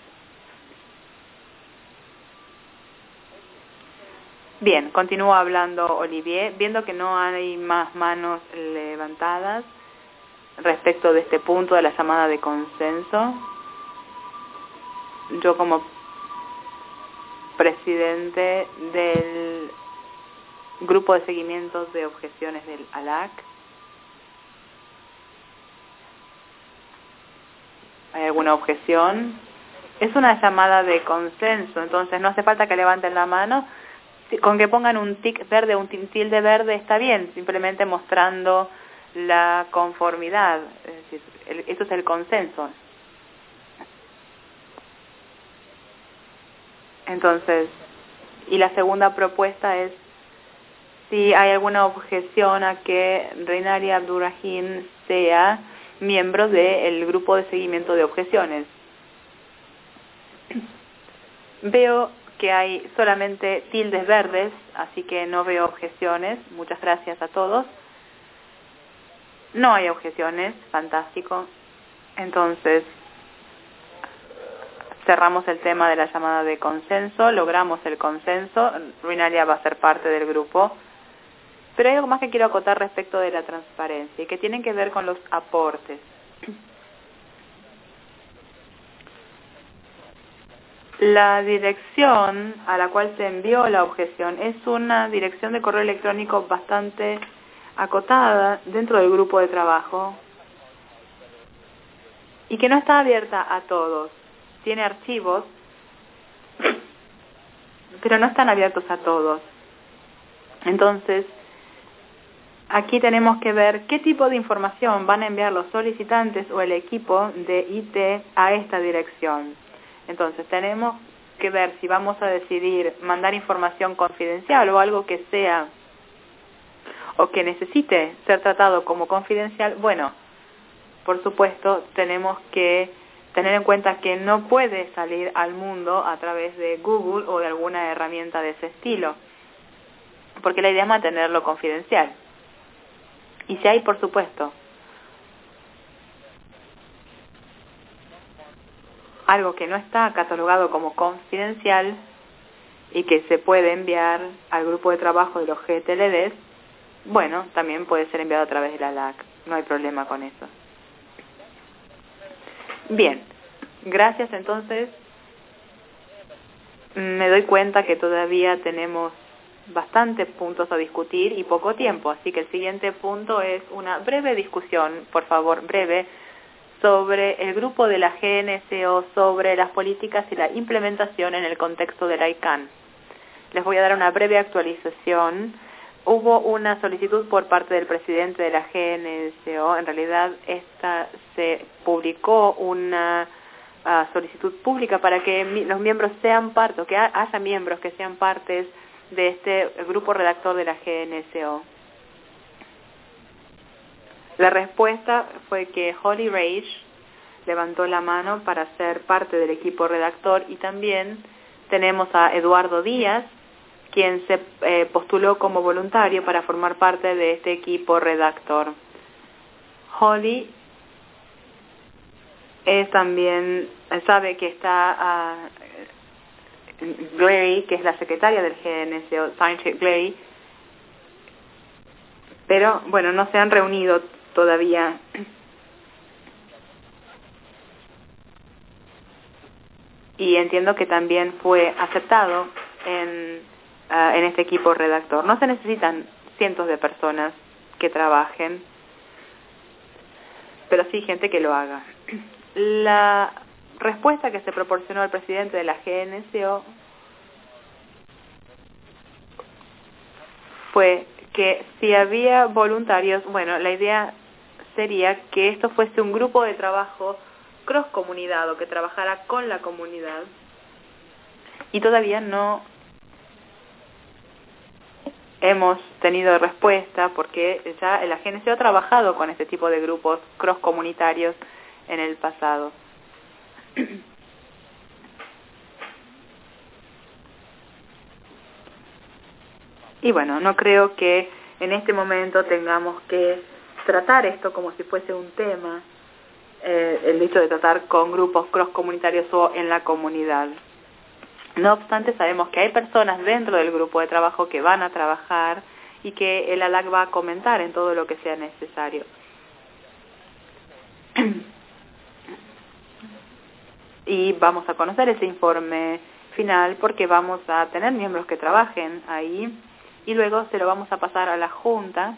A: Bien, continúa hablando Olivier, viendo que no hay más manos levantadas respecto de este punto de la llamada de consenso. Yo como presidente del grupo de seguimiento de objeciones del A L A C, ¿hay alguna objeción? Es una llamada de consenso, entonces no hace falta que levanten la mano. Con que pongan un tic verde, un tilde verde está bien, simplemente mostrando la conformidad. Es decir, el, eso es el consenso. Entonces, y la segunda propuesta es si hay alguna objeción a que Reinari Abdurrahim sea miembro del grupo de seguimiento de objeciones. Veo que hay solamente tildes verdes, así que no veo objeciones. Muchas gracias a todos. No hay objeciones, fantástico. Entonces, cerramos el tema de la llamada de consenso, logramos el consenso, Rinalia va a ser parte del grupo. Pero hay algo más que quiero acotar respecto de la transparencia y que tienen que ver con los aportes. La dirección a la cual se envió la objeción es una dirección de correo electrónico bastante acotada dentro del grupo de trabajo y que no está abierta a todos. Tiene archivos, pero no están abiertos a todos. Entonces, aquí tenemos que ver qué tipo de información van a enviar los solicitantes o el equipo de I T a esta dirección. Entonces, tenemos que ver si vamos a decidir mandar información confidencial o algo que sea o que necesite ser tratado como confidencial. Bueno, por supuesto, tenemos que tener en cuenta que no puede salir al mundo a través de Google o de alguna herramienta de ese estilo, porque la idea es mantenerlo confidencial. Y si hay, por supuesto, algo que no está catalogado como confidencial y que se puede enviar al grupo de trabajo de los G T L Ds, bueno, también puede ser enviado a través de la L A C. No hay problema con eso. Bien, gracias. Entonces, me doy cuenta que todavía tenemos bastantes puntos a discutir y poco tiempo, así que el siguiente punto es una breve discusión, por favor, breve, sobre el grupo de la G N C O, sobre las políticas y la implementación en el contexto de la I C A N. Les voy a dar una breve actualización. Hubo una solicitud por parte del presidente de la G N C O, en realidad esta se publicó una uh, solicitud pública para que mi, los miembros sean parte, o que ha, haya miembros que sean partes de este grupo redactor de la G N C O. La respuesta fue que Holly Rage levantó la mano para ser parte del equipo redactor, y también tenemos a Eduardo Díaz, quien se eh, postuló como voluntario para formar parte de este equipo redactor. Holly es también, sabe que está uh, Glary, que es la secretaria del G N C O, Sanchez Glary, pero bueno, no se han reunido todavía. Y entiendo que también fue aceptado en, uh, en este equipo redactor. No se necesitan cientos de personas que trabajen, pero sí gente que lo haga. La respuesta que se proporcionó al presidente de la G N C O fue que si había voluntarios, bueno, la idea sería que esto fuese un grupo de trabajo cross comunidad, o que trabajara con la comunidad, y todavía no hemos tenido respuesta porque ya la G N C O ha trabajado con este tipo de grupos cross comunitarios en el pasado. Y bueno, no creo que en este momento tengamos que tratar esto como si fuese un tema, eh, el hecho de tratar con grupos cross comunitarios o en la comunidad. No obstante, sabemos que hay personas dentro del grupo de trabajo que van a trabajar y que el A L A C va a comentar en todo lo que sea necesario. Y vamos a conocer ese informe final porque vamos a tener miembros que trabajen ahí, y luego se lo vamos a pasar a la Junta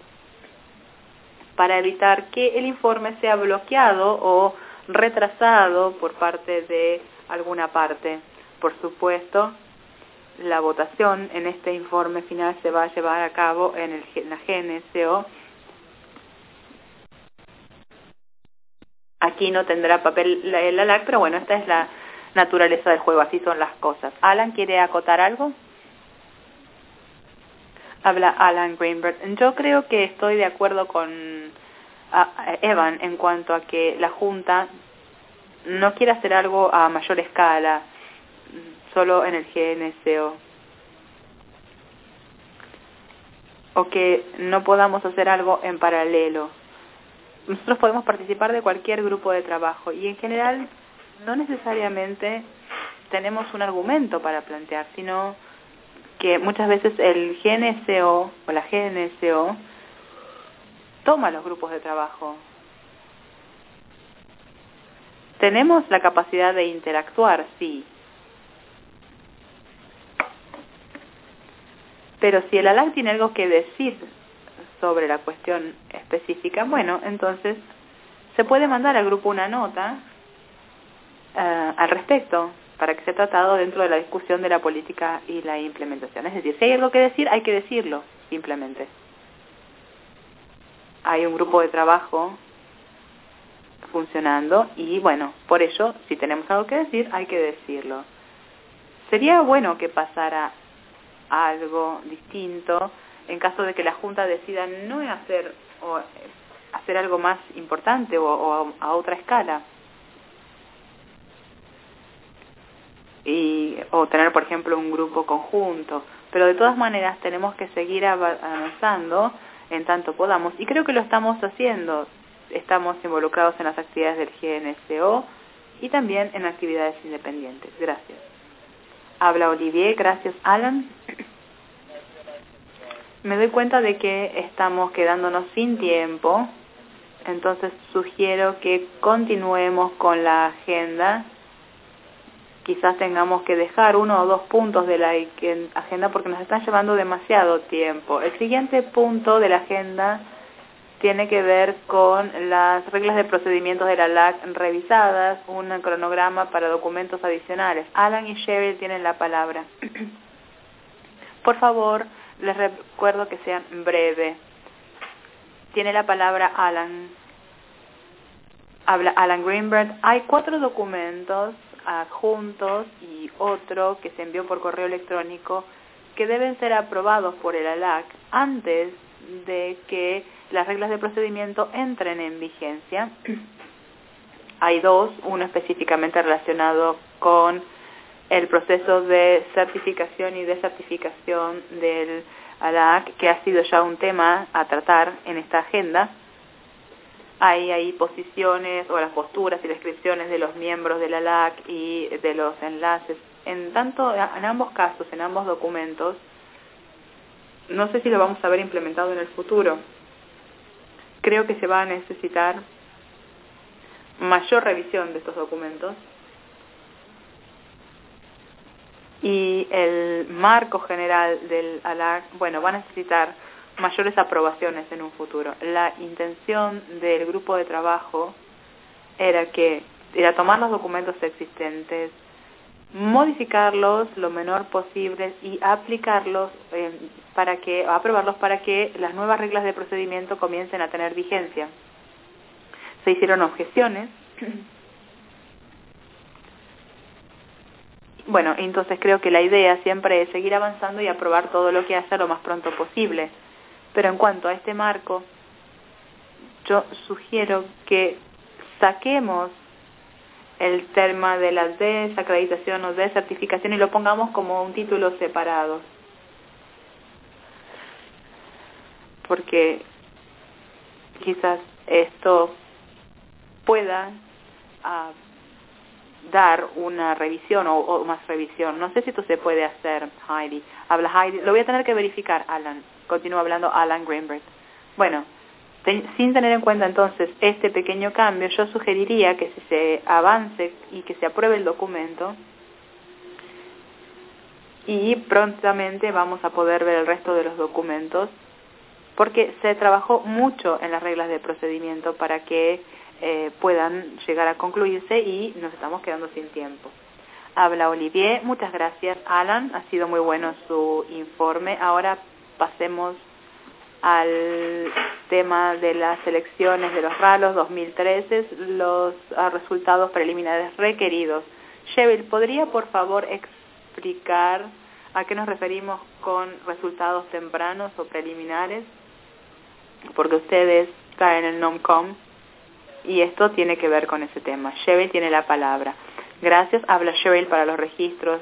A: para evitar que el informe sea bloqueado o retrasado por parte de alguna parte. Por supuesto, la votación en este informe final se va a llevar a cabo en, el, en la G N C O. Aquí no tendrá papel el A L A C, pero bueno, esta es la naturaleza del juego, así son las cosas. ¿Alan quiere acotar algo? Habla Alan Greenberg. Yo creo que estoy de acuerdo con Evan en cuanto a que la Junta no quiere hacer algo a mayor escala, solo en el G N C O. O que no podamos hacer algo en paralelo. Nosotros podemos participar de cualquier grupo de trabajo y en general no necesariamente tenemos un argumento para plantear, sino que muchas veces el G N C O o la G N C O toma los grupos de trabajo. Tenemos la capacidad de interactuar, sí. Pero si el A L A C tiene algo que decir sobre la cuestión específica, bueno, entonces se puede mandar al grupo una nota uh, al respecto. para que sea tratado dentro de la discusión de la política y la implementación. Es decir, si hay algo que decir, hay que decirlo, simplemente. Hay un grupo de trabajo funcionando y, bueno, por ello, si tenemos algo que decir, hay que decirlo. Sería bueno que pasara algo distinto en caso de que la Junta decida no hacer, o hacer algo más importante o, o a, a otra escala. Y, o tener, por ejemplo, un grupo conjunto. Pero de todas maneras tenemos que seguir avanzando en tanto podamos. Y creo que lo estamos haciendo. Estamos involucrados en las actividades del G N C O y también en actividades independientes. Gracias. Habla Olivier. Gracias, Alan. Me doy cuenta de que estamos quedándonos sin tiempo. Entonces sugiero que continuemos con la agenda. Quizás tengamos que dejar uno o dos puntos de la agenda porque nos están llevando demasiado tiempo. El siguiente punto de la agenda tiene que ver con las reglas de procedimientos de la L A C revisadas, un cronograma para documentos adicionales. Alan y Cheryl tienen la palabra. Por favor, les recuerdo que sean breves. Tiene la palabra Alan. Habla Alan Greenberg. Hay cuatro documentos adjuntos y otro que se envió por correo electrónico que deben ser aprobados por el A L A C antes de que las reglas de procedimiento entren en vigencia. Hay dos, uno específicamente relacionado con el proceso de certificación y desertificación del A L A C, que ha sido ya un tema a tratar en esta agenda. Hay ahí posiciones o las posturas y descripciones de los miembros del A L A C y de los enlaces. En tanto, en ambos casos, en ambos documentos, no sé si lo vamos a ver implementado en el futuro. Creo que se va a necesitar mayor revisión de estos documentos. Y el marco general del A L A C, bueno, va a necesitar mayores aprobaciones en un futuro. La intención del grupo de trabajo era que era tomar los documentos existentes, modificarlos lo menor posible y aplicarlos eh, para que, aprobarlos para que las nuevas reglas de procedimiento comiencen a tener vigencia. Se hicieron objeciones. Bueno, entonces creo que la idea siempre es seguir avanzando y aprobar todo lo que haya lo más pronto posible. Pero en cuanto a este marco, yo sugiero que saquemos el tema de la desacreditación o desertificación y lo pongamos como un título separado. Porque quizás esto pueda uh, dar una revisión o, o más revisión. No sé si esto se puede hacer, Heidi. Habla Heidi. Lo voy a tener que verificar, Alan. Continúa hablando Alan Greenberg. Bueno, ten, sin tener en cuenta entonces este pequeño cambio, yo sugeriría que si se avance y que se apruebe el documento y prontamente vamos a poder ver el resto de los documentos porque se trabajó mucho en las reglas de procedimiento para que eh, puedan llegar a concluirse y nos estamos quedando sin tiempo. Habla Olivier. Muchas gracias, Alan. Ha sido muy bueno su informe. Ahora pasemos al tema de las elecciones de los R A L Os dos mil trece, los uh, resultados preliminares requeridos. Cheryl, ¿podría por favor explicar a qué nos referimos con resultados tempranos o preliminares? Porque ustedes caen en el NOMCOM y esto tiene que ver con ese tema. Cheryl tiene la palabra. Gracias. Habla Cheryl para los registros.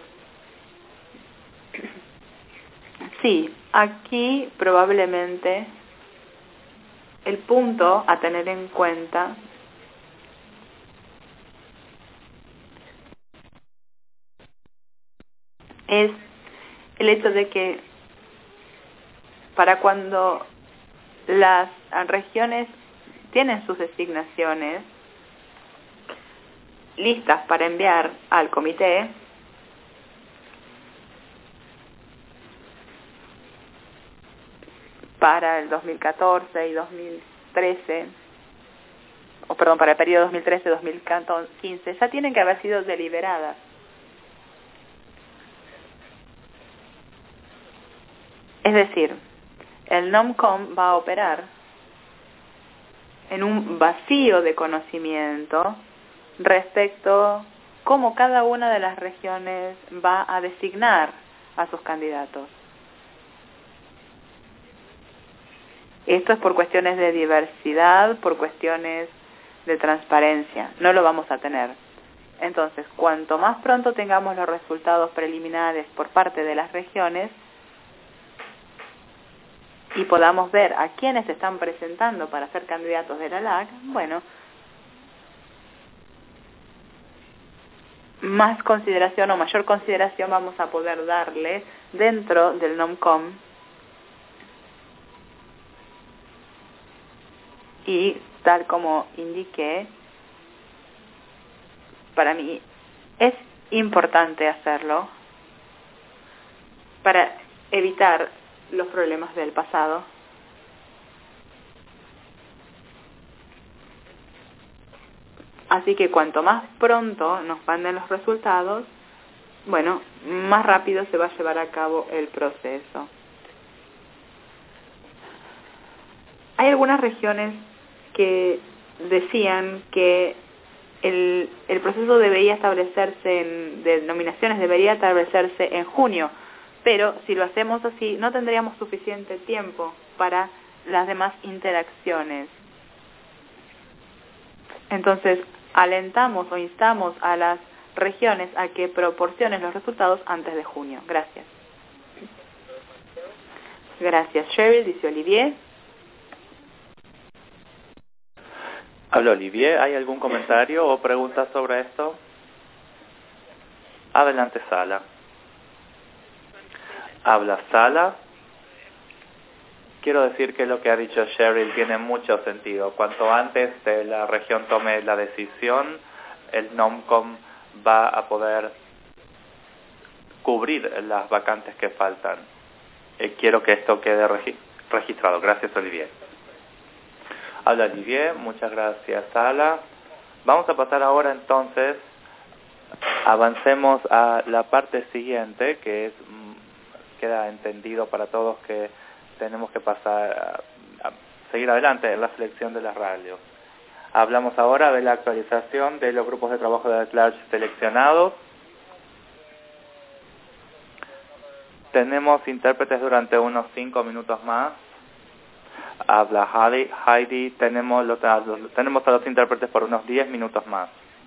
A: Sí, aquí probablemente el punto a tener en cuenta es el hecho de que para cuando las regiones tienen sus designaciones listas para enviar al comité, para el dos mil catorce y dos mil trece, o perdón, para el periodo dos mil trece a dos mil quince, ya tienen que haber sido deliberadas. Es decir, el NOMCOM va a operar en un vacío de conocimiento respecto a cómo cada una de las regiones va a designar a sus candidatos. Esto es por cuestiones de diversidad, por cuestiones de transparencia. No lo vamos a tener. Entonces, cuanto más pronto tengamos los resultados preliminares por parte de las regiones y podamos ver a quiénes se están presentando para ser candidatos de la L A C, bueno, más consideración o mayor consideración vamos a poder darle dentro del NOMCOM y tal como indiqué, para mí es importante hacerlo para evitar los problemas del pasado. Así que cuanto más pronto nos manden los resultados, bueno, más rápido se va a llevar a cabo el proceso. Hay algunas regiones que decían que el, el proceso debería establecerse, en, de nominaciones debería establecerse en junio, pero si lo hacemos así no tendríamos suficiente tiempo para las demás interacciones. Entonces, alentamos o instamos a las regiones a que proporcionen los resultados antes de junio. Gracias. Gracias, Cheryl, dice Olivier.
B: Habla Olivier, ¿hay algún comentario o pregunta sobre esto? Adelante, Sala. Habla Sala. Quiero decir que lo que ha dicho Cheryl tiene mucho sentido. Cuanto antes de la región tome la decisión, el NOMCOM va a poder cubrir las vacantes que faltan. Eh, quiero que esto quede regi- registrado. Gracias, Olivier. Habla Olivier, muchas gracias, Sala. Vamos a pasar ahora entonces, avancemos a la parte siguiente, que es queda entendido para todos que tenemos que pasar a, a seguir adelante en la selección de las radios. Hablamos ahora de la actualización de los grupos de trabajo de at-large seleccionados. Tenemos intérpretes durante unos cinco minutos más. Habla Heidi, Heidi tenemos, los, tenemos a los intérpretes por unos diez minutos más.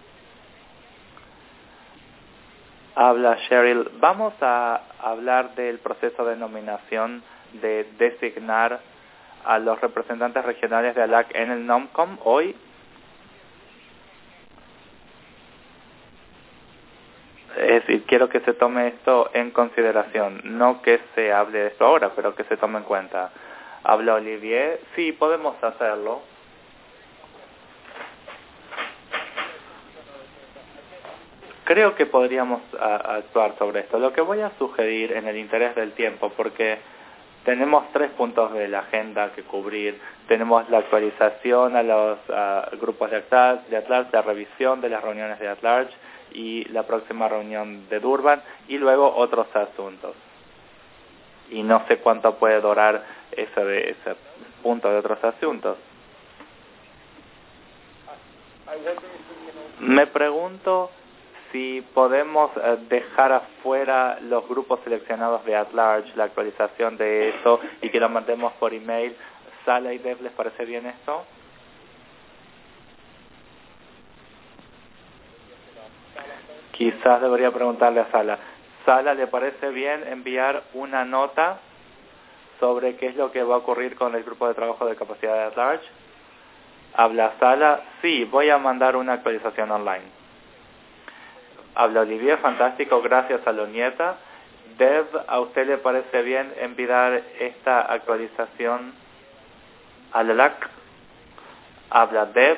B: Habla Cheryl. Vamos a hablar del proceso de nominación, de designar a los representantes regionales de A L A C en el NOMCOM hoy. Es decir, quiero que se tome esto en consideración, no que se hable de esto ahora, pero que se tome en cuenta. Habla Olivier. Sí, podemos hacerlo. Creo que podríamos a, actuar sobre esto. Lo que voy a sugerir en el interés del tiempo, porque tenemos tres puntos de la agenda que cubrir. Tenemos la actualización a los a grupos de at-large, de at-large, la revisión de las reuniones de at-large y la próxima reunión de Durban, y luego otros asuntos. Y no sé cuánto puede durar ese, de, ese punto de otros asuntos. Me pregunto si podemos eh, dejar afuera los grupos seleccionados de at-large, la actualización de eso, y que lo mandemos por email. Sala y Deb, ¿les parece bien esto? Quizás debería preguntarle a Sala. Sala, ¿le parece bien enviar una nota sobre qué es lo que va a ocurrir con el grupo de trabajo de capacidad de at-large? Habla Sala. Sí, voy a mandar una actualización online. Habla Olivier, fantástico, gracias a Lonieta. Dev, ¿a usted le parece bien enviar esta actualización a la L A C? Habla Dev.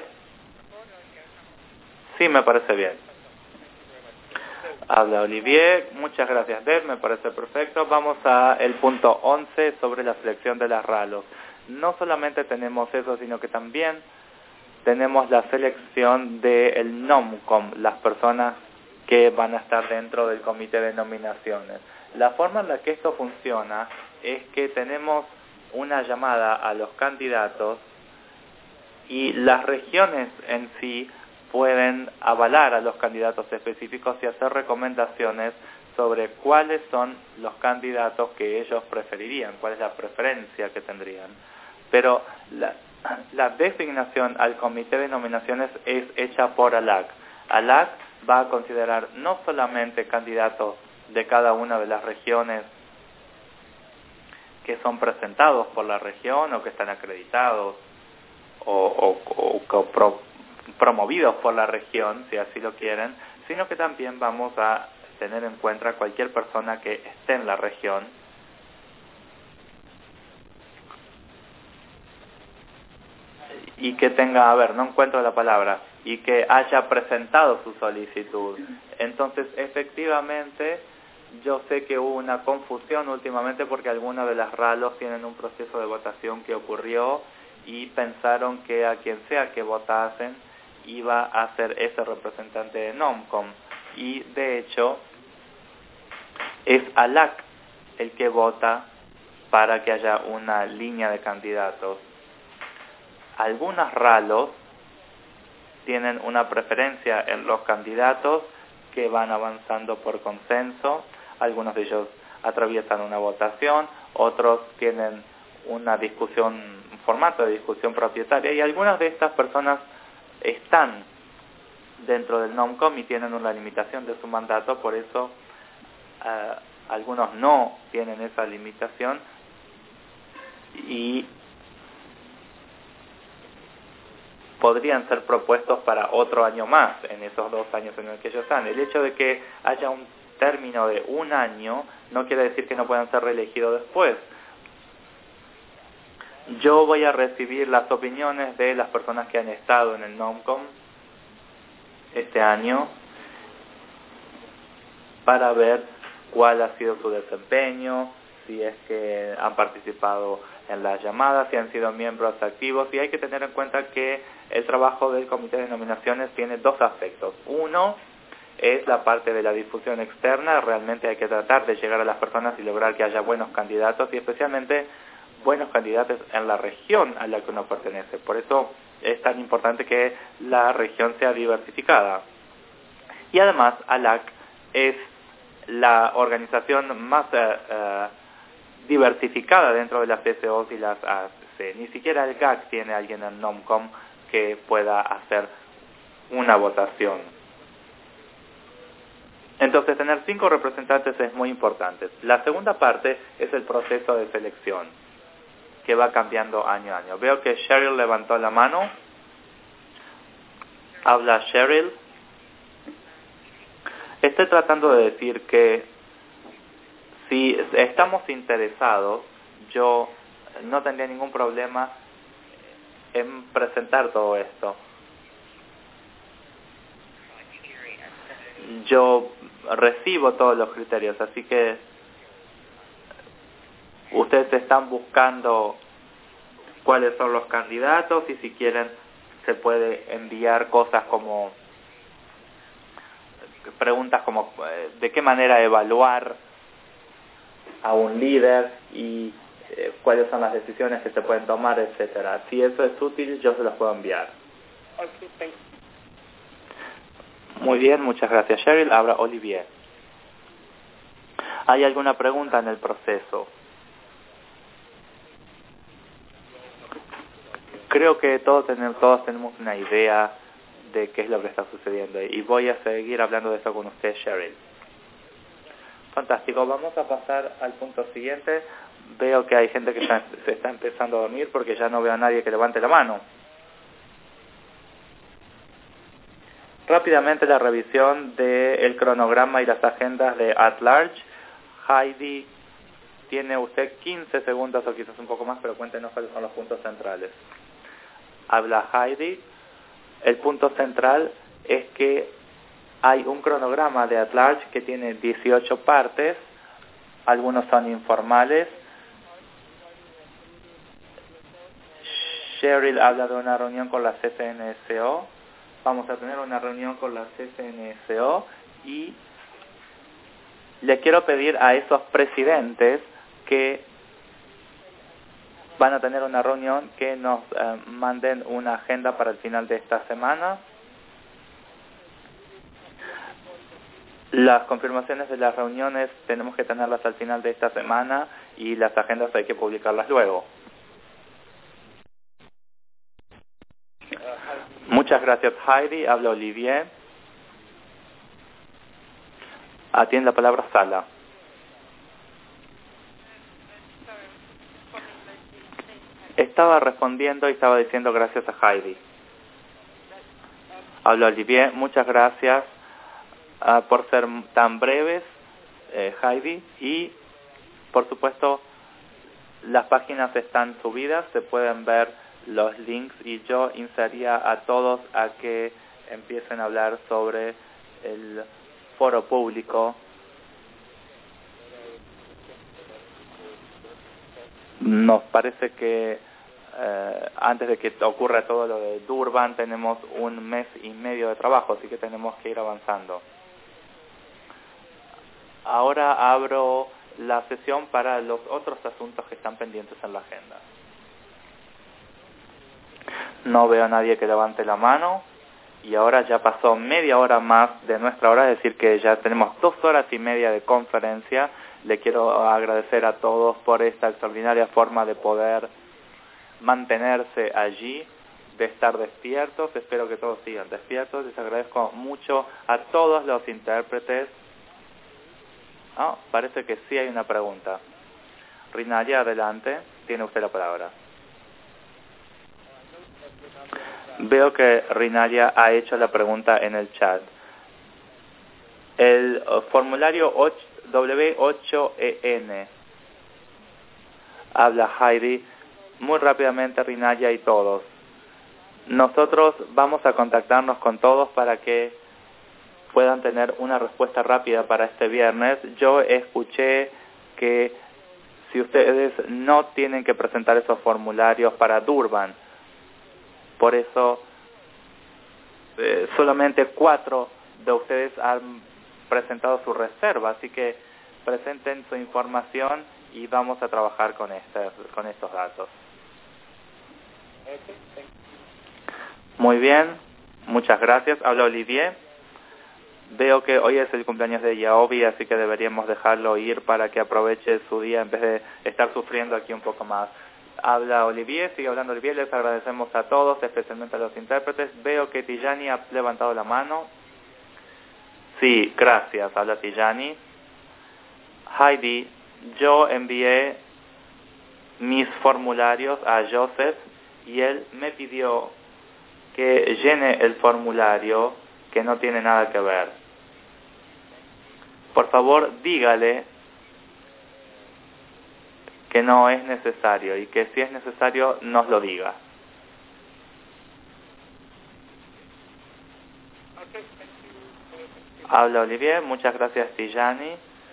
B: Sí, me parece bien. Habla Olivier, muchas gracias Dev, me parece perfecto. Vamos al punto once sobre la selección de las RALOs. No solamente tenemos eso, sino que también tenemos la selección del NOMCOM, las personas que van a estar dentro del comité de nominaciones. La forma en la que esto funciona es que tenemos una llamada a los candidatos y las regiones en sí pueden avalar a los candidatos específicos y hacer recomendaciones sobre cuáles son los candidatos que ellos preferirían, cuál es la preferencia que tendrían. Pero la, la designación al comité de nominaciones es hecha por A L A C. A L A C va a considerar no solamente candidatos de cada una de las regiones que son presentados por la región o que están acreditados o, o, o, o pro, promovidos por la región, si así lo quieren, sino que también vamos a tener en cuenta cualquier persona que esté en la región y que tenga, a ver, no encuentro la palabra, y que haya presentado su solicitud. Entonces, efectivamente, yo sé que hubo una confusión últimamente porque algunos de las ralos tienen un proceso de votación que ocurrió y pensaron que a quien sea que votasen iba a ser ese representante de NOMCOM. Y de hecho, es A L A C el que vota para que haya una línea de candidatos. Algunas ralos tienen una preferencia en los candidatos que van avanzando por consenso. Algunos de ellos atraviesan una votación, otros tienen una discusión, un formato de discusión propietaria, y algunas de estas personas están dentro del NOMCOM y tienen una limitación de su mandato, por eso uh, algunos no tienen esa limitación y podrían ser propuestos para otro año más en esos dos años en el que ellos están. El hecho de que haya un término de un año no quiere decir que no puedan ser reelegidos después. Yo voy a recibir las opiniones de las personas que han estado en el NOMCOM este año para ver cuál ha sido su desempeño, si es que han participado en las llamadas, si han sido miembros activos, y hay que tener en cuenta que el trabajo del comité de nominaciones tiene dos aspectos. Uno es la parte de la difusión externa, realmente hay que tratar de llegar a las personas y lograr que haya buenos candidatos, y especialmente buenos candidatos en la región a la que uno pertenece. Por eso es tan importante que la región sea diversificada. Y además, A L A C es la organización más uh, uh, diversificada dentro de las C C Os y las A C. Ni siquiera el G A C tiene alguien en NOMCOM que pueda hacer una votación. Entonces, tener cinco representantes es muy importante. La segunda parte es el proceso de selección, que va cambiando año a año. Veo que Cheryl levantó la mano. Habla Cheryl. Estoy tratando de decir que si estamos interesados, yo no tendría ningún problema en presentar todo esto. Yo recibo todos los criterios, así que ustedes están buscando cuáles son los candidatos y si quieren se puede enviar cosas como preguntas como de qué manera evaluar a un líder y eh, cuáles son las decisiones que se pueden tomar, etcétera. Si eso es útil, yo se los puedo enviar.
C: Okay,
B: Muy bien, muchas gracias, Cheryl. Ahora Olivier. ¿Hay alguna pregunta en el proceso? Creo que todos tenemos, todos tenemos una idea de qué es lo que está sucediendo y voy a seguir hablando de eso con usted, Cheryl. Fantástico, vamos a pasar al punto siguiente. Veo que hay gente que ya se está empezando a dormir porque ya no veo a nadie que levante la mano. Rápidamente la revisión del cronograma y las agendas de At Large. Heidi, tiene usted quince segundos o quizás un poco más, pero cuéntenos cuáles son los puntos centrales. Habla Heidi. El punto central es que hay un cronograma de At Large que tiene dieciocho partes, algunos son informales. Cheryl habla de una reunión con la C C N S O. Vamos a tener una reunión con la C C N S O y le quiero pedir a esos presidentes que van a tener una reunión, que nos eh, manden una agenda para el final de esta semana. Las confirmaciones de las reuniones tenemos que tenerlas al final de esta semana y las agendas hay que publicarlas luego. Muchas gracias, Heidi. Habla Olivier. Atiende la palabra Sala. Estaba respondiendo y estaba diciendo gracias a Heidi. Habla Olivier. Muchas gracias uh, por ser tan breves, eh, Heidi. Y, por supuesto, las páginas están subidas, se pueden ver los links y yo instaría a todos a que empiecen a hablar sobre el foro público. Nos parece que eh, antes de que ocurra todo lo de Durban tenemos un mes y medio de trabajo, así que tenemos que ir avanzando. Ahora abro la sesión para los otros asuntos que están pendientes en la agenda. No veo a nadie que levante la mano y ahora ya pasó media hora más de nuestra hora, es decir que ya tenemos dos horas y media de conferencia. Le quiero agradecer a todos por esta extraordinaria forma de poder mantenerse allí, de estar despiertos. Espero que todos sigan despiertos. Les agradezco mucho a todos los intérpretes. Ah, parece que sí hay una pregunta. Rinalia, adelante. Tiene usted la palabra. Veo que Rinalia ha hecho la pregunta en el chat. El formulario W ocho E N. Habla Heidi. Muy rápidamente, Rinalia y todos. Nosotros vamos a contactarnos con todos para que puedan tener una respuesta rápida para este viernes. Yo escuché que si ustedes no tienen que presentar esos formularios para Durban, por eso eh, solamente cuatro de ustedes han presentado su reserva, así que presenten su información y vamos a trabajar con, este, con estos datos. Muy bien, muchas gracias. Habla Olivier. Veo que hoy es el cumpleaños de Yaobi, así que deberíamos dejarlo ir para que aproveche su día en vez de estar sufriendo aquí un poco más. Habla Olivier, sigue hablando Olivier, les agradecemos a todos, especialmente a los intérpretes. Veo que Tijani ha levantado la mano. Sí, gracias, habla Tijani. Heidi, yo envié mis formularios a Joseph y él me pidió que llene el formulario que no tiene nada que ver. Por favor, dígale que no es necesario y que si es necesario nos lo diga. Habla Olivier, muchas gracias Tijani.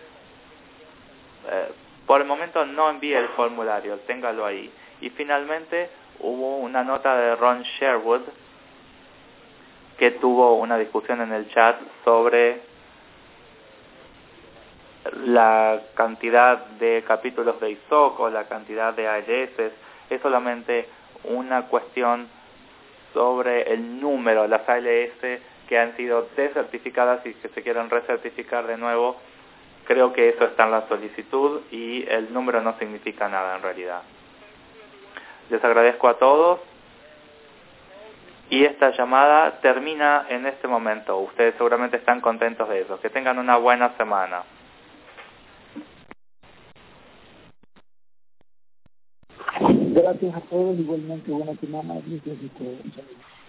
B: Eh, por el momento no envíe el formulario, téngalo ahí. Y finalmente hubo una nota de Ron Sherwood que tuvo una discusión en el chat sobre la cantidad de capítulos de I S O C o la cantidad de A L S. Es solamente una cuestión sobre el número, las A L S que han sido desertificadas y que se quieren recertificar de nuevo. Creo que eso está en la solicitud y el número no significa nada en realidad. Les agradezco a todos y esta llamada termina en este momento. Ustedes seguramente están contentos de eso. Que tengan una buena semana.
C: Gracias a todos, igualmente buena semana. Gracias a todos.